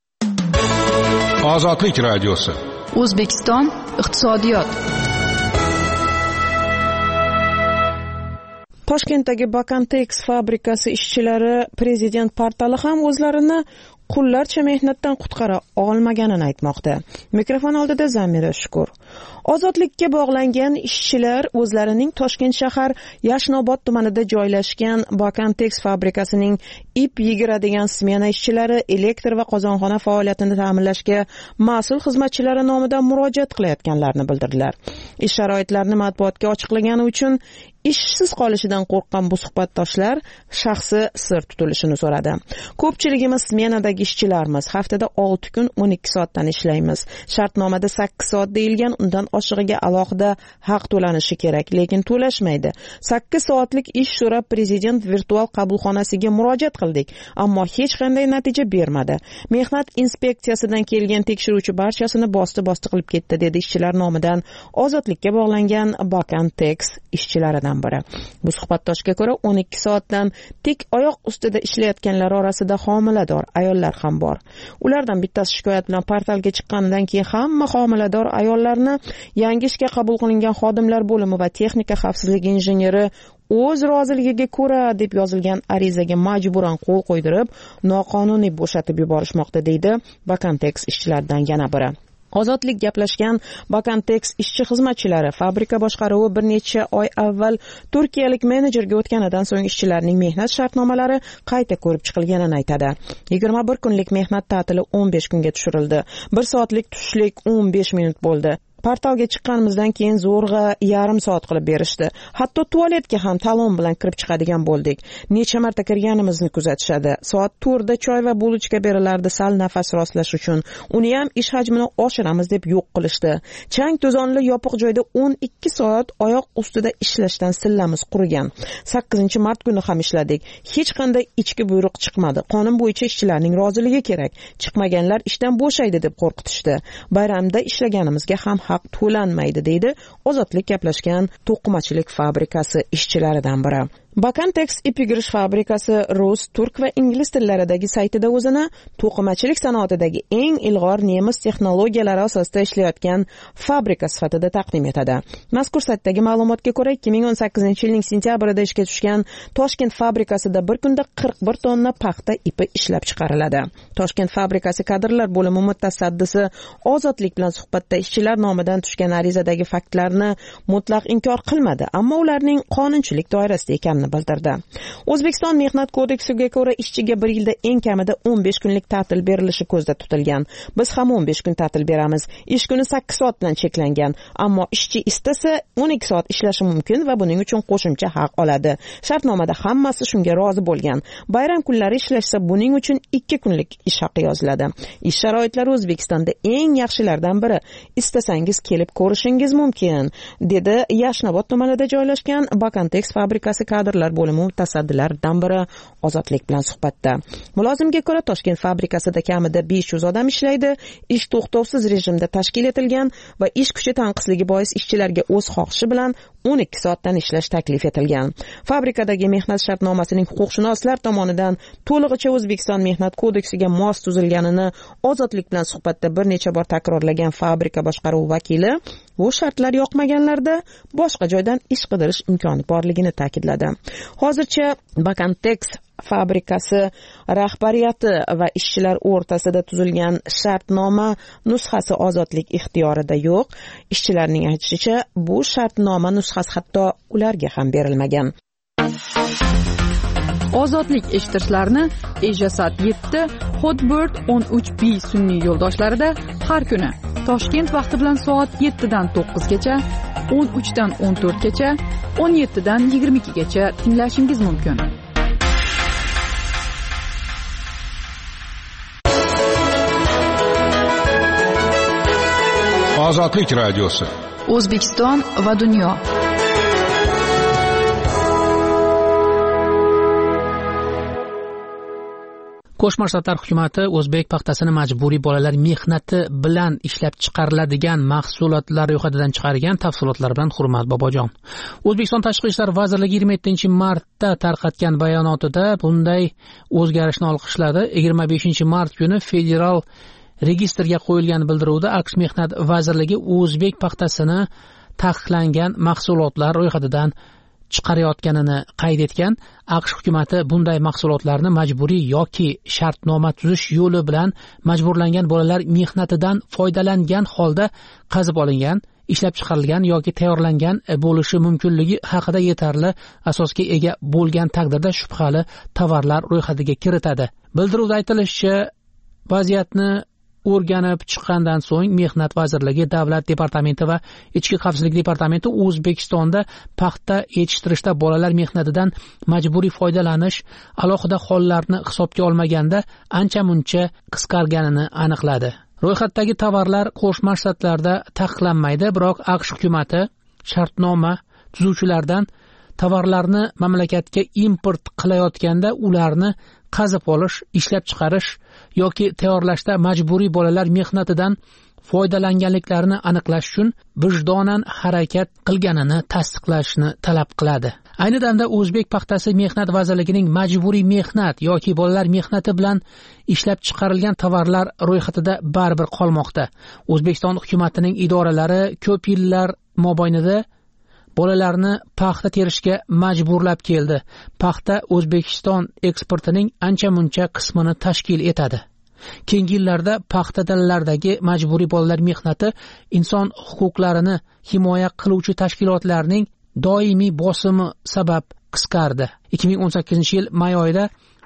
S11: Ozodlik radiosi.
S5: O'zbekiston iqtisodiyot.
S6: Toshkentdagi Bakantex fabrikasi ishchilari prezident portali ham o'zlarini qullarcha mehnatdan qutqara olmaganini aytmoqda. Mikrofon oldida Zamira Shukur. Ozodlikka bog'langan ishchilar o'zlarining Toshkent shahar Yashnobod tumanida joylashgan Bakantex fabrikasining ip yigiradigan smena ishchilari elektr va qozonxona faoliyatini ta'minlashga mas'ul xizmatchilari nomidan murojaat qilayotganlarini bildirdilar. Ish sharoitlarini matbuotga ochiqlagani uchun ishsiz qolishidan qo'rqqan bu suhbatdoshlar shaxsi sir tutilishini so'radi. Ko'pchiligimiz smenadagi ishchilarmiz. Haftada olti kun o'n ikki soatdan ishlaymiz. Shartnomada sakkiz soat deyilgan, undan oshig'iga alohida haq to'lanishi kerak, lekin to'lashmaydi. sakkiz soatlik ish so'rab prezident virtual qabulxonasiga murojaat qildik, ammo hech qanday natija bermadi. Mehnat inspeksiyasidan kelgan tekshiruvchi barchasini bosti-bosti qilib ketdi, dedi ishchilar nomidan Ozodlikka bog'langan Bakantex ishchilaridan biri. Bu suhbatdoshga ko'ra o'n ikki soatdan tik oyoq ustida ishlayotganlar orasida homilador ayollar ham bor. Ulardan bittasi shikoyat bilan portalga chiqqanidan keyin hamma homilador ayollarni yangi ishga qabul qilingan xodimlar bo'limi va texnika xavfsizligi injeneri o'z roziligiga ko'ra deb yozilgan arizaga majburan qo'l qo'ydirib, noqonuniy bo'shatib yuborishmoqda, deydi Bakantex ishchilaridan yana biri. Ozodlik gaplashgan Bakantex ishchi xizmatchilari fabrika boshqaruvi bir necha oy avval turkiyalik menejerga o'tganidan so'ng ishchilarning mehnat shartnomalari qayta ko'rib chiqilganini aytadi. yigirma bir kunlik mehnat ta'tili o'n besh kunga tushirildi. bir soatlik tushlik o'n besh minut bo'ldi. portalga chiqqanimizdan keyin zo'rg'a yarim soat qilib berishdi. Hatto tualetga ham talon bilan kirib chiqadigan bo'ldik. Necha marta kirganimizni kuzatishadi. Soat to'rtda choy va bulochka berilardi sal nafas rostlash uchun. Uni ham ish hajmini oshiramiz deb yo'q qilishdi. Chang to'zonli yopiq joyda o'n ikki soat oyoq ustida ishlashdan sillamiz qurigan. sakkizinchi mart kuni ham ishladik. Hech qanday ichki buyruq chiqmadi. Qonun bo'yicha ishchilarning roziligi kerak. Chiqmaganlar ishdan bo'shaydi deb qo'rqitishdi. Bayramda ishlaganimizga ham haq to'lanmaydi deydi Ozodlik gaplashgan to'qimachilik fabrikasi ishchilaridan biri. Bakantex ipigirish fabrikasi rus, turk va ingliz tillaridagi saytida o'zini to'qimachilik sanoatidagi eng ilg'or nemis texnologiyalari asosida ishlayotgan fabrika sifatida taqdim etadi. Mazkur saytdagi ma'lumotga ko'ra, ikki ming o'n sakkizinchi yilning sentyabrida ishga tushgan Toshkent fabrikasida bir kunda qirq bir tonna paxta ipi ishlab chiqariladi. Toshkent fabrikasi kadrlar bo'limi mutasaddisi Ozodlik bilan suhbatda ishchilar nomidan tushgan arizadagi faktlarni mutlaq inkor qilmadi, ammo ularning qonunchilik doirasida ekanini bildirdi. O'zbekiston Mehnat kodeksiga ko'ra ishchiga bir yilda eng kamida o'n besh kunlik ta'til berilishi ko'zda tutilgan. Biz ham o'n besh kun ta'til beramiz. Ish kuni sakkiz soat bilan cheklangan, ammo ishchi istasa o'n ikki soat ishlashi mumkin va buning uchun qo'shimcha haq oladi. Shartnomada hammasi shunga rozi bo'lgan. Bayram kunlari ishlashsa buning uchun ikki kunlik ish haqi yoziladi. Ish sharoitlari O'zbekistonda eng yaxshilardan biri. Istasangiz kelib ko'rishingiz mumkin, dedi Yashnobod tumanida joylashgan Bakantex fabrikasi kadrlar bo'limi mutasaddilaridan biri Ozodlik bilan suhbatda. Mulozimga ko'ra, Toshkent fabrikasida kamida besh yuz odam ishlaydi. Ish to'xtovsiz rejimda tashkil etilgan va ish kuchi tanqisligi bois ishchilarga o'z xohishi bilan o'n ikki soatdan ishlash taklif etilgan. Fabrikadagi mehnat shartnomasining huquqshunoslar tomonidan to'lig'icha O'zbekiston Mehnat kodeksiga mos tuzilganini Ozodlik bilan suhbatda bir necha bor takrorlagan fabrika boshqaruvi vakili bu shartlar yoqmaganlarda boshqa joydan ish qidirish imkoni borligini ta'kidladi. Hozircha Bakantex fabrikasi rahbariyati va ishchilar o'rtasida tuzilgan shartnoma nusxasi Ozodlik ixtiyorida yo'q. Ishchilarning aytishicha, bu shartnoma nusxasi hatto ularga ham berilmagan.
S5: Ozodlik eshittirishlarni Ejasat yetti, Hotbird o'n uch B sun'iy yo'ldoshlarida har kuni Toshkent vaqti bilan soat yettidan to'qqizgacha, o'n uchdan o'n to'rtgacha, o'n yettidan yigirma ikkigacha tinglashingiz mumkin.
S11: Ozodlik radiosi.
S5: O'zbekiston va dunyo.
S10: Qo'shma Shtatlar hukumati o'zbek paxtasini majburiy bolalar mehnati bilan ishlab chiqariladigan mahsulotlar ro'yxatidan chiqargan. Tafsilotlar bilan Hurmat Bobojon. O'zbekiston Tashqi ishlar vazirligi yigirma yettinchi martda tarqatgan bayonotida bunday o'zgarishni olqishladi. yigirma beshinchi mart kuni federal registrga qo'yilgan bildiruvda AQSh Mehnat vazirligi o'zbek paxtasini taqiqlangan mahsulotlar ro'yxatidan chiqarayotganini qayd etgan. AQSh hukumati bunday mahsulotlarni majburiy yoki shartnoma tuzish yo'li bilan majburlangan bolalar mehnatidan foydalangan holda qazib olingan, ishlab chiqarilgan yoki tayyorlangan bo'lishi mumkinligi haqida yetarli asosga ega bo'lgan taqdirda shubhali tovarlar ro'yxatiga kiritadi. Bildiruvda aytilishicha, vaziyatni o'rganib chiqqandan so'ng Mehnat vazirligi, Davlat departamenti va Ichki xavfsizlik departamenti O'zbekistonda paxta yetishtirishda bolalar mehnatidan majburiy foydalanish alohida hollarni hisobga olmaganda ancha-muncha qisqarganini aniqladi. Ro'yxatdagi tovarlar Qo'shma Shtatlarda taqiqlanmaydi, biroq AQSh hukumati shartnoma tuzuvchilardan tovarlarni mamlakatga import qilayotganda ularni qazib olish, ishlab chiqarish yoki tayyorlashda majburiy bolalar mehnatidan foydalanganliklarini aniqlash uchun vijdonan harakat qilganini tasdiqlashni talab qiladi. Ayni damda O'zbek paxtasi Mehnat vazirligining majburiy mehnat yoki bolalar mehnati bilan ishlab chiqarilgan tovarlar ro'yxatida baribir qolmoqda. O'zbekiston hukumatining idoralari ko'p yillar mobaynida bolalarni paxta terishga majburlab keldi. Paxta O'zbekiston eksportining ancha-muncha qismini tashkil etadi. Keyingi yillarda paxta dalalardagi majburiy bolalar mehnati inson huquqlarini himoya qiluvchi tashkilotlarning doimiy bosimi sabab qisqardi. ikki ming o'n sakkizinchi yil may oyida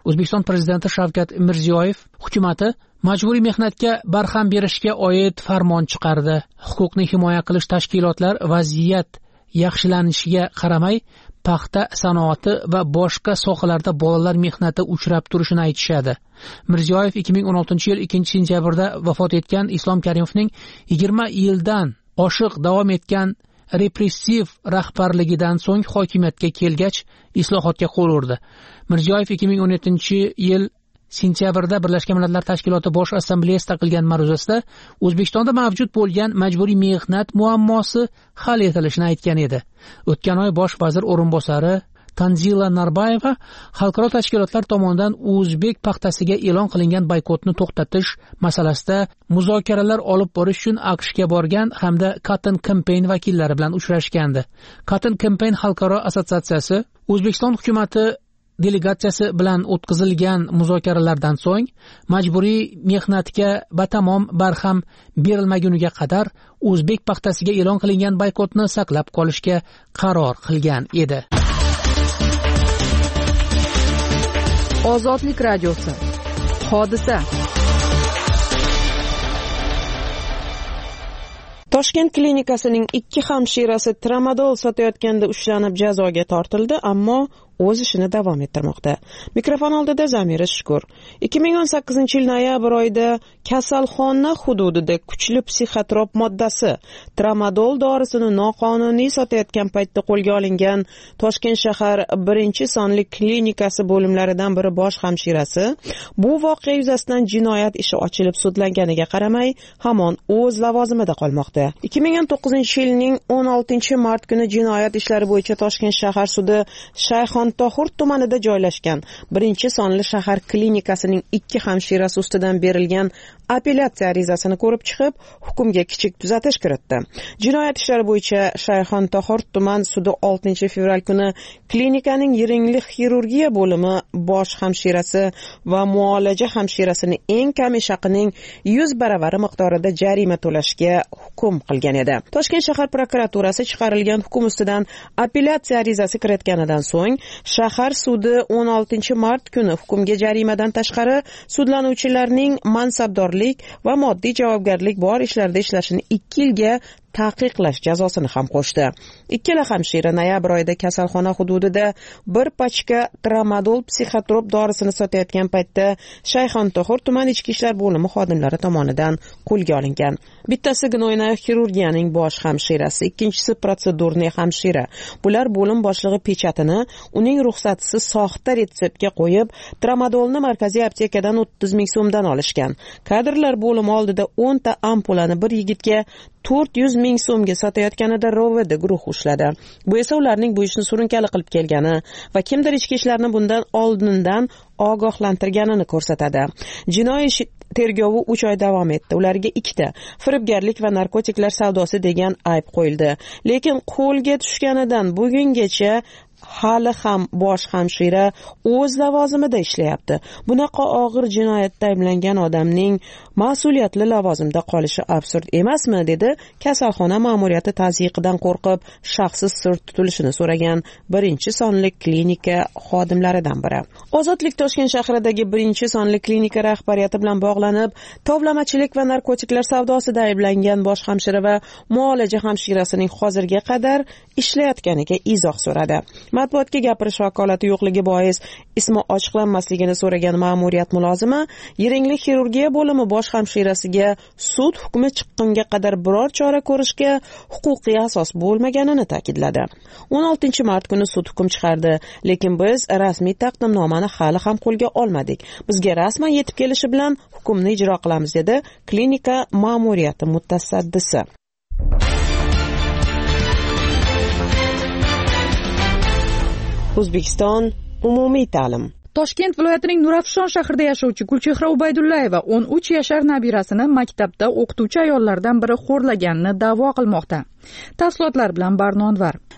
S10: O'zbekiston prezidenti Shavkat Mirziyoyev hukumatı majburiy mehnatga barham berishga oid farmon chiqardi. Huquqni himoya qilish tashkilotlar vaziyat yaxshilanishiga qaramay paxta sanoati va boshqa sohalarda bolalar mehnati uchrab turishini aytishadi. Mirziyoyev ikki ming o'n oltinchi yil ikkinchi sentyabrda vafot etgan Islom Karimovning yigirma yildan oshiq davom etgan repressiv rahbarligidan so'ng hokimiyatga kelgach islohotga qo'l urdi. Mirziyoyev ikki ming o'n yettinchi yil sentyabrda Birlashgan Millatlar Tashkiloti Bosh Assambleyasida qilgan ma'ruzasida O'zbekistonda mavjud bo'lgan majburiy mehnat muammosi hal etilishini aytgan edi. O'tgan oy bosh vazir o'rinbosari Tanzila Narbayeva xalqaro tashkilotlar tomonidan o'zbek paxtasiga e'lon qilingan boykotni to'xtatish masalasida muzokaralar olib borish uchun AQShga borgan hamda Cotton Campaign vakillari bilan uchrashgandi. Cotton Campaign xalqaro assotsiatsiyasi O'zbekiston hukumatı delegatsiyasi bilan o'tkazilgan muzokaralardan so'ng majburiy mehnatga batamom barham berilmaguniga qadar o'zbek paxtasiga e'lon qilingan boykotni saqlab qolishga qaror qilgan edi.
S5: Ozodlik radiosi. Hodisa.
S6: Toshkent klinikasining ikki hamshirasi tramadol sotayotganda ushlanib jazoga tortildi, ammo o'z ishini davom ettirmoqda. Mikrofon oldida Zamira Shukur. ikki ming o'n sakkizinchi yil noyabr oyida kasalxona hududida kuchli psixotrop moddasi tramadol dorisini noqonuniy sotayotgan paytda qo'lga olingan Toshkent shahar birinchi sonli klinikasi bo'limlaridan biri bosh hamshirasi bu voqea yuzasidan jinoyat ishi ochilib sudlanganiga qaramay hamon o'z lavozimida qolmoqda. ikki ming o'n to'qqizinchi yilning o'n oltinchi mart kuni jinoyat ishlari bo'yicha Toshkent shahar sudi Shayxon Tohur tumanida joylashgan birinchi sonli shahar klinikasining ikki hamshirasi ustidan berilgan apellyatsiya arizasini ko'rib chiqib, hukmga kichik tuzatish kiritdi. Jinoyat ishlari bo'yicha Shayxon Tohur tuman sudi oltinchi fevral kuni klinikaning yiringli xirurgiya bo'limi bosh hamshirasi va muolaja hamshirasini eng kam ish haqining yuz baravari miqdorida jarima to'lashga hukm qilgan edi. Toshkent shahar prokuraturasi chiqarilgan hukm ustidan apellyatsiya arizasi kiritganidan so'ng shahar sudi o'n oltinchi mart kuni hukmga jarimadan tashqari sudlanuvchilarning mansabdorlik va moddiy javobgarlik bor ishlarda ishlashini ikki yilga taqiqlash jazosini ham qo'shdi. Ikkala hamshira noyabr oyida kasalxona hududida bir pachka tramadol psixotrop dorisini sotayotgan paytda Shayxon Tohur tuman ichki ishlar bo'limi xodimlari tomonidan qo'lga olingan. Bittasi gnoyna xirurgiyaning bosh hamshirasi, ikkinchisi protsedurniy hamshira. Bular bo'lim boshlig'i pechatini uning ruxsatisiz soxta retseptga qo'yib, tramadolni markaziy aptekadan o'ttiz ming so'mdan olishgan. Kadrlar bo'limi oldida o'n ta ampulani bir yigitga to'rt yuz ming so'mga sotayotganida R O V D guruh ushladi. Bu esa ularning bu ishni surunkali qilib kelgani va kimdir ichki ishlarni bundan oldindan ogohlantirganini ko'rsatadi. Jinoiy ish tergovi uch oy davom etdi. Ularga ikkita firibgarlik va narkotiklar savdosi degan ayb qo'yildi. Lekin qo'lga tushganidan bugungacha hali ham bosh hamshira o'z lavozimida ishlayapti. Bunaqa og'ir jinoyatda ayblangan odamning mas'uliyatli lavozimda qolishi absurd emasmi, dedi kasalxona ma'muriyati tazyiqidan qo'rqib shaxsiz sir tutilishini so'ragan birinchi sonli klinika xodimlaridan biri. Ozodlik Toshkent shahridagi birinchi sonli klinika rahbariyati bilan bog'lanib, tovlamachilik va narkotiklar savdosida ayblangan bosh hamshira va muolaja hamshirasining hozirga qadar ishlayotganiga izoh so'radi. Matbuotga gapirish vakolati yo'qligi bois ismi ochiqlanmasligini so'ragan ma'muriyat mulozimi yiringli xirurgiya bo'limi bosh hamshirasiga sud hukmi chiqqunga qadar biror chora ko'rishga huquqiy asos bo'lmaganini ta'kidladi. o'n oltinchi mart kuni sud hukm chiqardi, lekin biz rasmiy taqdimnomani hali ham qo'lga olmadik. Bizga rasman yetib kelishi bilan hukmni ijro qilamiz, dedi klinika ma'muriyati mutasaddisi. O'zbekiston umumiy ta'lim.
S5: Toshkent viloyatining Nurafshon shahrida yashovchi Gulchehra Ubaydullayeva o'n uch yashar nabirasini maktabda o'qituvchi ayollardan biri xo'rlaganini da'vo qilmoqda. Tafsilotlar bilan Barno Anvar.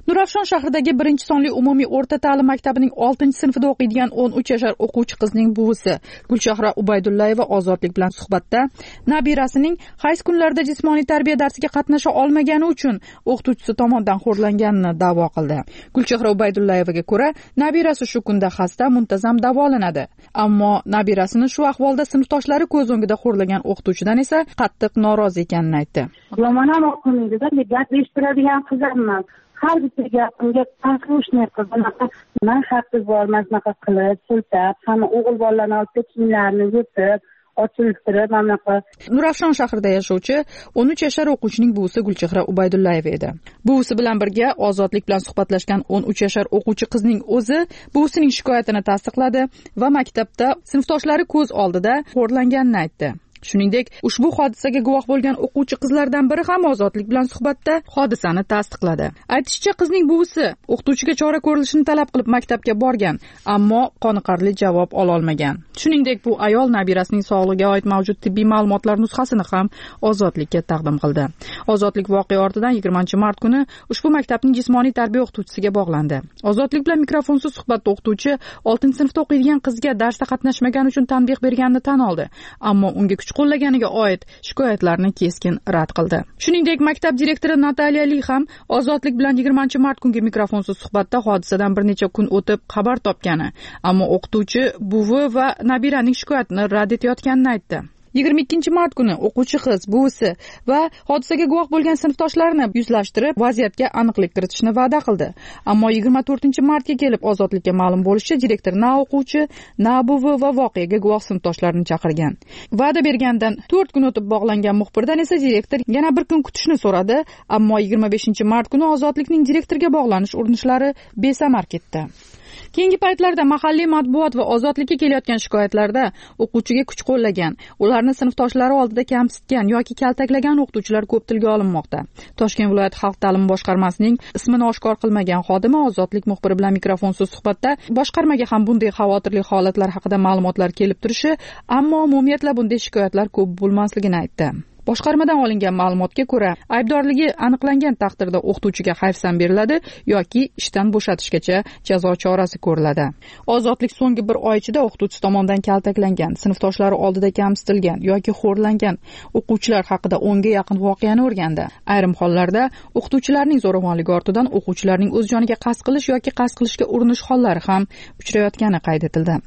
S5: Nurafshon shahridagi birinchi sonli umumiy o'rta ta'lim maktabining oltinchi sinfida o'qiydigan o'n uch yashar o'quvchi qizning buvisi Gulchehra Ubaydullayeva Ozodlik bilan suhbatda nabirasining qaysi kunlarda jismoniy tarbiya darsiga qatnasha olmagani uchun o'qituvchisi tomonidan xo'rlanganini da'vo qildi. Gulchehra Ubaydullayevaga ko'ra, nabirasi shu kunda xasta, muntazam davolanadi. Ammo nabirasini shu ahvolda sinfdoshlari ko'z o'ngida xo'rlagan o'qituvchidan esa qattiq norozi ekanini aytdi.
S21: Yomon ham o'qiydi-da, gap eshittiradigan qiz emas. Har bitta gapimga послушный qiz, bunaqa man haqqi bormas, bunaqa qilib, siltab, hamma o'g'il bolalarni olib kiyimlarini yutib, ochiltirib, bunaqa.
S5: Nurafshon shahrida yashovchi o'n uch yashar o'quvchining buvisi Gulchehra Ubaydullayeva edi. Buvisi bilan birga Ozodlik bilan suhbatlashgan o'n uch yashar o'quvchi qizning o'zi buvisining shikoyatini tasdiqladi va maktabda sinfdoshlari ko'z oldida xo'rlanganini aytdi. Shuningdek, ushbu hodisaga guvoh bo'lgan o'quvchi qizlardan biri ham Ozodlik bilan suhbatda hodisani tasdiqladi. Aytishicha, qizning buvisi o'qituvchiga chora ko'rilishini talab qilib maktabga borgan, ammo qoniqarli javob ola olmagan. Shuningdek, bu ayol nabirasining sog'lig'iga oid mavjud tibbiy ma'lumotlar nusxasini ham Ozodlikka taqdim qildi. Ozodlik voqea ortidan yigirmanchi mart kuni ushbu maktabning jismoniy tarbiya o'qituvchisiga bog'landi. Ozodlik bilan mikrofonsiz suhbatda o'qituvchi oltinchi sinfda o'qiydigan qizga darsda qatnashmagani uchun tanbeh berganini tan oldi, ammo unga kuch qo'llaganiga oid shikoyatlarni keskin rad qildi. Shuningdek, maktab direktori Nataliya Li ham Ozodlik bilan yigirmanchi mart kungi mikrofonsiz suhbatda hodisadan bir necha kun o'tib xabar topgani, ammo o'qituvchi buvi va nabiraning shikoyatini rad etayotganini aytdi. yigirma ikkinchi mart kuni o'quvchi qiz, buvisi va hodisaga guvoh bo'lgan sinfdoshlarini yuzlashtirib, vaziyatga aniqlik kiritishni va'da qildi. Ammo yigirma to'rtinchi martga kelib Ozodlikka ma'lum bo'lishicha, direktor na o'quvchi, na buvi va voqeaga guvoh sinfdoshlarini chaqirgan. Va'da bergandan to'rt kun o'tib bog'langan muxbirdan esa direktor yana bir kun kutishni so'radi, ammo yigirma beshinchi mart kuni Ozodlikning direktorga bog'lanish urinishlari besamar ketdi. Keyingi paytlarda mahalliy matbuot va Ozodlikka kelayotgan shikoyatlarda o'quvchiga kuch qo'llagan, ularni sinfdoshlari oldida kamsitgan yoki kaltaklagan o'qituvchilar ko'p tilga olinmoqda. Toshkent viloyat xalq ta'limi boshqarmasining ismini oshkor qilmagan xodimi Ozodlik muxbiri bilan mikrofonsiz suhbatda boshqarmaga ham bunday xavotirli holatlar haqida ma'lumotlar kelib turishi, ammo umumiyatla bunday shikoyatlar ko'p bo'lmasligini aytdi. Boshqarmadan olingan ma'lumotga ko'ra, aybdorligi aniqlangan taqdirda o'qituvchiga hayfsan beriladi yoki ishdan bo'shatishgacha jazo chorasi ko'riladi. Ozodlik so'nggi bir oy ichida o'qituvchi tomonidan kaltaklangan, sinfdoshlari oldida kamsitilgan yoki xo'rlangan o'quvchilar haqida o'nga yaqin voqeani o'rgandi. Ayrim hollarda o'qituvchilarning zo'ravonligi ortidan o'quvchilarning o'z joniga qasd qilish yoki qasd qilishga urinish hollari ham uchrayotgani qayd etildi.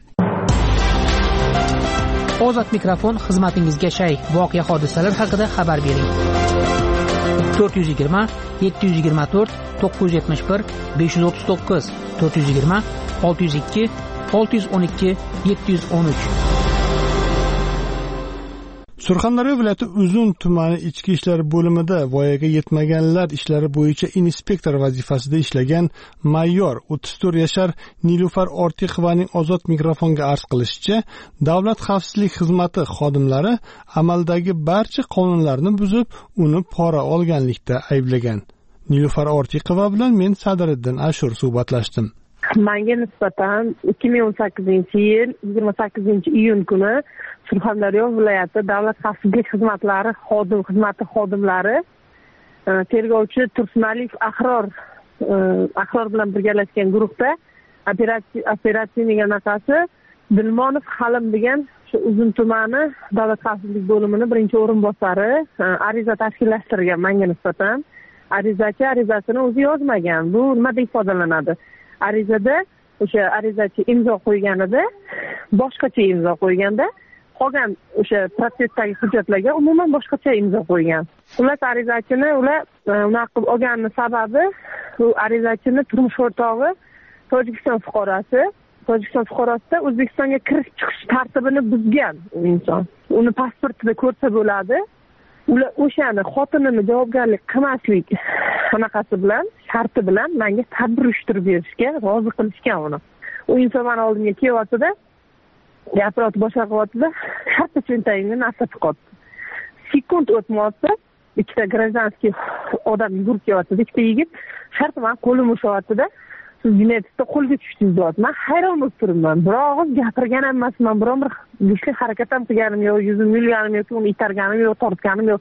S10: Ozod mikrofon xizmatingizga shay. Voqea hodisalar haqida xabar bering. to'rt yuz yigirma yetti yuz yigirma to'rt to'qqiz yuz yetmish bir besh yuz o'ttiz to'qqiz to'rt yuz yigirma olti yuz ikki olti yuz o'n ikki yetti yuz o'n uch.
S14: Surxondaryo viloyati Uzun tumani ichki ishlar bo'limida voyaga yetmaganlar ishlari bo'yicha inspektor vazifasida ishlagan mayor o'ttiz to'rt yashar Nilufar Ortiqovaning Ozod mikrofonga arz qilishicha, Davlat xavfsizlik xizmati xodimlari amaldagi barcha qonunlarni buzib, uni pora olganlikda ayblagan. Nilufar Ortiqova bilan men Sadriddin Ashur suhbatlashdim.
S21: Menga nisbatan ikki ming o'n sakkizinchi yil yigirma sakkizinchi iyun kuni Surxondaryo viloyati Davlat xavfsizlik xizmatlari xodim xizmati xodimlari tergovchi Tursunaliyev Ahror Ahror bilan birgalashgan guruhda operatsiyaning anaqasi Dilmonov Halim degan shu Uzun tumani Davlat xavfsizlik bo'limining birinchi o'rinbosari ariza tashkillashtirgan menga nisbatan. Arizachi arizasini o'zi yozmagan. Bu nima deb ifodalanadi? Arizada o'sha arizachi imzo qo'yganida boshqacha imzo qo'yganda, qolgan o'sha protsessdagi hujjatlarga umuman boshqacha imzo qo'ygan. Ular arizachini ular unaqa qilib olganning sababi, u arizachini turmush o'rtog'i Tojikiston fuqarosi, Tojikiston fuqarosida O'zbekistonga kirish chiqish tartibini buzgan u inson. Uni pasportida ko'rsa bo'ladi. Ular o'shani xotinini javobgarlik qilmaslik qanaqasi bilan, sharti bilan menga tadbir uyushtirib berishga rozi qilishgan uni. U inson meni oldimga kelyapti-da, gapirib boshqaryapti-da, hatto cho'ntagimga narsa chiqyapti. Sekund o'tmasa, ikkita grajdanskiy odam yugurib kelyapti, ikkita yigit shart bilan qo'lim ushyapti-da, siz jinoyatda qo'lga tushdingiz deyapti. Men hayron bo'lib turibman. Biroq gapirgan ham emasman, biron bir ishli harakat ham qilganim yo'q, yuzimni yulganim yo'q, uni itarganim yo'q, tortganim yo'q.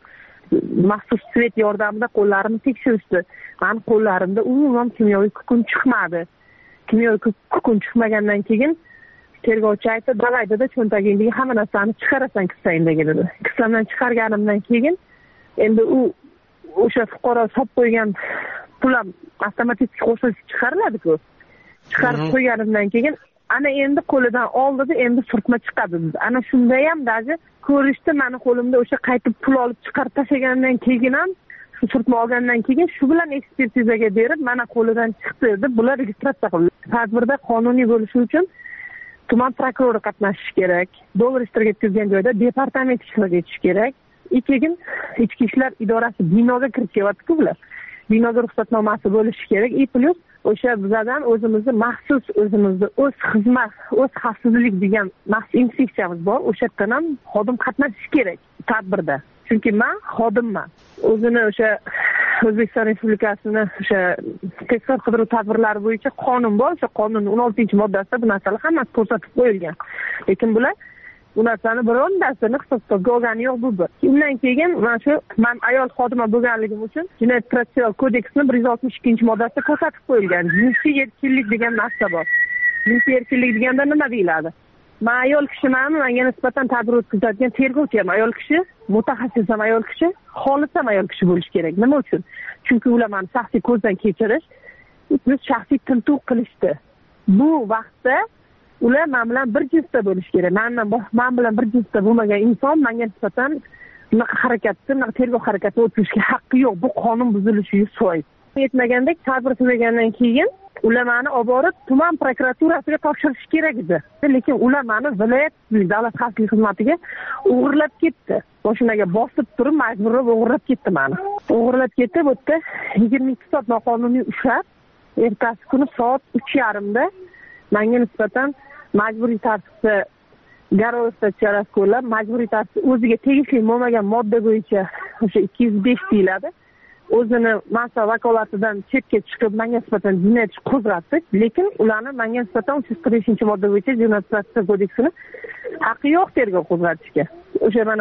S21: maxsus svet yordamida qo'llarimni tekshirishdi. Mani qo'llarimda umuman kimyoviy kukun chiqmadi. Kimyoviy kukun chiqmagandan keyin tergovchi aytdi, "Davay dedi, cho'ntagingdagi hamma narsani chiqarasan kisangdagi" dedi. Kisamdan chiqarganimdan keyin endi u o'sha fuqaro solib qo'ygan pulam avtomatik qo'shilib chiqariladi-ku. Chiqarib qo'yganimdan keyin ana endi qo'lidan oldida endi surtma chiqadi dedi. Ana shunda ham даже ko'rishdi, mani qo'limda o'sha qaytib pul olib chiqarib tashlagandan keyin ham shu surtma olgandan keyin shu bilan ekspertizaga berib, mana qo'lidan chiqdi deb bular registratsiya qildi. Tadbirda qonuniy bo'lishi uchun tuman prokurori qatnashishi kerak. Dollar ishtirok etgan joyda departament ishtirok etishi kerak. Keyin ichki ishlar idorasi binoga kirib kelyapti-ku bular. Binoga ruxsatnomasi bo'lishi kerak. И plus o'sha bizdan o'zimizni maxsus o'zimizni o'z xizmat, o'z xavfsizlik degan maxsus inspeksiyamiz bor. O'sha yerdan ham xodim qatnashishi kerak tadbirda. Chunki men xodimman. O'zini o'sha O'zbekiston Respublikasining o'sha tezkor qidiruv tadbirlari bo'yicha qonun bor. O'sha qonunning o'n oltinchi moddasida bu narsalar hammasi ko'rsatib qo'yilgan. Lekin bular bu narsani birontasini hisobga olgani yo'q bu bir. Undan keyin mana shu men ayol xodima bo'lganligim uchun Jinoyat protsessual kodeksining bir yuz oltmish ikkinchi moddasida ko'rsatib qo'yilgan. Jinsiy erkinlik degan narsa bor. Jinsiy erkinlik deganda nima deyiladi? Men ayol kishiman, menga nisbatan tadbir o'tkazadigan tergovchi ham ayol kishi, mutaxassis ham ayol kishi, xolis ham ayol kishi bo'lishi kerak. Nima uchun? Chunki ular meni shaxsiy ko'zdan kechirish, biz shaxsiy tintuv qilishdi. Bu vaqtda ular men bilan bir jinsda bo'lishi kerak. Mendan men bilan bir jinsda bo'lmagan inson menga nisbatan bunaqa harakatni, bunaqa tergov harakatini o'tkazishga haqqi yo'q. Bu qonun buzilishi yuz foiz. Yetmagandek tadbir tugagandan keyin ular meni olib borib tuman prokuraturasiga topshirish kerak edi. Lekin ular meni viloyat davlat xavfsizlik xizmatiga o'g'irlab ketdi. Mashinaga bosib turib majburlab o'g'irlab ketdi meni. O'g'irlab ketib, bu yerda yigirma ikki soat noqonuniy ushlab, ertasi kuni soat uch yarim da menga nisbatan majburiy tartibda garov statsiyasi qo'llab, majburiy tartibda o'ziga tegishli bo'lmagan modda bo'yicha o'sha ikki yuz besh deyiladi. O'zini mansab vakolatidan chetga chiqib menga nisbatan jinoyat ishi qo'zg'atdi. Lekin ularni menga nisbatan uch yuz qirq beshinchi modda bo'yicha Jinoyat protsessual kodeksini haqqi yo'q tergov qo'zg'atishga. O'sha mana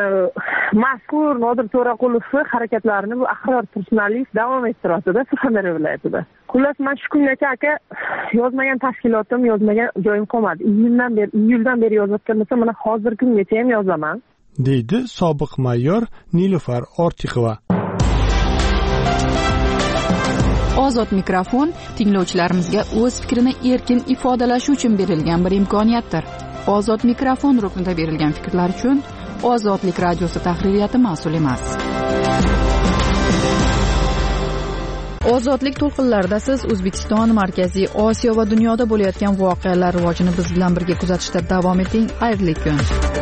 S21: mazkur Nodir To'raqulov harakatlarini bu Ahror Tursunaliyev davom ettiradi-da Surxondaryo viloyatida. Xullas, men shu kungacha aka yozmagan tashkilotim, yozmagan joyim qolmadi. Iyuldan beri, iyuldan beri yozayotgan bo'lsa, mana hozir kungacha ham yozaman,
S14: deydi sobiq mayor Nilufar Ortiqova.
S5: Ozod mikrofon tinglovchilarimizga o'z fikrini erkin ifodalashi uchun berilgan bir imkoniyatdir. Ozod mikrofon ruknida berilgan fikrlar uchun Ozodlik radiosi tahririyati mas'ul emas. Ozodlik to'lqinlarida siz O'zbekiston, Markaziy Osiyo va dunyoda bo'layotgan voqealar rivojini biz bilan birga kuzatishda davom eting. Xayrli kun.